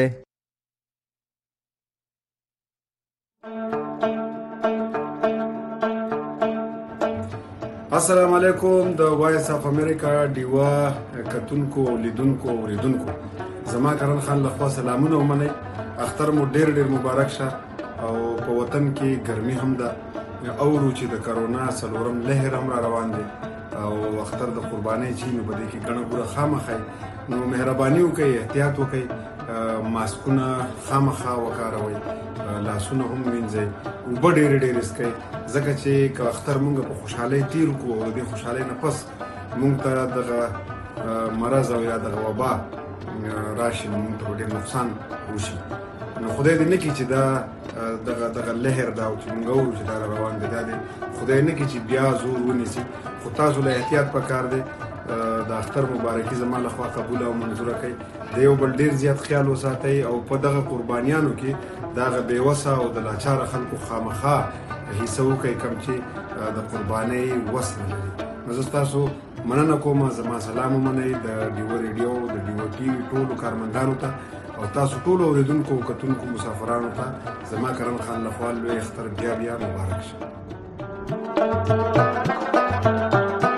[SPEAKER 22] السلام علیکم د وایس اف امریکا ډیوا کتونکو لیدونکو اوریدونکو زما کرن خان لخوا سلامونه ومنئ اختر مو ډیر ډیر مبارک شه او په وطن کې ګرمي هم ده اورو چې د کرونا څلورم لهر هم را روان دی او اختر د قربانۍ چې نو بده کې ګڼه ګوره خامخای نو مهرباني وکړئ احتیاط وکړئ ماسکونه خامخا وکاروئ لاسونه هم وینځئ اوبه ډېرې ډېرې څښئ ځکه چې که اختر مونږ په خوشحالۍ تیر کړو او د دې خوشحالۍ نه پس مونږ ته دغه مرض او یا دغه وبا راشي نو مونږ ته ډېر نقصان وشي نو خدای دې نه کړي چې دا دغه دغه لهر دا او چې مونږ اورو چې دا روان دی دا دی خدای نه کړي چې بیا زور ونیسي خو تاسو له احتیاط پکار دی د اختر مبارکي زما لخوا قبول او منظوره کړئ د یو بل ډېر زیات خیال وساتئ او په دغه قربانیانو کې دغه بېوسه او د لاچاره خلکو خامخا حصه وکړئ کوم چې د قربانۍ وس نه لري. نو زه ستاسو مننه کوم زما سلام ومنئ د ډیو ریډیو د ډیو ټي وي ټولو کارمندانو ته او تاسو ټولو اوریدونکو کتونکو مسافرانو ته زما کرم خان لخوا لوی اختر بیا بیا مبارک شه.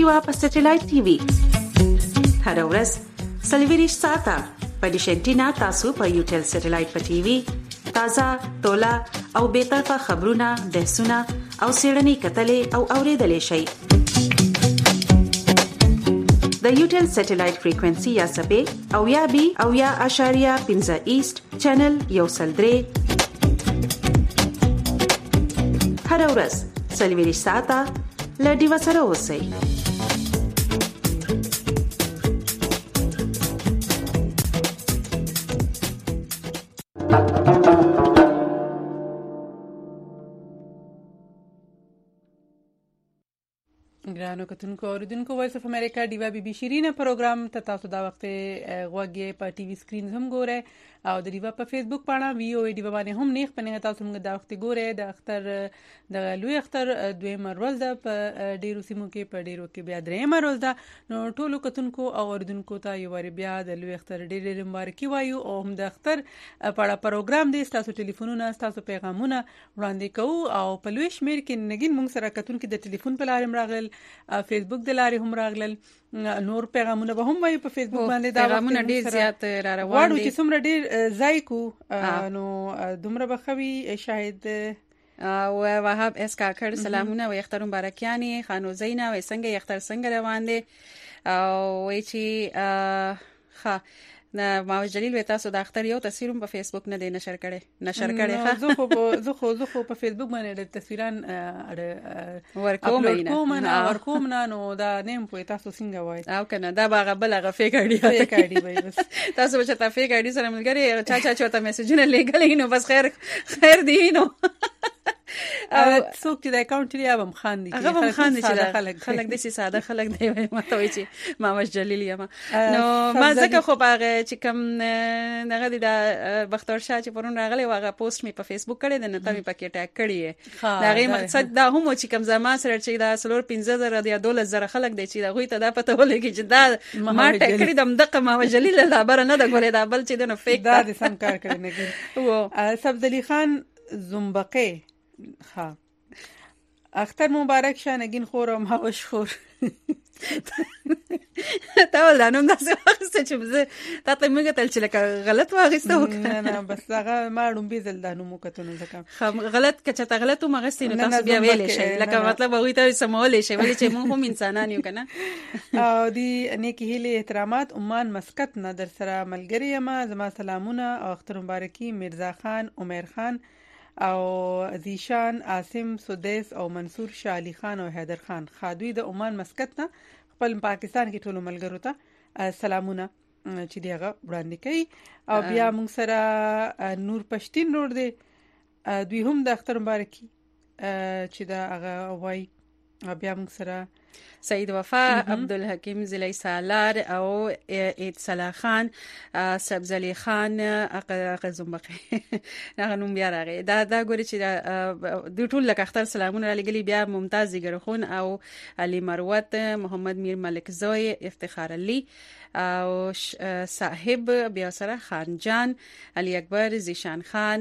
[SPEAKER 4] ډیوا په سټلایټ ټي وي هر ورځ سلویریش ساته په ډیش انټینا تاسو په یوټل سټلایټ په ټي وي تازه تولا او به طرفه خبرونه بحثونه او سیړنی کتلې او اوریدلې شي د یوټل سټلایټ فریکوئنسي یا سبې او یا بي او یا اشاریه پنځه ایست چینل یو سلدري هر ورځ سلویریش ساته لډي وسره اوسئ.
[SPEAKER 1] ګرانو کتونکو اوریدونکو وایس اف امریکا ډیوا بي بي شیرینه پروګرام ته تاسو دا وخت غوږی په ټي وي سکرین هم ګورئ او د ډیوا په فیسبوک پاڼه وی او ډیوا باندې هم نیخ پنه تاسو موږ دا وخت ګورئ د اختر د لوی اختر دویم ورځ ده په ډیرو سیمو کې په ډیرو کې بیا دریم ورځ ده نو ټولو کتونکو او اوریدونکو ته یو ور بیا د لوی اختر ډیر ډیر مبارکي وایو او هم د اختر په پروګرام دی تاسو ټلیفونونه تاسو پیغامونه وړاندې کوو او په لوی شمیر کې نګین موږ سره کتونکو د ټلیفون په لارې راغل فیسبوک د لارې هم راغلل نور پیغامونه به هم وایي په فیسبوک باندې دا
[SPEAKER 2] پیغامونه ډیر زیات را روان
[SPEAKER 1] دي واړو چې څومره ډیر ځای کو نو دومره بخوي شاهد
[SPEAKER 2] او وهاب اس کاکړ سلامونه و اختر مبارکیانی خانو زینا و څنګه اختر څنګه روان دي او وای چې ها نه ما جلیل وتا سو د اختر یو تصویر په فیسبوک نه دی نشر کړي نشر کړي ها
[SPEAKER 1] زه خو زه خو زه خو په فیسبوک باندې د تصویران
[SPEAKER 2] ورکوم
[SPEAKER 1] نه ورکوم نه نو دا نیم په تاسو څنګه وای
[SPEAKER 2] او کنه دا باغه بل هغه فیک ایډي
[SPEAKER 1] فیک ایډي وای بس
[SPEAKER 2] تاسو چې تا فیک ایډي سره ملګری چا چا چوتا میسجونه لګلې نو بس خیر خیر دی نو
[SPEAKER 1] او څوک چې د اکاونټ لري هم خان دي
[SPEAKER 2] هغه هم خان دي چې خلک خلک د سي ساده خلک دی ما ته وی چې ما مش جلیل یم نو ما ځکه خو باغه چې کم دغه د بختور شاه چې پرون راغلی واغه پوسټ می په فیسبوک کړی د نته می پکې ټاګ کړی دا غي مقصد دا هم چې کم زما سره چې دا سلور پنځه زره یا دوله زره خلک دی چې دا غوي ته دا پته ولګي چې دا ما ټاګ کړی دم دغه ما جلیل لا بر نه د ګولې دا بل چې د نو فیک
[SPEAKER 1] دا د سم کار کړی نه و سبزلی خان زنبقه ها اختر مبارک شه نگین خور او ماوش خور
[SPEAKER 2] تا ولانم داسې واغسته چې زه تا ته موږ تل چې لکه غلط واغسته وکړه
[SPEAKER 1] نه نه بس هغه ما ډومبې زل دانو مو کتنو ځکه
[SPEAKER 2] غلط کچته غلط مو غسته نو تاسو بیا ویلې شي لکه مطلب هغه ته سمولې شي ولې چې موږ هم انسانان یو کنه
[SPEAKER 1] او دی نیکی هیله احترامات عمان مسقط نه در سره ملګری ما زما سلامونه او اختر مبارکي مرزا خان عمر خان او زیشان عاصم سدیس او منصور شاه علي خان او حیدر خان خادوی د عمان مسقط نه خپل پاکستان کې ټولو ملګرو ته سلامونه چې دیغه وړاندې کوي او بیا موږ سره نور پښتين روډ دی دوی هم د اختر مبارکي چې دا هغه وای بیا موږ سره
[SPEAKER 2] سید وفا عبدالحکیم زلی سالار او اتصلا خان سبزلی خان اقا زنبقه هغه نوم بیا راغی دا دا ګوري چې د ټول لک اختر سلامونه را لګلی بیا ممتاز ګرخون او علي مروت محمد میر ملک زوی افتخار علي او صاحب بیا سره خان جان علي اکبر زیشان خان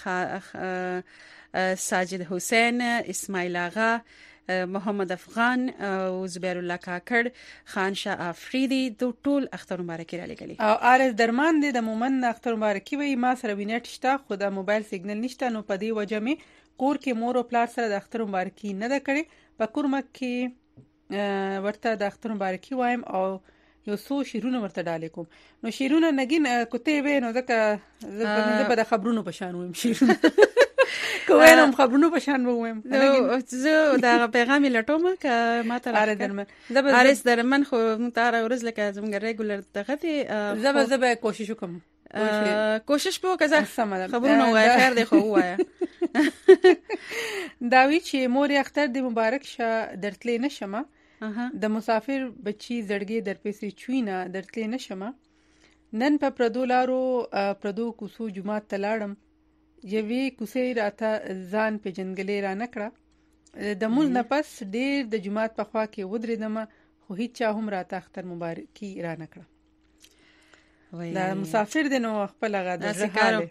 [SPEAKER 2] ساجد حسین اسماعیل آغا محمد افغان او زبیر الله کاکړ خان شاه افریدي د ټول اختر مبارکي را لګلي
[SPEAKER 1] او ارز درمان دي د مومن اختر مبارکي وي ما سره وینټ شته خو د موبایل سیګنل نشته نو په دې وجه می کور کې مور او پلار سره د اختر مبارکي نه ده کړې په کور مکه ورته د اختر مبارکي وایم او یو څو شیرونه ورته ډالې کوم نو شیرونه نګین کوته به نو ځکه زه په خبرونو پشان ویم شیرونه کوم خبرونو پشان ووم
[SPEAKER 2] نو زه دا پیغام لټوم ک ما ته
[SPEAKER 1] اره درمن
[SPEAKER 2] ارس درمن خو متاره ورز لکه زموږ ریګولر دغه ته
[SPEAKER 1] زب زب کوشش وکم
[SPEAKER 2] کوشش په کزه خبرونه وای خیر دی خو وایا
[SPEAKER 1] داوی چې مور اختر د مبارک شه درتلې نشمه د مسافر بچی زړګي در پېسې چوینه درتلې نشمه نن په پردولارو پردو کوسو جمعه تلاړم یوې کوسې راته ځان په جنگلې را نکړه د مول نه پس ډېر د جمعات په خوا کې ودرېدم خو هیڅ چا هم راته اختر مبارکي را نکړه دا مسافر دی نو خپل غا د ځهاله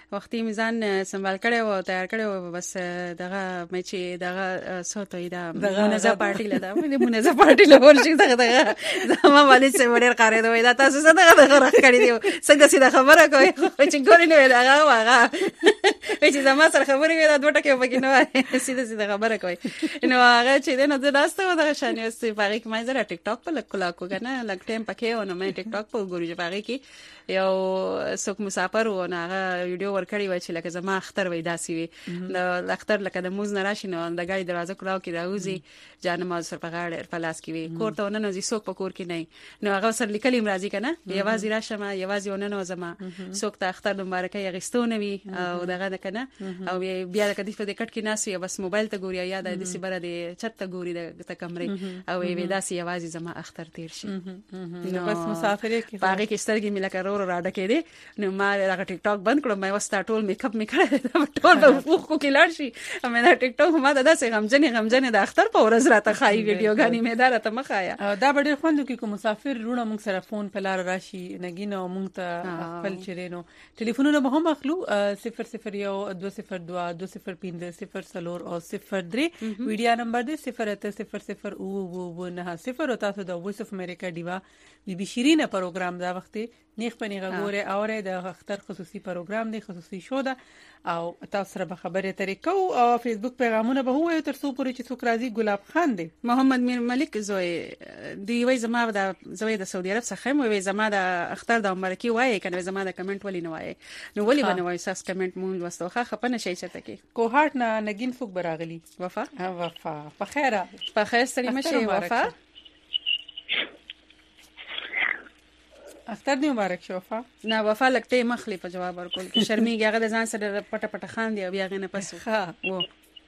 [SPEAKER 2] وختي میزان سنبال کړي او تیار کړي او بس دغه مې چې دغه سوتوي دا منځه پارټي لدا مې منځه پارټي له ورشي دغه دغه زما والي څه وړر قاره دوی دا تاسو څه دغه دغه راخ کړی دی څنګه سیده خبره کوي چې ګورې نه ویل هغه هغه چې زما سره خبرې وي دا دوه ټکي پکې نه سیده سیده خبره کوي نو هغه چې دنه د لاسته دغه شان یو څه پاره کې مې زره ټیک ټاک په لکلا کو کنه لګ ټیم پکې او نو مې ټیک ټاک په ګوري چې پاره کې یو څوک مسافر و نه هغه ویډیو ورکړی و چې لکه زما اختر وای داسي وي د اختر لکه د موز نه راشي نو د ګاډي دروازه کلاو کې راوځي جانماز سره په غاړه په لاس کې وي کور ته ونه نو څوک په کور کې نه نو هغه سره لیکلی مرضی کنه یوازې راشم یوازې ونه نو زما څوک ته اختر مبارکي غستونه وي او دغه کنه او بیا د کدی په دې کټ کې ناسي بس موبایل ته ګوري یا د دې سبره د چت ته ګوري د کمرې او وی داسي یوازې زما اختر تیر شي
[SPEAKER 1] نو بس مسافر کې
[SPEAKER 2] باغې کې سترګې مې لکه ورو راډه کې دي نو ما هغه ټیک ټاک بند کړم مې وستا ټول میک اپ مې کړل ټول په فوخ کو کې لاړ شي مې دا ټیک ټاک ما دا څنګه غمجنې غمجنې د اختر په ورځ راته خای ویډیو غاني مې دا راته مخایا
[SPEAKER 1] دا ډېر خوند کې کوم مسافر رونه موږ سره فون په لار راشي نګینه موږ ته خپل چرینو ټلیفونونه به هم اخلو صفر صفر یو دو صفر دو دو صفر پنځه صفر سلور او صفر درې ویډیو نمبر دی صفر اته صفر صفر او او نه صفر او تاسو د وایس اف امریکا دیوا بي بي شیرینه پروګرام دا وخت نیخ پنیغه ګوره اوره د اختر خصوصي پروګرام دی خصوصي شو ده او تاسو سره به خبرې طریقو او فیسبوک پیغامونه به هو تر څو پورې چې څوک راځي ګلاب خان دی
[SPEAKER 2] محمد میر ملک زوی دی وای زما د زوی د سعودي عرب څخه مو وای زما د اختر د مرکی وای کنه زما د کمنټ ولی نه وای نو ولی بنوي ساس کمنټ مونږ واستوخه خپنه شي چته کې
[SPEAKER 1] کوهارت نه نګین څوک براغلی
[SPEAKER 2] وفا
[SPEAKER 1] وفا په خیره
[SPEAKER 2] په خیر سره مشه وفا
[SPEAKER 1] اختر دی مبارک شو وفا
[SPEAKER 2] نه وفا لکټه مخلی په جواب ورکول کې شرمېږي هغه د ځان سره پټه پټه خان دی او بیا غنه پسو
[SPEAKER 1] ها
[SPEAKER 2] وو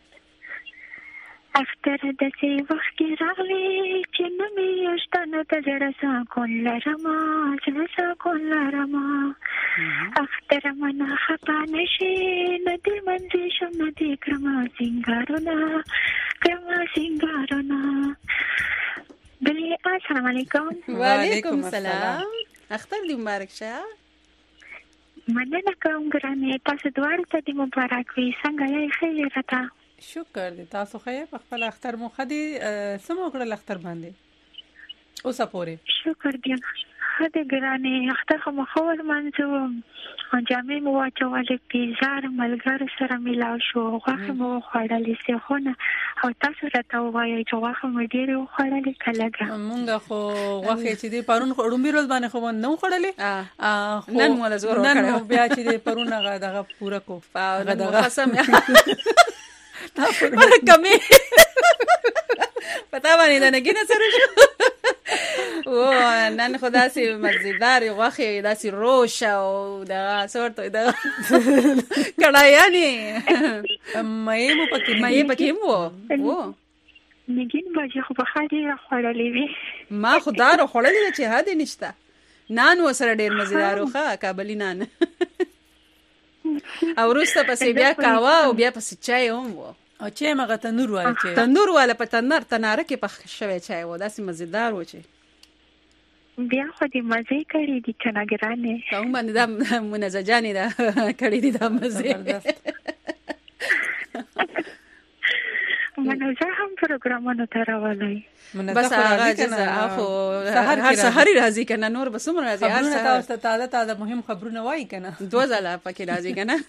[SPEAKER 7] اختر د سی وخت کې راغلی چې نه مې اشتنه ته جړه سا کول لرما چې سا کول لرما اختر منا خپه نشي نه دې منځ شم نه دې کرما سنگارونه کرما سنگارونه بلی السلام علیکم
[SPEAKER 2] وعلیکم السلام اختر دی مبارک شه
[SPEAKER 7] مننه کوم ګرانه تاسو دواړو ته د مبارک وي څنګه یې خیر راته
[SPEAKER 1] شکر دې تاسو خیر په خپل اختر مو خدي سمو کړل اختر باندې اوسه پوره
[SPEAKER 7] شکر دې هدا ګرانه اختر خو مخور منځو جامې مو واچولې پیزار ملګر سره ملاو شو غوښه مو خوړلې سه خونه او تاسو راته وایي چې غوښه مې ډېر خوړلې کلهګه
[SPEAKER 1] مونږ خو غوښه چې دې پرون خړومبي روز باندې خو نو خوړلې
[SPEAKER 2] نن مولا زور وکړو
[SPEAKER 1] نن بیا چې دې پرون هغه دغه پورا کو
[SPEAKER 2] دغه قسم تاسو کمې پتا باندې دا نه کینې سره شو او نن خدا سي مزیدار غوخه داسي روش او دا سورته دا کډایانی مې مو پکې مې پکې مو وو
[SPEAKER 7] نګین باجی خو په خاطر خوړلې وي
[SPEAKER 2] ما خدا رو خوړلې چې هدا نشته نان وسره ډېر مزیدار وخه کابلی نان او روسته پسې بیا کاوا او بیا پسې چای هم وو
[SPEAKER 1] او چې مغه تندور والا چې
[SPEAKER 2] تندور والا په تنور تناره کې پخ شوی چای و داسې مزیدار و چې
[SPEAKER 7] بیا خو دې مزه کړې دي چنګرانه
[SPEAKER 2] کوم باندې دا منزجانې دا کړې دي دا مزه
[SPEAKER 7] منزه هم پروګرامونه تراولای
[SPEAKER 2] بس هغه جزا اخو هر سحر راځي کنه نور بسوم راځي
[SPEAKER 1] هر سحر تاسو تازه تازه مهم خبرونه وایي کنه
[SPEAKER 2] دوه ځله پکې راځي کنه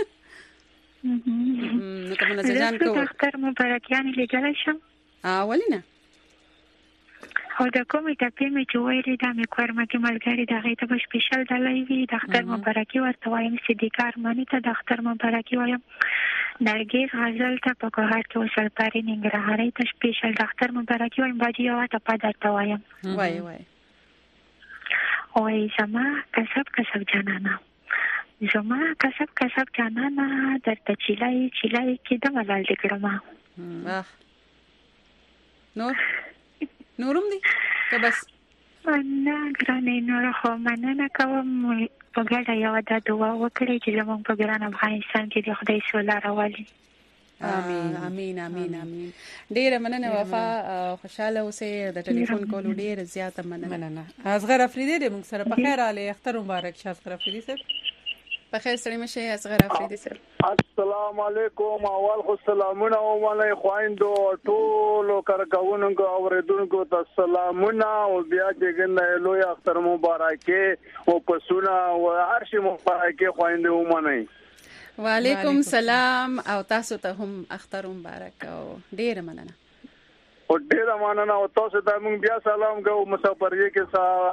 [SPEAKER 2] نو کوم منزجان کو
[SPEAKER 7] اختر مبارکیان لګل شم
[SPEAKER 2] اولینه
[SPEAKER 7] او د کومې ټاپې مې چې ویلې دا مې کورمه کې ملګری د هغې ته به سپیشل ډالۍ وي د اختر مبارکي ورته وایم صدیقه ارماني ته د اختر مبارکي وایم نرګس غزل ته په کوهاټ کې وسلپاري ننګرهارۍ ته سپیشل د اختر مبارکي وایم باجي یوه ټپه درته وایم
[SPEAKER 2] وایي وایي
[SPEAKER 7] وایي زما کسب کسب جانانه زما کسب کسب جانانه درته چیلای چیلای کې د ملال دې کړم
[SPEAKER 2] نور نورم دی که بس
[SPEAKER 7] نه ګرانې نور خو مننه کوم په ګډه یوه دا دعا وکړئ چې زموږ په ګران افغانستان کې د خدای سوله راولي
[SPEAKER 2] امين امين امين امين ډیره مننه وفا خوشاله اوسې د ټلیفون کولو ډیره زیاته مننه
[SPEAKER 1] مننه اصغر افریدی دې موږ سره په خیر اله اختر مبارک شه اصغر افریدی صاحب
[SPEAKER 2] په خیر سره مشه اصغر افریدي سره.
[SPEAKER 8] السلام علیکم. اول خو سلامونه ومنه خويندو ټول کارکونکو اوریدونکو ته سلامونه او بیا دغه لوی اختر مبارکي او پسونه او هر شي مبارکي خويندو ومنه.
[SPEAKER 2] وعلیکم سلام او تاسو ته هم اختر مبارک او ډیر مننه.
[SPEAKER 8] او ډیر مننه او تاسو ته موږ بیا سلام کوو مسافرې کې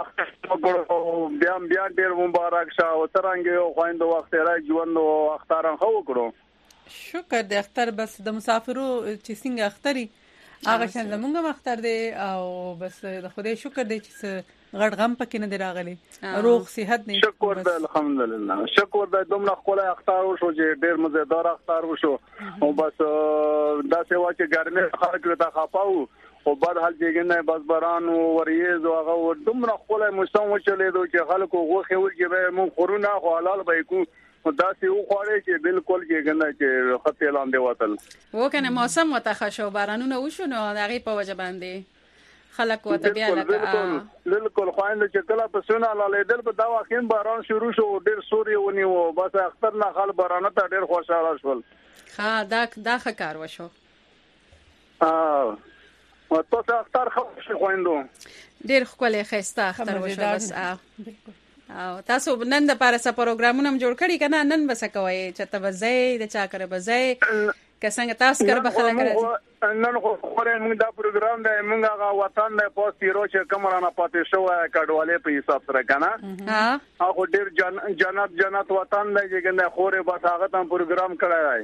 [SPEAKER 8] سا بیا بیا ډیر مبارک شه او ترانګي خويندو وخت راځي ژوند او اختران خو وکړو.
[SPEAKER 1] شکر د اختر بس د مسافرو چې څنګه اختري هغه څنګه زمونږ اختر دی او بس د خدای شکر دی چې غړ غم پکې نه دی راغلی روغ صحت نه.
[SPEAKER 8] شکر د الحمدلله شکر د دومره خپل اختر وشو چې ډیر مزیدار اختر وشو او بس دا سیوا چې ګرمه خلک ته خپاو او بعد حال چې بس باران او وریز او هغه دومره خپل موسم وچلېدو چې خلکو غوخه وږي به مون خورونه خو حلال به کو دا سی او خوړې چې بالکل کې ګنده چې خط اعلان دی وتل
[SPEAKER 2] وکنه موسم متخشو بارانونه وشو نو دغه په وجه باندې خلک وته بیا لکه
[SPEAKER 8] بالکل خوایند چې کله په سونه لاله دل په دا واخین باران شروع شو ډیر سوري ونی وو بس اختر نه خل باران ته ډیر خوشاله شول.
[SPEAKER 2] ها دا دا ښکار وشو.
[SPEAKER 8] اه او تاسو اختر خو خوایندو
[SPEAKER 2] ډیر خپل خسته اختر وشو بس او تاسو نن د پاره سره پروګرامونه هم جوړ کړی کنه نن بس کوي چې ته وځي د چا کړه وځي که څنګه تاسو کړه به خلک راځي
[SPEAKER 8] نن خو خورې موږ دا پروګرام دی موږ هغه وطن د پوسټ هیرو چې کومرانه پاتې شو کډواله په حساب سره کنه ها هغه ډیر جنت جنت وطن دی چې ګنده خورې بس هغه ته پروګرام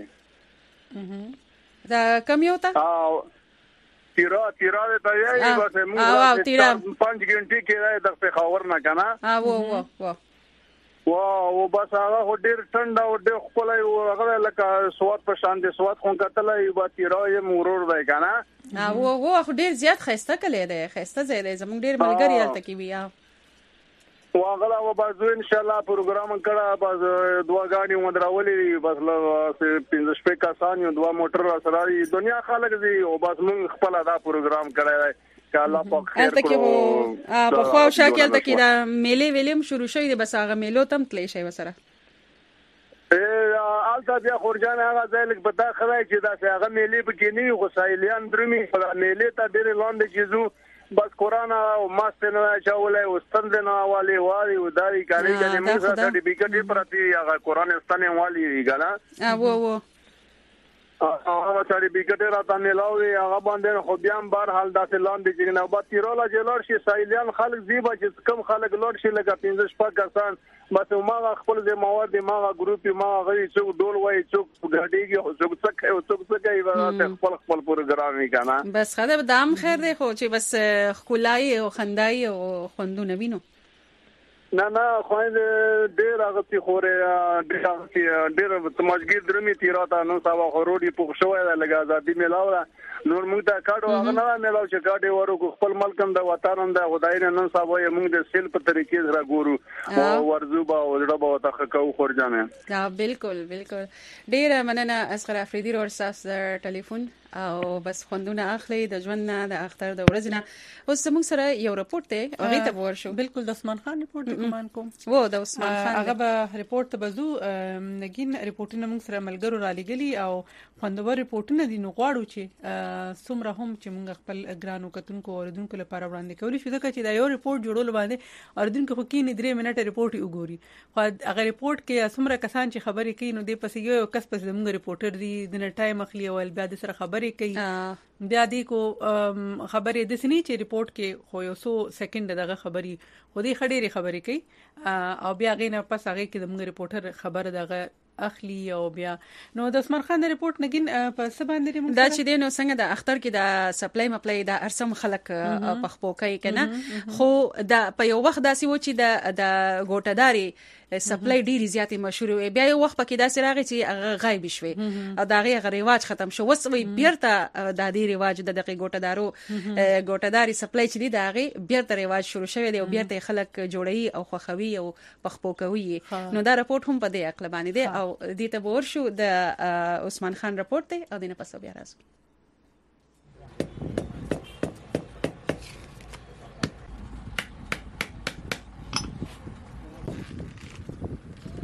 [SPEAKER 8] کړای
[SPEAKER 2] دا کم یو تا
[SPEAKER 8] تیرا تیرا ته یې بس موږ پنځه غنټې کې د پیښور نه کنه
[SPEAKER 2] ها وو وو وو
[SPEAKER 8] واو بس هغه ډیر ټنډ او ډیر خپل او هغه لکه سواد په شان دي سواد خون کتلې با تیرا یې مرور دی کنه
[SPEAKER 2] ها وو وو خو ډیر زیات خسته کړي دی خسته زیاده زموږ ډیر ملګری هلته کې بیا
[SPEAKER 8] واغلا و بازو ان شاء الله پروګرام کړه باز دوا غاډي مدراولې بس له پنځه شپې کسان یو دوا موټر سره دنیا خلک دي او بس موږ خپل دا پروګرام کړی که الله پاک خیر کړو
[SPEAKER 2] په خو شاکل د کیدا میلې ویلم شروع شوی دی بس هغه میلو تم تلې شي وسره
[SPEAKER 8] ا الته بیا خورجان هغه ځلک په داخله چې دا هغه میلې بګینی غسایلیان درمي میلې ته ډېر لاندې جزو بس قرآن او ماستر نه چاولې او ستند نه والی والی او دای کاری کنه موږ سرټیفیکټ پرتی هغه قرآن ستنه والی غلا
[SPEAKER 2] ا وو وو
[SPEAKER 8] هغه سرټیفیکټ راته ملاوي هغه باندې خو بیا بهر حال داسې لاندې چې نه با تیرولا جلور شي سایلیان خلک زیبا چې کم خلک لوړ شي لکه پنځه شپږ کسان بس ما خپل د مواد ما ګروپ ما غوي څوک ډول وای څوک غړيږي او څوک څه او څوک څه کوي ورته خپل خپل پروګرام یې کنه
[SPEAKER 2] بس خدای دام خیر دی خو چې بس خلای او خندای او خوندونه وینو
[SPEAKER 8] نه نه خويند ډیر هغه تی خوره ډیر ډیر تماشګیر درمي تیراته نو ساوا خورودي پوښ شوې ده لګا ازادي ملاوه نور موږ ته کاډو هغه نه ملاو چې کاډي ورو خپل ملکم د وطن د خدای نه نن ساوا موږ د سیل په طریقې سره ګورو او ورزوبا او ډبا وته خکو خورجانه
[SPEAKER 2] دا بالکل بالکل ډیر مننه اصغر افریدي ور ساس ټلیفون او بس خوندونه اخلي د ژوند نه د اختر د ورځې نه اوس موږ سره یو رپورت دی هغه ته ورشو
[SPEAKER 1] بالکل د عثمان خان رپورت کوم کوم
[SPEAKER 2] وو د عثمان خان
[SPEAKER 1] هغه به رپورت ته بزو نګین رپورټونه موږ سره ملګرو را لګلی او خوندور رپورټونه دي نو غواړو چې څومره هم چې موږ خپل ګرانو کتونکو اوریدونکو لپاره وړاندې کولی شو ځکه چې دا یو رپورت جوړول باندې اوریدونکو خو کې نه درې منټه رپورت وګوري خو هغه رپورت کې څومره کسان چې خبرې کوي نو د پسې یو کس پسې موږ رپورټر دی د نه ټایم اخلي او بیا د سره خبرې کوي بیا دې کو خبرې د سني چې رپورت کې خو یو سو سکند دغه خبري خو دې خډيري خبرې کوي او بیا غینه پس هغه کې د موږ رپورټر خبر دغه اخلي او بیا نو د عثمان خان رپورت نګین په څه باندې موږ
[SPEAKER 2] دا چې دینو څنګه د اختر کې د سپلای مپلای د ارسم خلک پخپو کوي کنه خو د په یو وخت داسي و چې د د ګوټداري سپلای ډیری زیاتې مشهور وي بیا یو وخت پکې داسې راغی چې غایب شوي او دا غي رواج ختم شو وس وی بیرته د دې رواج د دقیق ګوټدارو ګوټداري سپلای چې دی دا غي بیرته رواج شروع شوی دی او بیرته خلک جوړي او خوخوي او پخپو کوي نو دا رپورت هم په دې عقل باندې دی او دې ته ورشو د عثمان خان رپورت دی او دینه پسو بیا راځو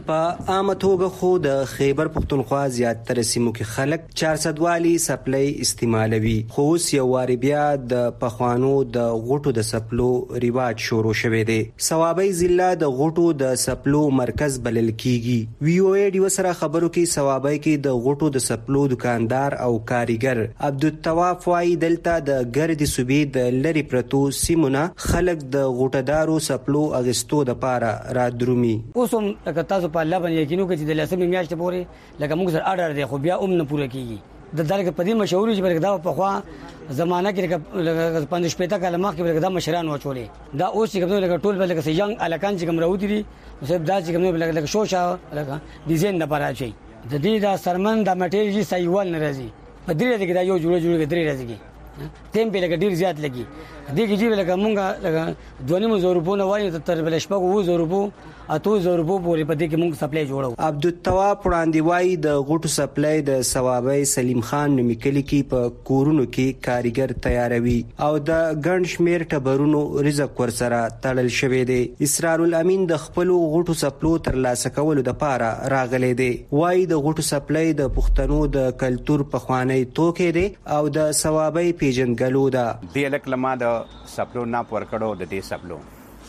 [SPEAKER 10] په عامه توګه خو د خیبر پختونخوا زیاتره سیمو کې خلک چارصد والی سپلای استعمالوي، خو اوس یو واري بیا د پخوانو د غوټو د سپلو رواج شروع شوی دی. صوابۍ ضلع د غوټو د سپلو مرکز بلل کیږي. وی او ای ډیو سره خبرو کې صوابۍ کې د غوټو د سپلو دکاندار او کاریګر عبدالتواف وايي دلته د ګردې صوبې د لری پرتو سیمونه خلک د غوټدارو سپلو اغستو د پاره را درومي.
[SPEAKER 11] اوس هم لکه تاسو په الله باندې یقینو کې چې د لسمې میاشتې پورې لکه موږ سره اډر دی خو بیا هم نه پوره کیږي. د دغه په دې مشهور چې دا په خوا زمانہ کې لکه پنځه شپږ کاله مخکې لکه دا مشران وچولې دا اوس چې کوم لکه ټول لکه سیجنګ الکان چې کوم راوتی دي اوس دا چې کوم لکه شوشا لکه ډیزاین نه پاره شي د دې دا سرمن د مټریال سایوال نه راځي په دې کې دا یو جوړ جوړ کې درې راځي تیم په لکه ډیر زیات لګي دې کې چې لکه مونږه لکه دوه نیم زره روپو نه وایي تر بل شپږ وو زره روپو اته زره روپو پورې په دې کې مونږ سپلای جوړو.
[SPEAKER 10] عبدالتواف وړاندې وایي د غوټو سپلای د ثوابۍ سلیم خان نومیکلي کې په کورونو کې کاریګر تیاروي او د ګڼ شمیر ټبرونو رزق ورسره تړل شوی دی. اسرار الامین د خپل غوټو سپلو تر لاسه کولو د پاره راغلی دی. وایي د غوټو سپلای د پښتنو د کلچر پخوانی توکي دی او د ثوابۍ پیژنګلو ده.
[SPEAKER 23] د الک لما د سپلو نه پر کړو د دې سپلو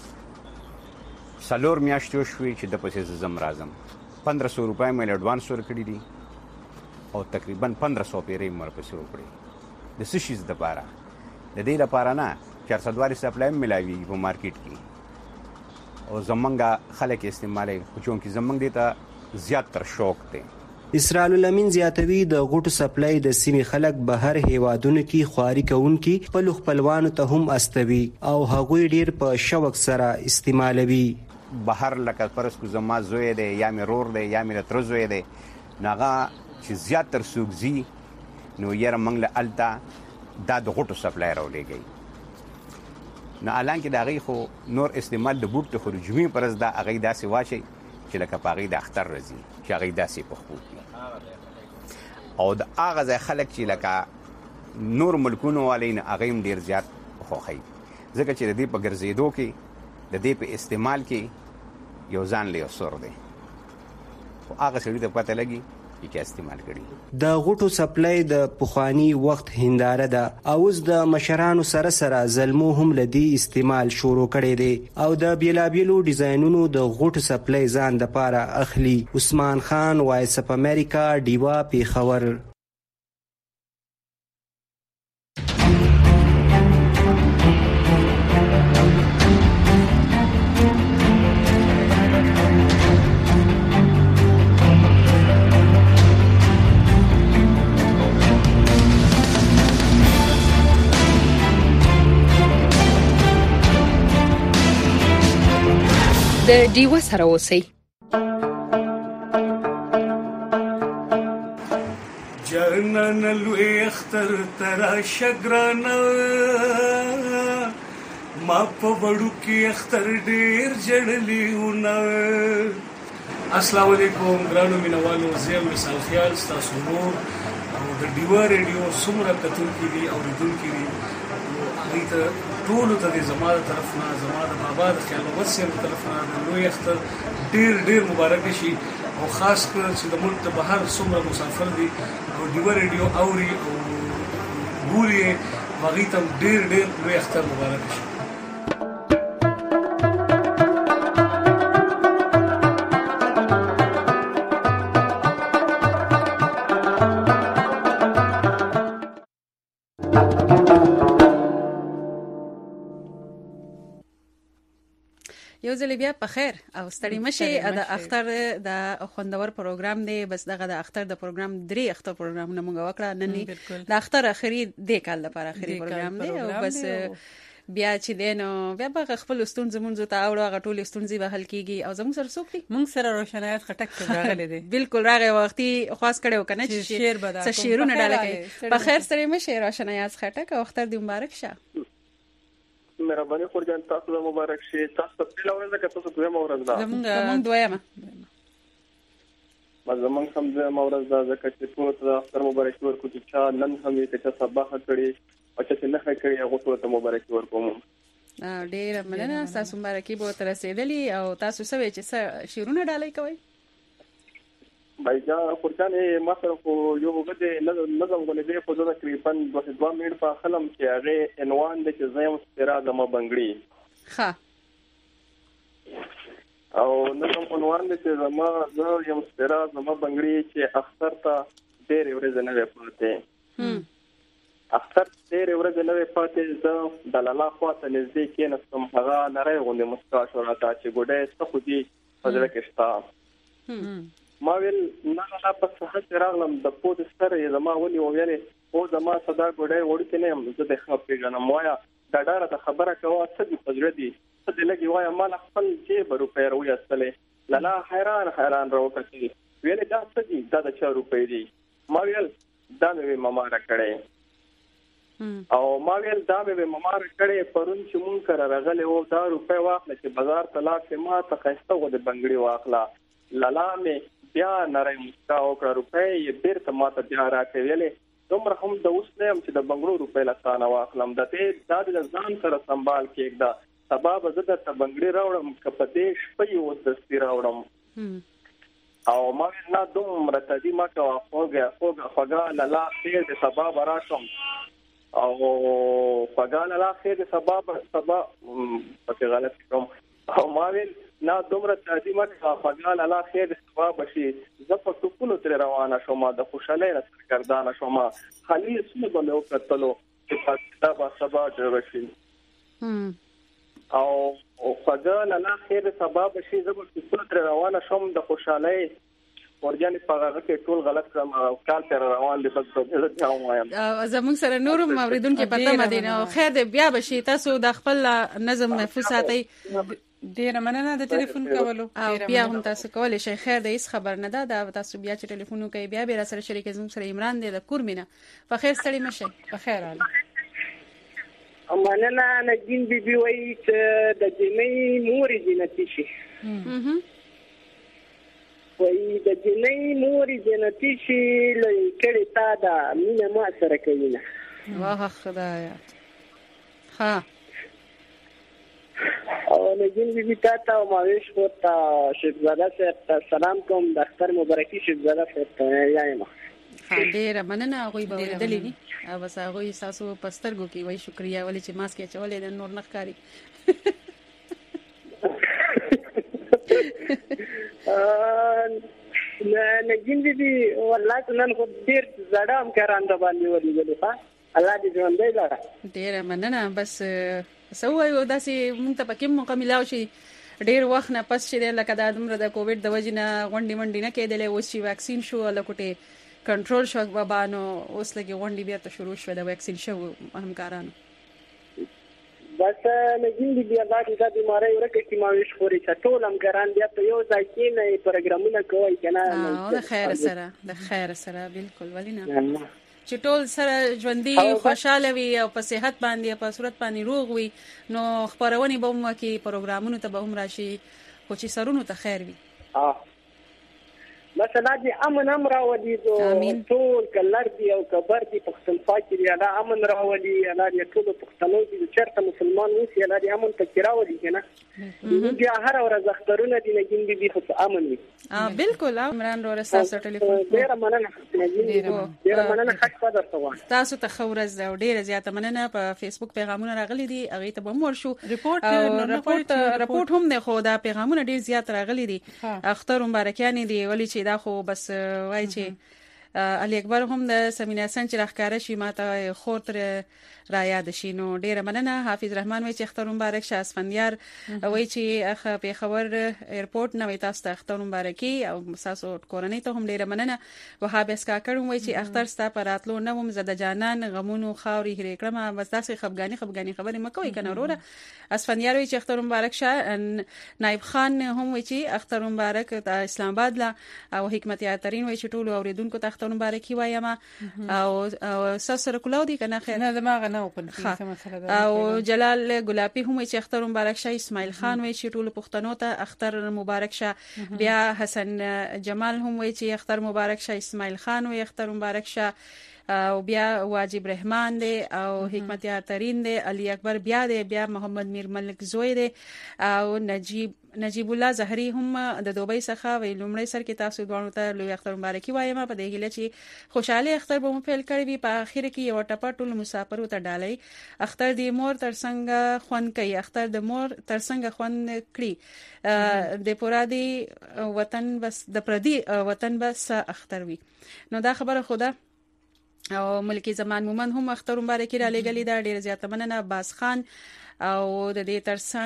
[SPEAKER 23] سلور میاشتو شوي چې د پسې زم رازم پندرہ سو روپۍ مې اډوانس ورکړي دي او تقریبا پندرہ سو پیرې مر پسې وکړي د سشیز د پاره د دې لپاره نه چارصد والی سپلای ملاوي په مارکیټ کې او زمونږه خلک استعمالي خو چونکې زمونږ دې ته زیات تر شوق دی.
[SPEAKER 10] اسرار الامین زیاتوي د غوټو سپلای د سیمې خلک بهر هیوادونو کې خواري کوونکي خپل خپلوانو ته هم استوي او هغوی ډیر په شوق سره استعمالوي.
[SPEAKER 23] بهر لکه پرس کو زما زوی دی یا مې رور دی یا مې تر زوی دی ناغه چې زیات تر سوګزي نو یې منګله التا دا د غوټو سپلای راولېږي. نه الان کې دا غي خو نور استعمال د بوټ خو رجمي پرز دا غي داسې واچي چې لکه پاغي د اختر رزي چې غي داسې په خو او د اغه ځای خلک چې لکه نور ملکونو والین اغه هم ډیر زیات خوخی ځکه چې د دې په ګرځېدو کې د دې په استعمال کې یو ځان له سور دی او اغه سړي ته پته لګي چې استعمال کړي.
[SPEAKER 10] د غوټو سپلای د پخوانی وخت هنداره ده او اوس د مشرانو سره سره زلمو هم لدی استعمال شروع کړي دي او د بیلابیلو ډیزاینونو د غوټو سپلای ځان د پاره اخلي. عثمان خان وایس اپ امریکا ډیوا پیښور.
[SPEAKER 24] د ډیوا سره اوسئ.
[SPEAKER 25] جرنن لوی اختر ترا شګران ما په وړو کې اختر ډیر جړلیونه. السلام علیکم ګرانو مینوالو، زه مثال خیال تاسو نور او د ډیوا ریډیو سمره کتل کیږي او ردون کیږي هغه ته ټول ته زماده طرف نه زماده بابا د خیال وسیم طرف نه لوی اختر ډیر ډیر مبارک شي او خاص کر چې د ملک بهر څومره مسافر دي او ډیوا ریډیو اوري او ګوري هغه ته ډیر ډیر لوی اختر مبارک شي.
[SPEAKER 2] یو ځل بیا په خیر او ستړي مشي د اختر د خوندور پروګرام دی. بس دغه د اختر د پروګرام درې اختر پروګرام نه مونږ وکړه نن د اختر اخري د کال لپاره اخري پروګرام دی او بس بیا چې دینو بیا به خپل ستون زمونږ ته اوړه غټول ستونزې به حل کیږي او زموږ سره څوک دي
[SPEAKER 1] مونږ سره روشنایت خټک راغلي دي
[SPEAKER 2] بالکل راغی وختي خاص کړو کنه چې
[SPEAKER 1] شیر بدا
[SPEAKER 2] څه شیرونه ډاله کوي. په خیر ستړي مشي روشنایت خټک او اختر دی مبارک شه.
[SPEAKER 26] مهرباني خورجان تاسو ته مبارک شي. تاسو په پیله ورځ کې تاسو دویمه ورځ ده
[SPEAKER 2] زمونږ دویمه
[SPEAKER 26] ما زمونږ هم دویمه ورځ ده ځکه چې ټول ته اختر مبارک ورکړو چې چا نن هم یې چې صباح کړی او چې نه کړی هغه ټول ته مبارک ورکوم.
[SPEAKER 2] ډیر مننه تاسو مبارکي به تر رسیدلی او تاسو سوي چې شیرونه ډالۍ کوي
[SPEAKER 26] بایجا قرآن ما سره خو یو غده نظم غونې دی په دغه تقریبا دوه منټ په خلم چې هغه عنوان د چې زم سترا د ما بنگړي
[SPEAKER 2] ها
[SPEAKER 26] او نظم عنوان د چې زما زه یم سترا د ما بنگړي چې اختر ته ډېر ورځ نه پاتې هم اختر ډېر ورځ نه پاتې زه د لالا خواته نږدې کېناستم هغه نری غونډه مسکا شو راته چې ګډه څه خو دې فضل کې شتا ما ویل نه نه په صحت راغلم د پود سره زما ولي ویلې او زما صدا ګډه وړته نه هم زه د خپل غنم وایا دا ډاره د خبره کوه څه دې فضل دي څه دې لګي وایا ما خپل جیب روپې روي اصله لالا حیران حیران راوکړي ویلې دا څه دي دا د چا روپې دي ما ویل دا مې ماما را کړې او ما ویل دا مې ماما را کړې پرون چې مونږ کرا راغله او دا روپې واخله چې بازار طلاق ما ته خسته و د بنگړي واخله لالا مې بیا نری مسکا او کړ روپې یې بیرته ما ته بیا راکې ویلې دومره هم د اوس نه هم چې د بنگړو روپې لاسانه واخلم د دې د ځان سره سنبال کېږدا سبب زه د بنگړي راوړم کپدې شپې و دستي راوړم او ما نه دومره تدې ما کا اوګه اوګه فغا لالا خیر د سبب راشم او فغا لالا خیر د سبب سبب پکې غلط کوم او ما ویل نه دومره تدې ما کا فغا لالا خیر د سبب شي زه په ټکولو تر روانه شوم د خوشاله سرګردانه شوم خالي سمه بل او کتلو چې پاتہ با سبب جوړ شي او او فغا لالا خیر د سبب شي زه په ټکولو تر روانه شوم د خوشاله ورجانې په هغه کې ټول غلط کړم او کال تر روان دي بس ته ځم وایم
[SPEAKER 2] زموږ سره نور موریدونکو پته مدینه خیر دې بیا بشي تاسو د خپل نظم محفوظ ساتي
[SPEAKER 1] ډیر مننه د ټلیفون کولو
[SPEAKER 2] بیا هم تاسو کولای شئ خیر دې هیڅ خبر نه ده دا تاسو بیا چې ټلیفون کوي بیا به را سره شریک زموږ سره عمران دی د کورمینه په خیر ستړي مشه
[SPEAKER 1] په خیر اله
[SPEAKER 9] مننه نجین بیبي وایي چې د جنې مور جنتی شي وایي د جنې مور جنتی شي لې کړي تا دا مینه ما سره کوي نه
[SPEAKER 2] واه خدایا ها
[SPEAKER 9] او نجین بیبي تا ته ماویش ورته شهزاده صاحب سلام کوم د اختر مبارکي شهزاده صاحب ته یایم
[SPEAKER 2] ډیر مننه هغه به وردلې دي او بس هغه تاسو پسترګو کې وای شکریا ولې چې ماسک چولې د نور نخکاری
[SPEAKER 9] نجین بیبي والله نن خو ډیر زړه هم کارانده باندې ولېږلې ها الله دې ژوندۍ لاره
[SPEAKER 2] ډیر مننه بس سوایو داسې مونږ ته پکې مکملاو شي ډیر وخت نه پس چې لکه د عمر د کووډ د وجنه غونډې منډې نه کېدلې اوس چې ویکسین شو لکه کنټرول شو بابا نو اوس لګي غونډې بیا ته شروع شو د ویکسین شو همکارانو
[SPEAKER 9] بس نجین دی بیا دا د بیماری ورکه چې ما ویش خوري چې ټول همکاران بیا ته یو ځای کې نه پروګرامونه کوي کنه
[SPEAKER 2] او د خیر سره د خیر سره بالکل ولینا چې ټول سره ژوندۍ خوشاله وي او په صحت باندې په صورت باندې روغ وي نو خبرونه به مو کې پروګرامونو ته به هم راشي خو چې سرونو ته خیر وي
[SPEAKER 9] اه مثلا دې امن امر راوړي دو ټول کلر دی او کبر دی پښتونخوا کې دی دا امن راوړي انا دې ټول پښتنو دي چرته مسلمان وسی انا دې امن ته راوړي کنه دې هر ورځ اخترونه دي نجین دي خو امن وي
[SPEAKER 2] اه بالکل عمران رو رساسه ټلیفون
[SPEAKER 9] ډیر مننه ډیر مننه خښ درته وایم
[SPEAKER 2] تاسو ته خورز او ډیر زیاته مننه په فیسبوک پیغامونه راغلي دي هغه ته به مور شو
[SPEAKER 1] ریپورت
[SPEAKER 2] ریپورت ریپورت هم نه خو دا پیغامونه ډیر زیات راغلي دي اختر مبارکیان دي ولی چې دا خو بس وای چې علي اکبر هم د سمینه سن چې راخکاره شي ماته خور تر را یاد شي نو ډیره مننه حافظ رحمان وای چې اختر مبارک شه اسفندیار وای چې اخ په خبر ایرپورټ نو تاسو ته اختر مبارکي او تاسو کورنۍ ته هم ډیره مننه وهاب اسکا کړم وای چې اختر ستا پر راتلو نو هم زده جانان غمونو خاوري هرې کړم بس تاسو خفګانی خفګانی خبرې مکوئ کنه وروره اسفندیار وای چې اختر مبارک شه نائب خان هم وای چې اختر مبارک د اسلام آباد لا او حکمت یاترین وای چې ټول اوریدونکو ته اختر مبارکي وایم او سره کلاو دي کنه خیر
[SPEAKER 1] نه دماغ نه
[SPEAKER 2] او جلال ګلابي هم چې اختر مبارک شه اسماعیل خان وای چې ټول پښتنو ته اختر مبارک شه بیا حسن جمال هم وای چې اختر مبارک شه اسماعیل خان وای اختر مبارک شه او بیا واجب رحمان دی او حکمت یار ترین دی علي اکبر بیا دی بیا محمد میر ملک زوی دی او نجیب نجیب الله زهري هم د دوبۍ څخه وی لومړی سر کې تاسو دوه ته لوی اختر مبارکي وایم په دې هیله چې خوشاله اختر به مو پیل کړی وي په اخر کې یو ټپه ټول مسافر ته ډالۍ اختر دی مور تر څنګه خون کوي اختر د مور تر څنګه خون کړی د پورا دی وطن بس د پردي وطن بس اختر وي نو دا خبره خدا او ملکی زمان مومن هم اختر مبارکي را لګلې دا ډیر زیاته مننه باز خان او د دې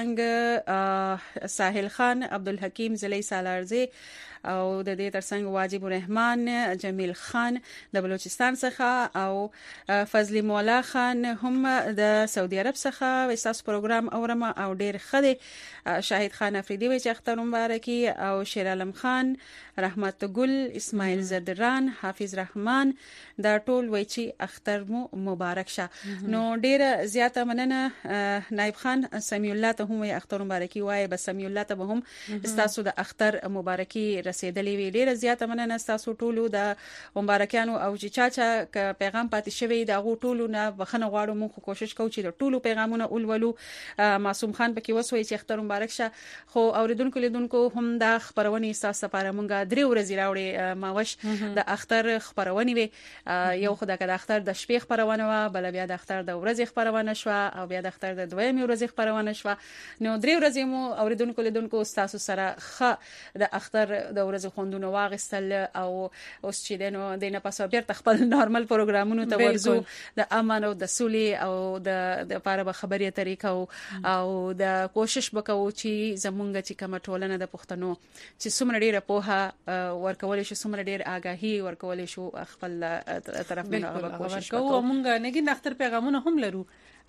[SPEAKER 2] ترڅنګ ساحل خان عبدالحکیم زلی سالارزی او د دې ترڅنګ واجب الرحمن جمیل خان د بلوچستان څخه او فضلی مولا خان هم د سعودي عرب څخه وساس پروګرام اورم او ډیر خدي شاهد خان افریدی وی چې اختر مبارکي او شیر عالم خان رحمت ګل اسماعیل زدران حافظ رحمان دا ټول وی چې اختر مو مبارک شه نو ډیر زیاته مننه نائب خان سمیع الله ته هم اختر مبارکي وای بس سمیع الله ته هم استاسو د اختر مبارکي رسیدلې وی ډیر زیاته مننه استاسو ټولو د مبارکانو او چې چا چا پیغام پاتې شوی دا غو ټولو نه بخنه غواړو موږ کوشش کوو چې د ټولو پیغامونه اولولو معصوم خان پکې وسوي چې اختر مبارک شه خو اوریدونکو لیدونکو هم دا خبرونه استاسو لپاره مونږه درې ورځې راوړې ماوش د اختر خبرونه وي یو خدای کده اختر د شپې خبرونه وا بل بیا د اختر د ورځې خبرونه شو او بیا د اختر د دویمې ورځې خبرونه شو نو درې ورځې مو اوریدونکو لیدونکو استاسو سره خ د اختر د ورځې خوندونه واغستل او اوس چې دنو دینه پاسو بیرته خپل نارمل پروګرامونو ته ورزو د امن او د سولې او د د لپاره به خبري طریقو او د کوشش وکاو چې زمونږ چې کومه ټولنه د پښتنو چې څومره ډیره پوهه ورکول شي څومره ډیر آگاهي ورکول شي خپل طرف نه کوشش
[SPEAKER 1] کوو مونږ نګین اختر پیغامونه هم لرو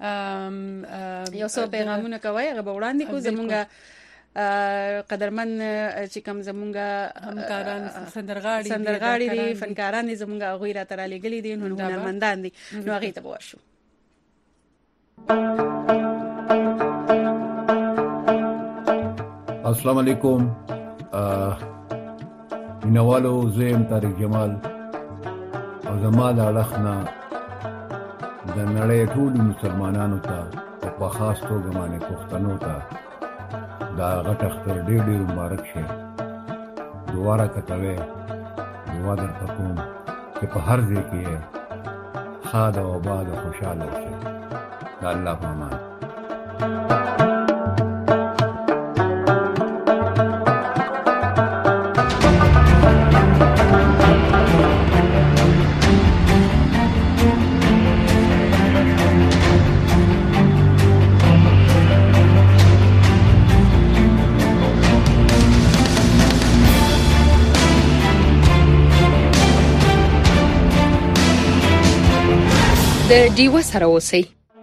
[SPEAKER 2] یو څو پیغامونه کوي هغه وړاندې کو زمونږ قدرمن چې کوم زمونږ
[SPEAKER 1] همکاران سندرغاړي
[SPEAKER 2] سندرغاړي دي فنکاران دي زمونږ غوړه تر لګلې دي نو هنرمندان دي نو هغه ته ورشو
[SPEAKER 12] السلام علیکم مینوالو زیم طارق جمال او زمال اړخنا د نړۍ ټول مسلمانانو ته او په خاص توګه باندې پښتنو ته دا غټ اختر ډېر ډېر مبارک شه دواره کوي دعا درته کوم چې په هر ځای کې خاد او آباد او خوشاله اوسئ د الله په امان
[SPEAKER 14] د ډیوه سره اوسئ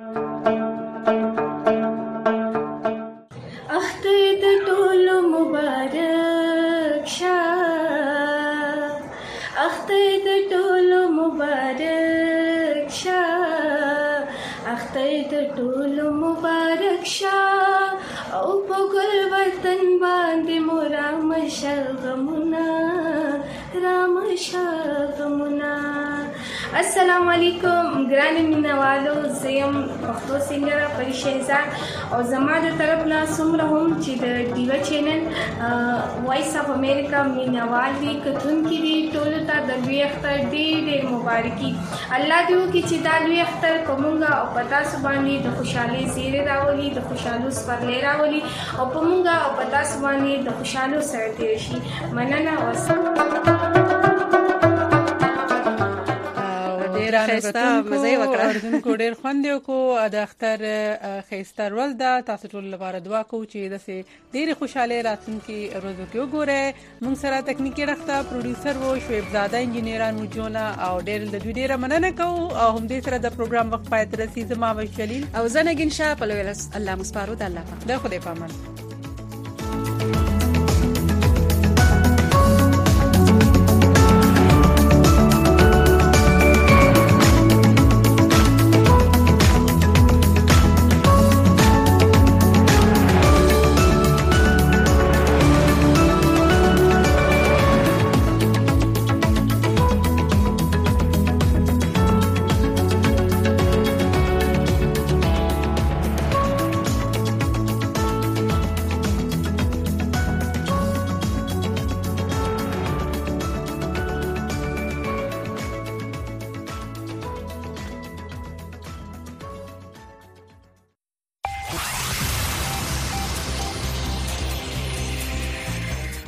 [SPEAKER 15] اختر د ټولو مبارک شه اختر د ټولو مبارک شه اختر د ټولو مبارک شه او په ګل وطن باندې مرام شغمنا رام شغمنا السلام علیکم ګران مینوالو زم پښتو سنگر پری شهزاد او زما د طرف نه څومره هم چې د ډیو چینل وایس اف امریکا مینوال دي کتون کې دي ټول ته د لوی اختر ډېر ډېر مبارکي الله دې وکړي چې دا لوی اختر کومه او پتا سبحانه د خوشحالي زیره راولي د خوشحالو سپرلې راولي او کومه او پتا سبحانه د خوشحالو سره تیر شي مننه وسه
[SPEAKER 1] خسته مزه وکړه اردوونکو ډیر خوند یو کو د اختر خسته ورځ ده تاسو ټول لپاره دعا کوو چې د سه ډیر خوشاله راتلونکي ورځو کې وګوره موږ سره تکنیکی رخته پروډوسر وو شعیب زاده انجینران موجونا او ډیر د دوی ډیره مننه کوو او هم دې سره د پروګرام وخت پای تر رسیدو ما وشلیل
[SPEAKER 2] او زنګین شاه په لوی الله مسپارو د الله
[SPEAKER 1] د خدای پامان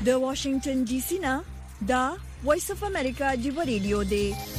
[SPEAKER 3] د واشنگټن ډي سي نه دا وایس اف امریکا دی ریډیو دی